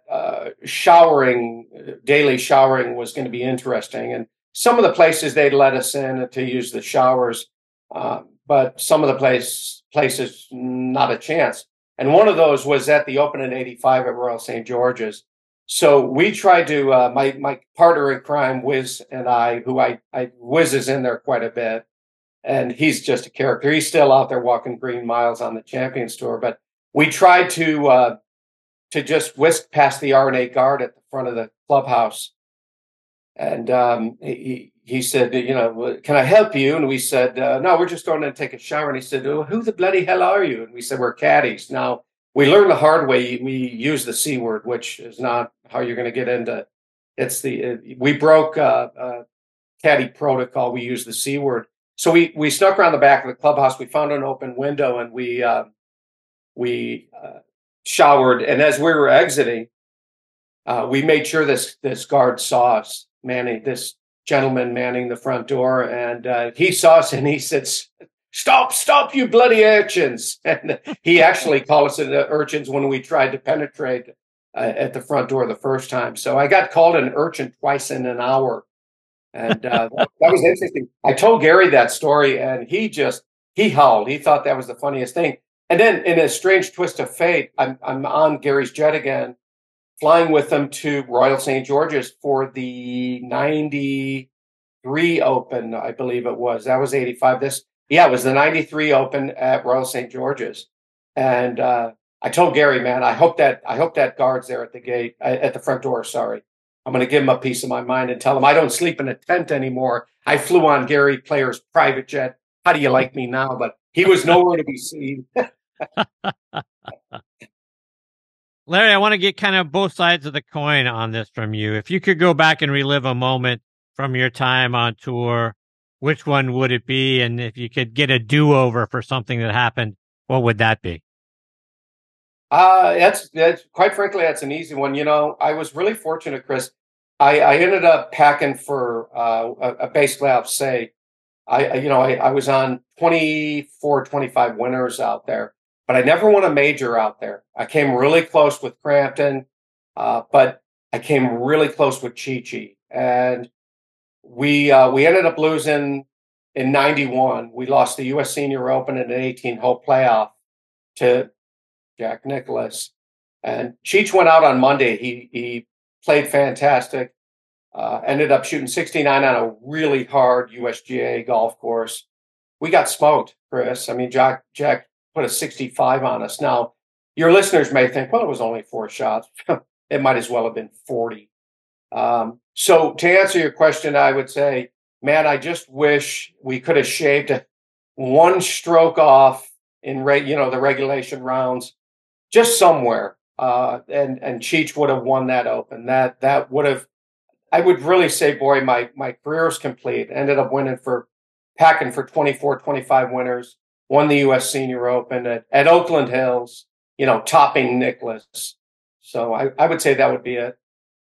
daily showering was going to be interesting. And some of the places they'd let us in to use the showers, but some of the places, not a chance. And one of those was at the Open in '85 at Royal St. George's. So we tried to, my partner in crime, Wiz, and I, Wiz is in there quite a bit, and he's just a character. He's still out there walking green miles on the Champions Tour, but we tried to just whisk past the R&A guard at the front of the clubhouse. And he said, can I help you? And we said, no, we're just going to take a shower. And he said, oh, who the bloody hell are you? And we said, we're caddies. Now, we learned the hard way. We use the C word, which is not how you're going to get into. We broke caddy protocol. We used the C word. So we snuck around the back of the clubhouse. We found an open window and we showered. And as we were exiting, we made sure this guard saw us, this gentleman manning the front door. And he saw us and he said, Stop, you bloody urchins. And he actually called us urchins when we tried to penetrate at the front door the first time. So I got called an urchin twice in an hour. And that was interesting. I told Gary that story and he howled. He thought that was the funniest thing. And then in a strange twist of fate, I'm on Gary's jet again, flying with him to Royal St. George's for the 93 Open, I believe it was. That was 85. It was the 93 Open at Royal St. George's. And I told Gary, man, I hope that guard's there at the gate, at the front door, sorry. I'm going to give him a piece of my mind and tell him I don't sleep in a tent anymore. I flew on Gary Player's private jet. How do you like me now? But he was nowhere to be seen. Larry, I want to get kind of both sides of the coin on this from you. If you could go back and relive a moment from your time on tour, which one would it be? And if you could get a do-over for something that happened, what would that be? That's quite frankly, that's an easy one. I was really fortunate, Chris. I ended up packing for basically, I'll say, I was on 24, 25 winners out there, but I never won a major out there. I came really close with Crampton, but I came really close with Chi-Chi. And we ended up losing in 91. We lost the U.S. Senior Open in an 18-hole playoff to Jack Nicklaus. And Cheech went out on Monday. He played fantastic. Ended up shooting 69 on a really hard USGA golf course. We got smoked, Chris. I mean, Jack put a 65 on us. Now, your listeners may think, well, it was only 4 shots. It might as well have been 40. So to answer your question, I would say, man, I just wish we could have shaved one stroke off in the regulation rounds, just somewhere. And Cheech would have won that Open. That would have, I would really say, boy, my career is complete. Ended up packing for 24, 25 winners. won the U.S. Senior Open at Oakland Hills, topping Nicklaus. So I would say that would be it.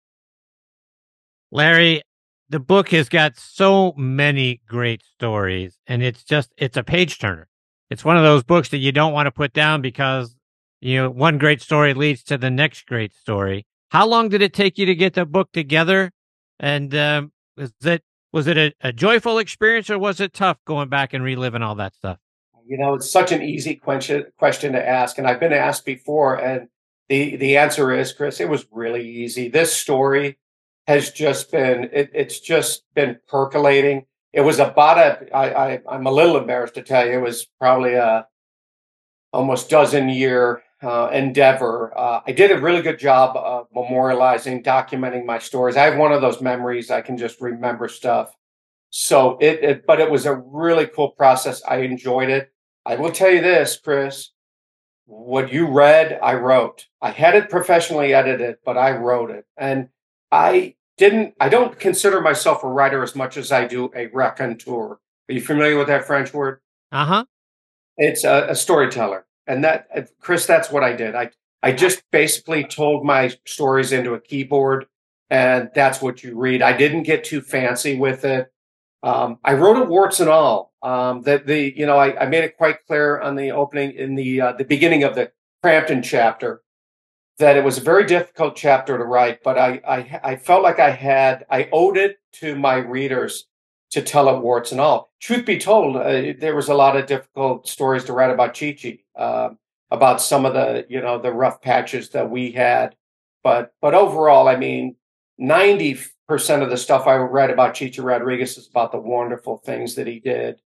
Larry, the book has got so many great stories, and it's a page turner. It's one of those books that you don't want to put down because, one great story leads to the next great story. How long did it take you to get the book together? And was it a joyful experience, or was it tough going back and reliving all that stuff? It's such an easy question to ask, and I've been asked before, and the answer is, Chris, it was really easy. This story has just been, it's just been percolating. It was about I'm a little embarrassed to tell you, it was probably a almost dozen-year endeavor. I did a really good job of memorializing, documenting my stories. I have one of those memories. I can just remember stuff. So but it was a really cool process. I enjoyed it. I will tell you this, Chris, what you read, I wrote. I had it professionally edited, but I wrote it. And I don't consider myself a writer as much as I do a raconteur. Are you familiar with that French word? Uh-huh. It's a storyteller. And that, Chris, that's what I did. I just basically told my stories into a keyboard, and that's what you read. I didn't get too fancy with it. I wrote it warts and all. I made it quite clear on the opening, in the beginning of the Crampton chapter, that it was a very difficult chapter to write, but I felt like I owed it to my readers to tell it warts and all. Truth be told, there was a lot of difficult stories to write about Chi-Chi, about some of the rough patches that we had. But overall, 90% of the stuff I read about Chi-Chi Rodriguez is about the wonderful things that he did,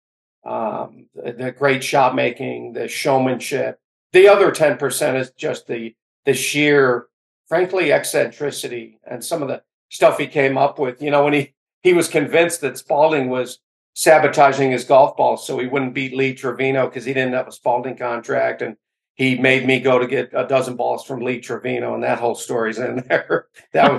the great shot making, the showmanship. The other 10% is just the sheer, frankly, eccentricity and some of the stuff he came up with. When he was convinced that Spalding was sabotaging his golf balls so he wouldn't beat Lee Trevino because he didn't have a Spalding contract, and he made me go to get a dozen balls from Lee Trevino, and that whole story's in there. That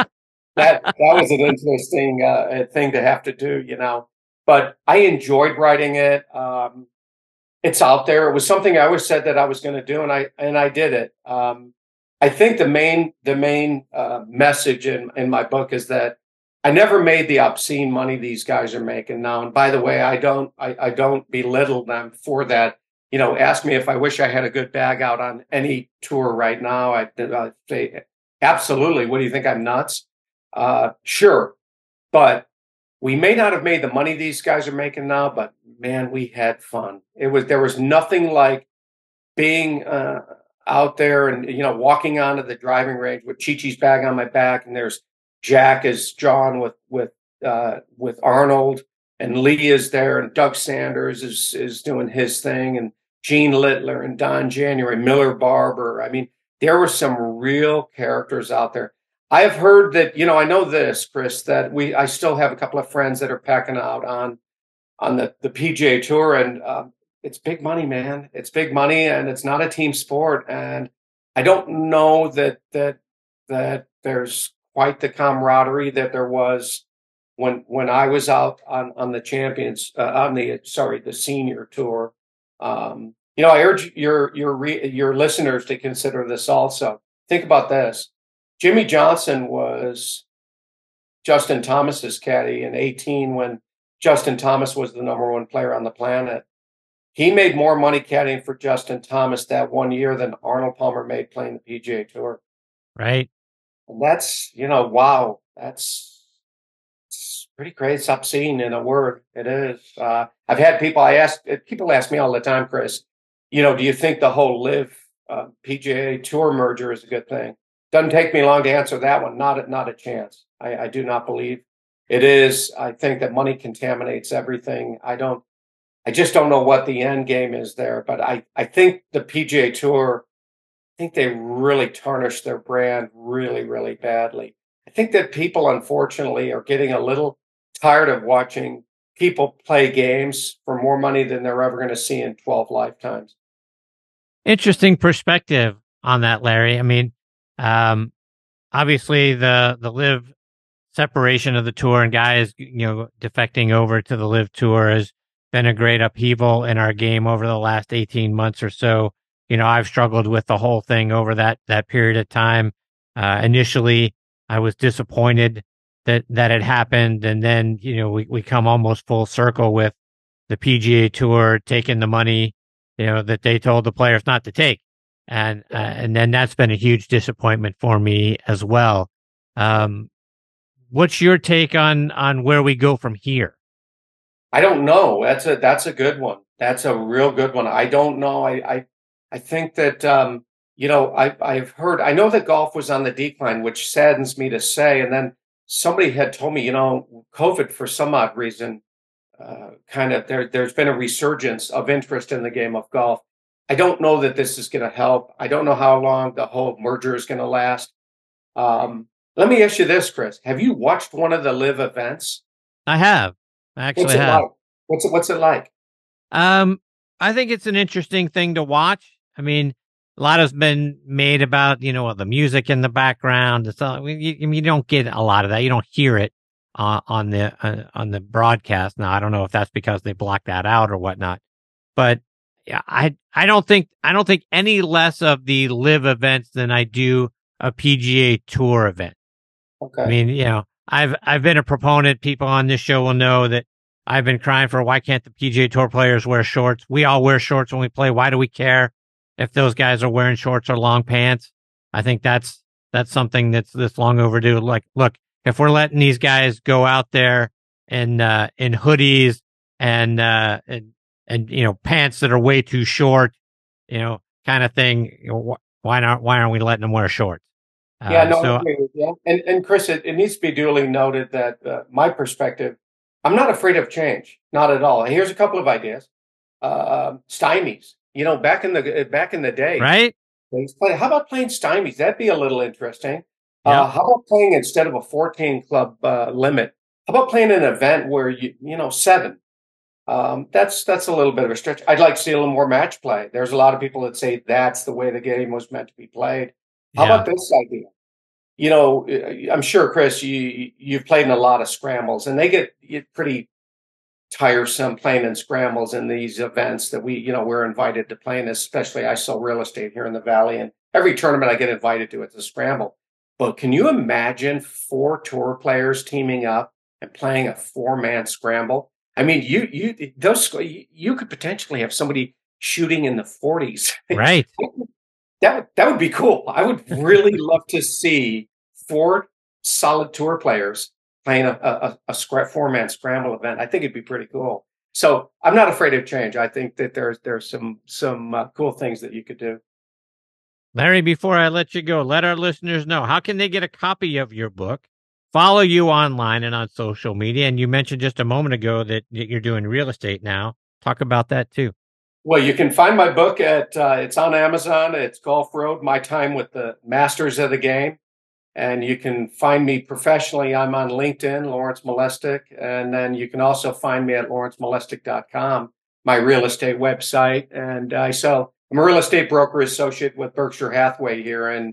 was an interesting thing to have to do, But I enjoyed writing it. It's out there. It was something I always said that I was going to do, and I did it. I think the main message in my book is that I never made the obscene money these guys are making now. And by the way, I don't belittle them for that. Ask me if I wish I had a good bag out on any tour right now. I'd say absolutely. What do you think? I'm nuts? Sure, but we may not have made the money these guys are making now, but man, we had fun. There was nothing like being out there and walking onto the driving range with Chi-Chi's bag on my back, and there's Jack is John with Arnold, and Lee is there, and Doug Sanders is doing his thing, and Gene Littler and Don January, Miller Barber. There were some real characters out there. I have heard that, I know this, Chris, that I still have a couple of friends that are packing out on the PGA Tour, and it's big money, man. It's big money, and it's not a team sport. And I don't know that there's quite the camaraderie that there was when I was out on the champions the senior tour. I urge your listeners to consider this also. Think about this. Jimmy Johnson was Justin Thomas's caddy in 2018 when Justin Thomas was the number one player on the planet. He made more money caddying for Justin Thomas that one year than Arnold Palmer made playing the PGA Tour. Right. And that's, wow, it's pretty crazy. It's obscene in a word. It is. I've had people ask me all the time, Chris, do you think the whole LIV PGA Tour merger is a good thing? Doesn't take me long to answer that one. Not a chance. I do not believe it is. I think that money contaminates everything. I just don't know what the end game is there. But I think the PGA Tour, I think they really tarnished their brand really, really badly. I think that people, unfortunately, are getting a little tired of watching people play games for more money than they're ever going to see in 12 lifetimes. Interesting perspective on that, Larry. Obviously the LIV separation of the tour and guys, defecting over to the LIV tour has been a great upheaval in our game over the last 18 months or so. I've struggled with the whole thing over that period of time. Initially, I was disappointed that it happened. And then, we come almost full circle with the PGA Tour taking the money, that they told the players not to take. And then that's been a huge disappointment for me as well. What's your take on where we go from here? I don't know. That's a good one. That's a real good one. I don't know. I think that, I've heard, I know that golf was on the decline, which saddens me to say. And then somebody had told me, COVID, for some odd reason, there's been a resurgence of interest in the game of golf. I don't know that this is going to help. I don't know how long the whole merger is going to last. Let me ask you this, Chris. Have you watched one of the live events? I have. I actually have. What's it like? I think it's an interesting thing to watch. I mean, a lot has been made about, the music in the background. It's all, you don't get a lot of that. You don't hear it on the broadcast. Now, I don't know if that's because they block that out or whatnot, but yeah, I don't think any less of the live events than I do a PGA Tour event. Okay. I mean, I've been a proponent. People on this show will know that I've been crying for why can't the PGA Tour players wear shorts? We all wear shorts when we play. Why do we care if those guys are wearing shorts or long pants? I think that's something that's long overdue. Like, look, if we're letting these guys go out there in hoodies and pants that are way too short, kind of thing, why aren't we letting them wear shorts? I agree with you. And Chris, it needs to be duly noted that my perspective, I'm not afraid of change, not at all. And here's a couple of ideas. Stymies, back in the day, right? How about playing stymies? That'd be a little interesting. Yeah. How about playing instead of a 14 club limit? How about playing an event where 7? That's a little bit of a stretch. I'd like to see a little more match play. There's a lot of people that say that's the way the game was meant to be played. How about this idea? I'm sure, Chris, you've played in a lot of scrambles, and they get pretty tiresome playing in scrambles in these events that we're invited to play in. Especially, I sell real estate here in the Valley, and every tournament I get invited to, it's a scramble. But can you imagine 4 tour players teaming up and playing a 4-man scramble? I mean, you could potentially have somebody shooting in the 40s, right? That would be cool. I would really love to see 4 solid tour players playing a 4-man scramble event. I think it'd be pretty cool. So I'm not afraid of change. I think that there's some cool things that you could do. Larry, before I let you go, let our listeners know, how can they get a copy of your book, follow you online and on social media? And you mentioned just a moment ago that you're doing real estate now. Talk about that too. Well, you can find my book it's on Amazon. It's Golf Road, My Time with the Masters of the Game. And you can find me professionally. I'm on LinkedIn, Lawrence Molestik. And then you can also find me at lawrencemolestik.com, my real estate website. And I'm a real estate broker associate with Berkshire Hathaway here in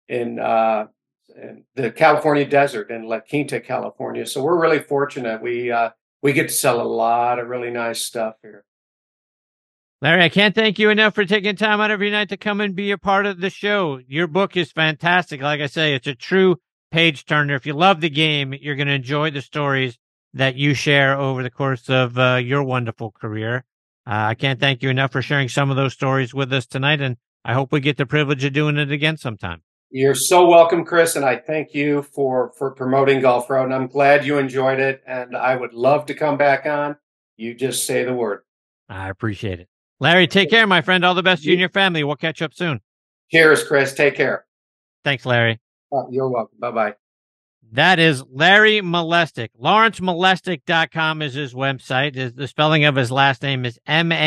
the California desert in La Quinta, California. So we're really fortunate. We get to sell a lot of really nice stuff here. Larry, I can't thank you enough for taking time out of your night to come and be a part of the show. Your book is fantastic. Like I say, it's a true page turner. If you love the game, you're going to enjoy the stories that you share over the course of your wonderful career. I can't thank you enough for sharing some of those stories with us tonight, and I hope we get the privilege of doing it again sometime. You're so welcome, Chris, and I thank you for promoting Golf Road, and I'm glad you enjoyed it, and I would love to come back on. You just say the word. I appreciate it. Larry, take care, my friend. All the best to you and your family. We'll catch up soon. Cheers, Chris. Take care. Thanks, Larry. You're welcome. Bye-bye. That is Larry Molestik. LawrenceMolestik.com is his website. The spelling of his last name is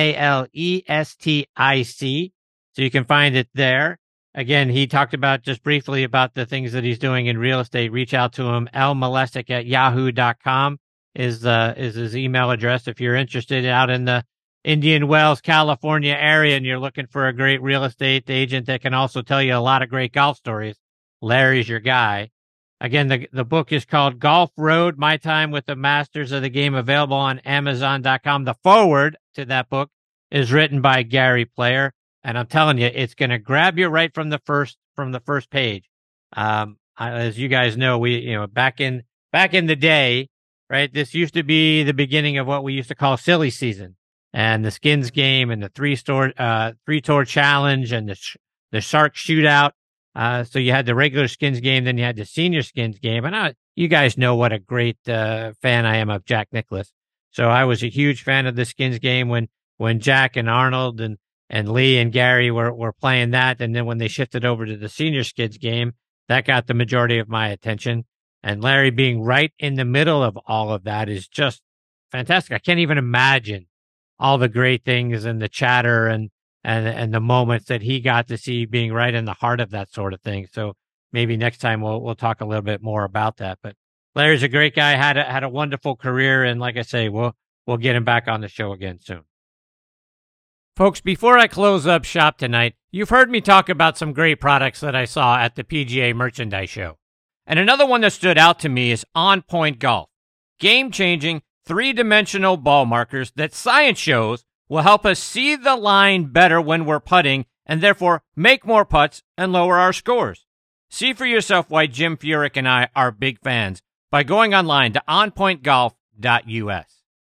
Malestic. So you can find it there. Again, he talked about just briefly about the things that he's doing in real estate. Reach out to him. lmolestik@yahoo.com is his email address. If you're interested out in the Indian Wells, California area, and you're looking for a great real estate agent that can also tell you a lot of great golf stories, Larry's your guy. Again, the book is called Golf Road, My Time with the Masters of the Game, available on Amazon.com. The foreword to that book is written by Gary Player, and I'm telling you, it's going to grab you right from the first page. As you guys know, back in the day, right? This used to be the beginning of what we used to call silly season, and the skins game, and the three tour challenge, and the shark shootout. So you had the regular skins game, then you had the senior skins game. And you guys know what a great fan I am of Jack Nicklaus. So I was a huge fan of the skins game when Jack and Arnold and Lee and Gary were playing that. And then when they shifted over to the senior skins game, that got the majority of my attention. And Larry being right in the middle of all of that is just fantastic. I can't even imagine all the great things and the chatter and the moments that he got to see, being right in the heart of that sort of thing. So maybe next time we'll talk a little bit more about that. But Larry's a great guy, had a wonderful career, and like I say, we'll get him back on the show again soon. Folks, before I close up shop tonight, you've heard me talk about some great products that I saw at the PGA Merchandise Show. And another one that stood out to me is On Point Golf. Game-changing, three-dimensional ball markers that science shows will help us see the line better when we're putting, and therefore make more putts and lower our scores. See for yourself why Jim Furyk and I are big fans by going online to onpointgolf.us.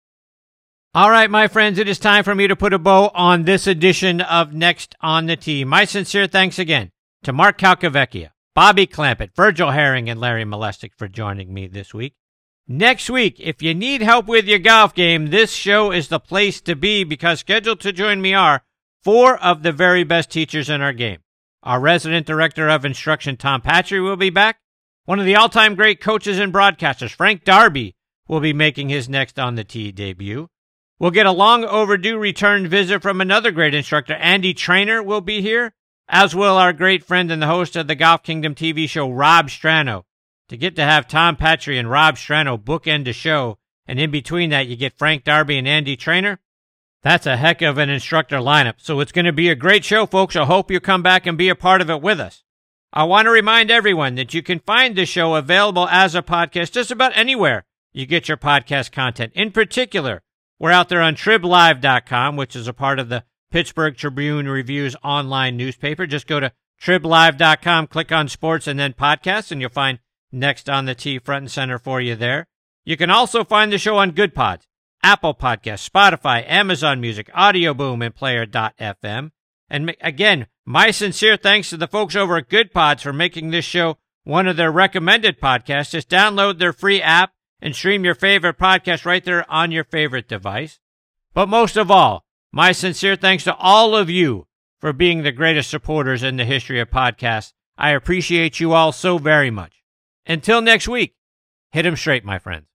All right, my friends, it is time for me to put a bow on this edition of Next on the Tee. My sincere thanks again to Mark Calcavecchia, Bobby Clampett, Virgil Herring, and Larry Molestik for joining me this week. Next week, if you need help with your golf game, this show is the place to be, because scheduled to join me are four of the very best teachers in our game. Our resident director of instruction, Tom Patry, will be back. One of the all-time great coaches and broadcasters, Frank Darby, will be making his Next on the Tee debut. We'll get a long overdue return visit from another great instructor. Andy Trainer will be here, as will our great friend and the host of the Golf Kingdom TV show, Rob Strano. To get to have Tom Patry and Rob Strano bookend a show, and in between that you get Frank Darby and Andy Trainer, that's a heck of an instructor lineup. So it's going to be a great show, folks. I hope you come back and be a part of it with us. I want to remind everyone that you can find this show available as a podcast just about anywhere you get your podcast content. In particular, we're out there on TribLive.com, which is a part of the Pittsburgh Tribune Review's online newspaper. Just go to TribLive.com, click on sports, and then podcasts, and you'll find Next on the Tee front and center for you there. You can also find the show on Good Pods, Apple Podcasts, Spotify, Amazon Music, Audio Boom, and Player.fm. And again, my sincere thanks to the folks over at Good Pods for making this show one of their recommended podcasts. Just download their free app and stream your favorite podcast right there on your favorite device. But most of all, my sincere thanks to all of you for being the greatest supporters in the history of podcasts. I appreciate you all so very much. Until next week, hit 'em straight, my friends.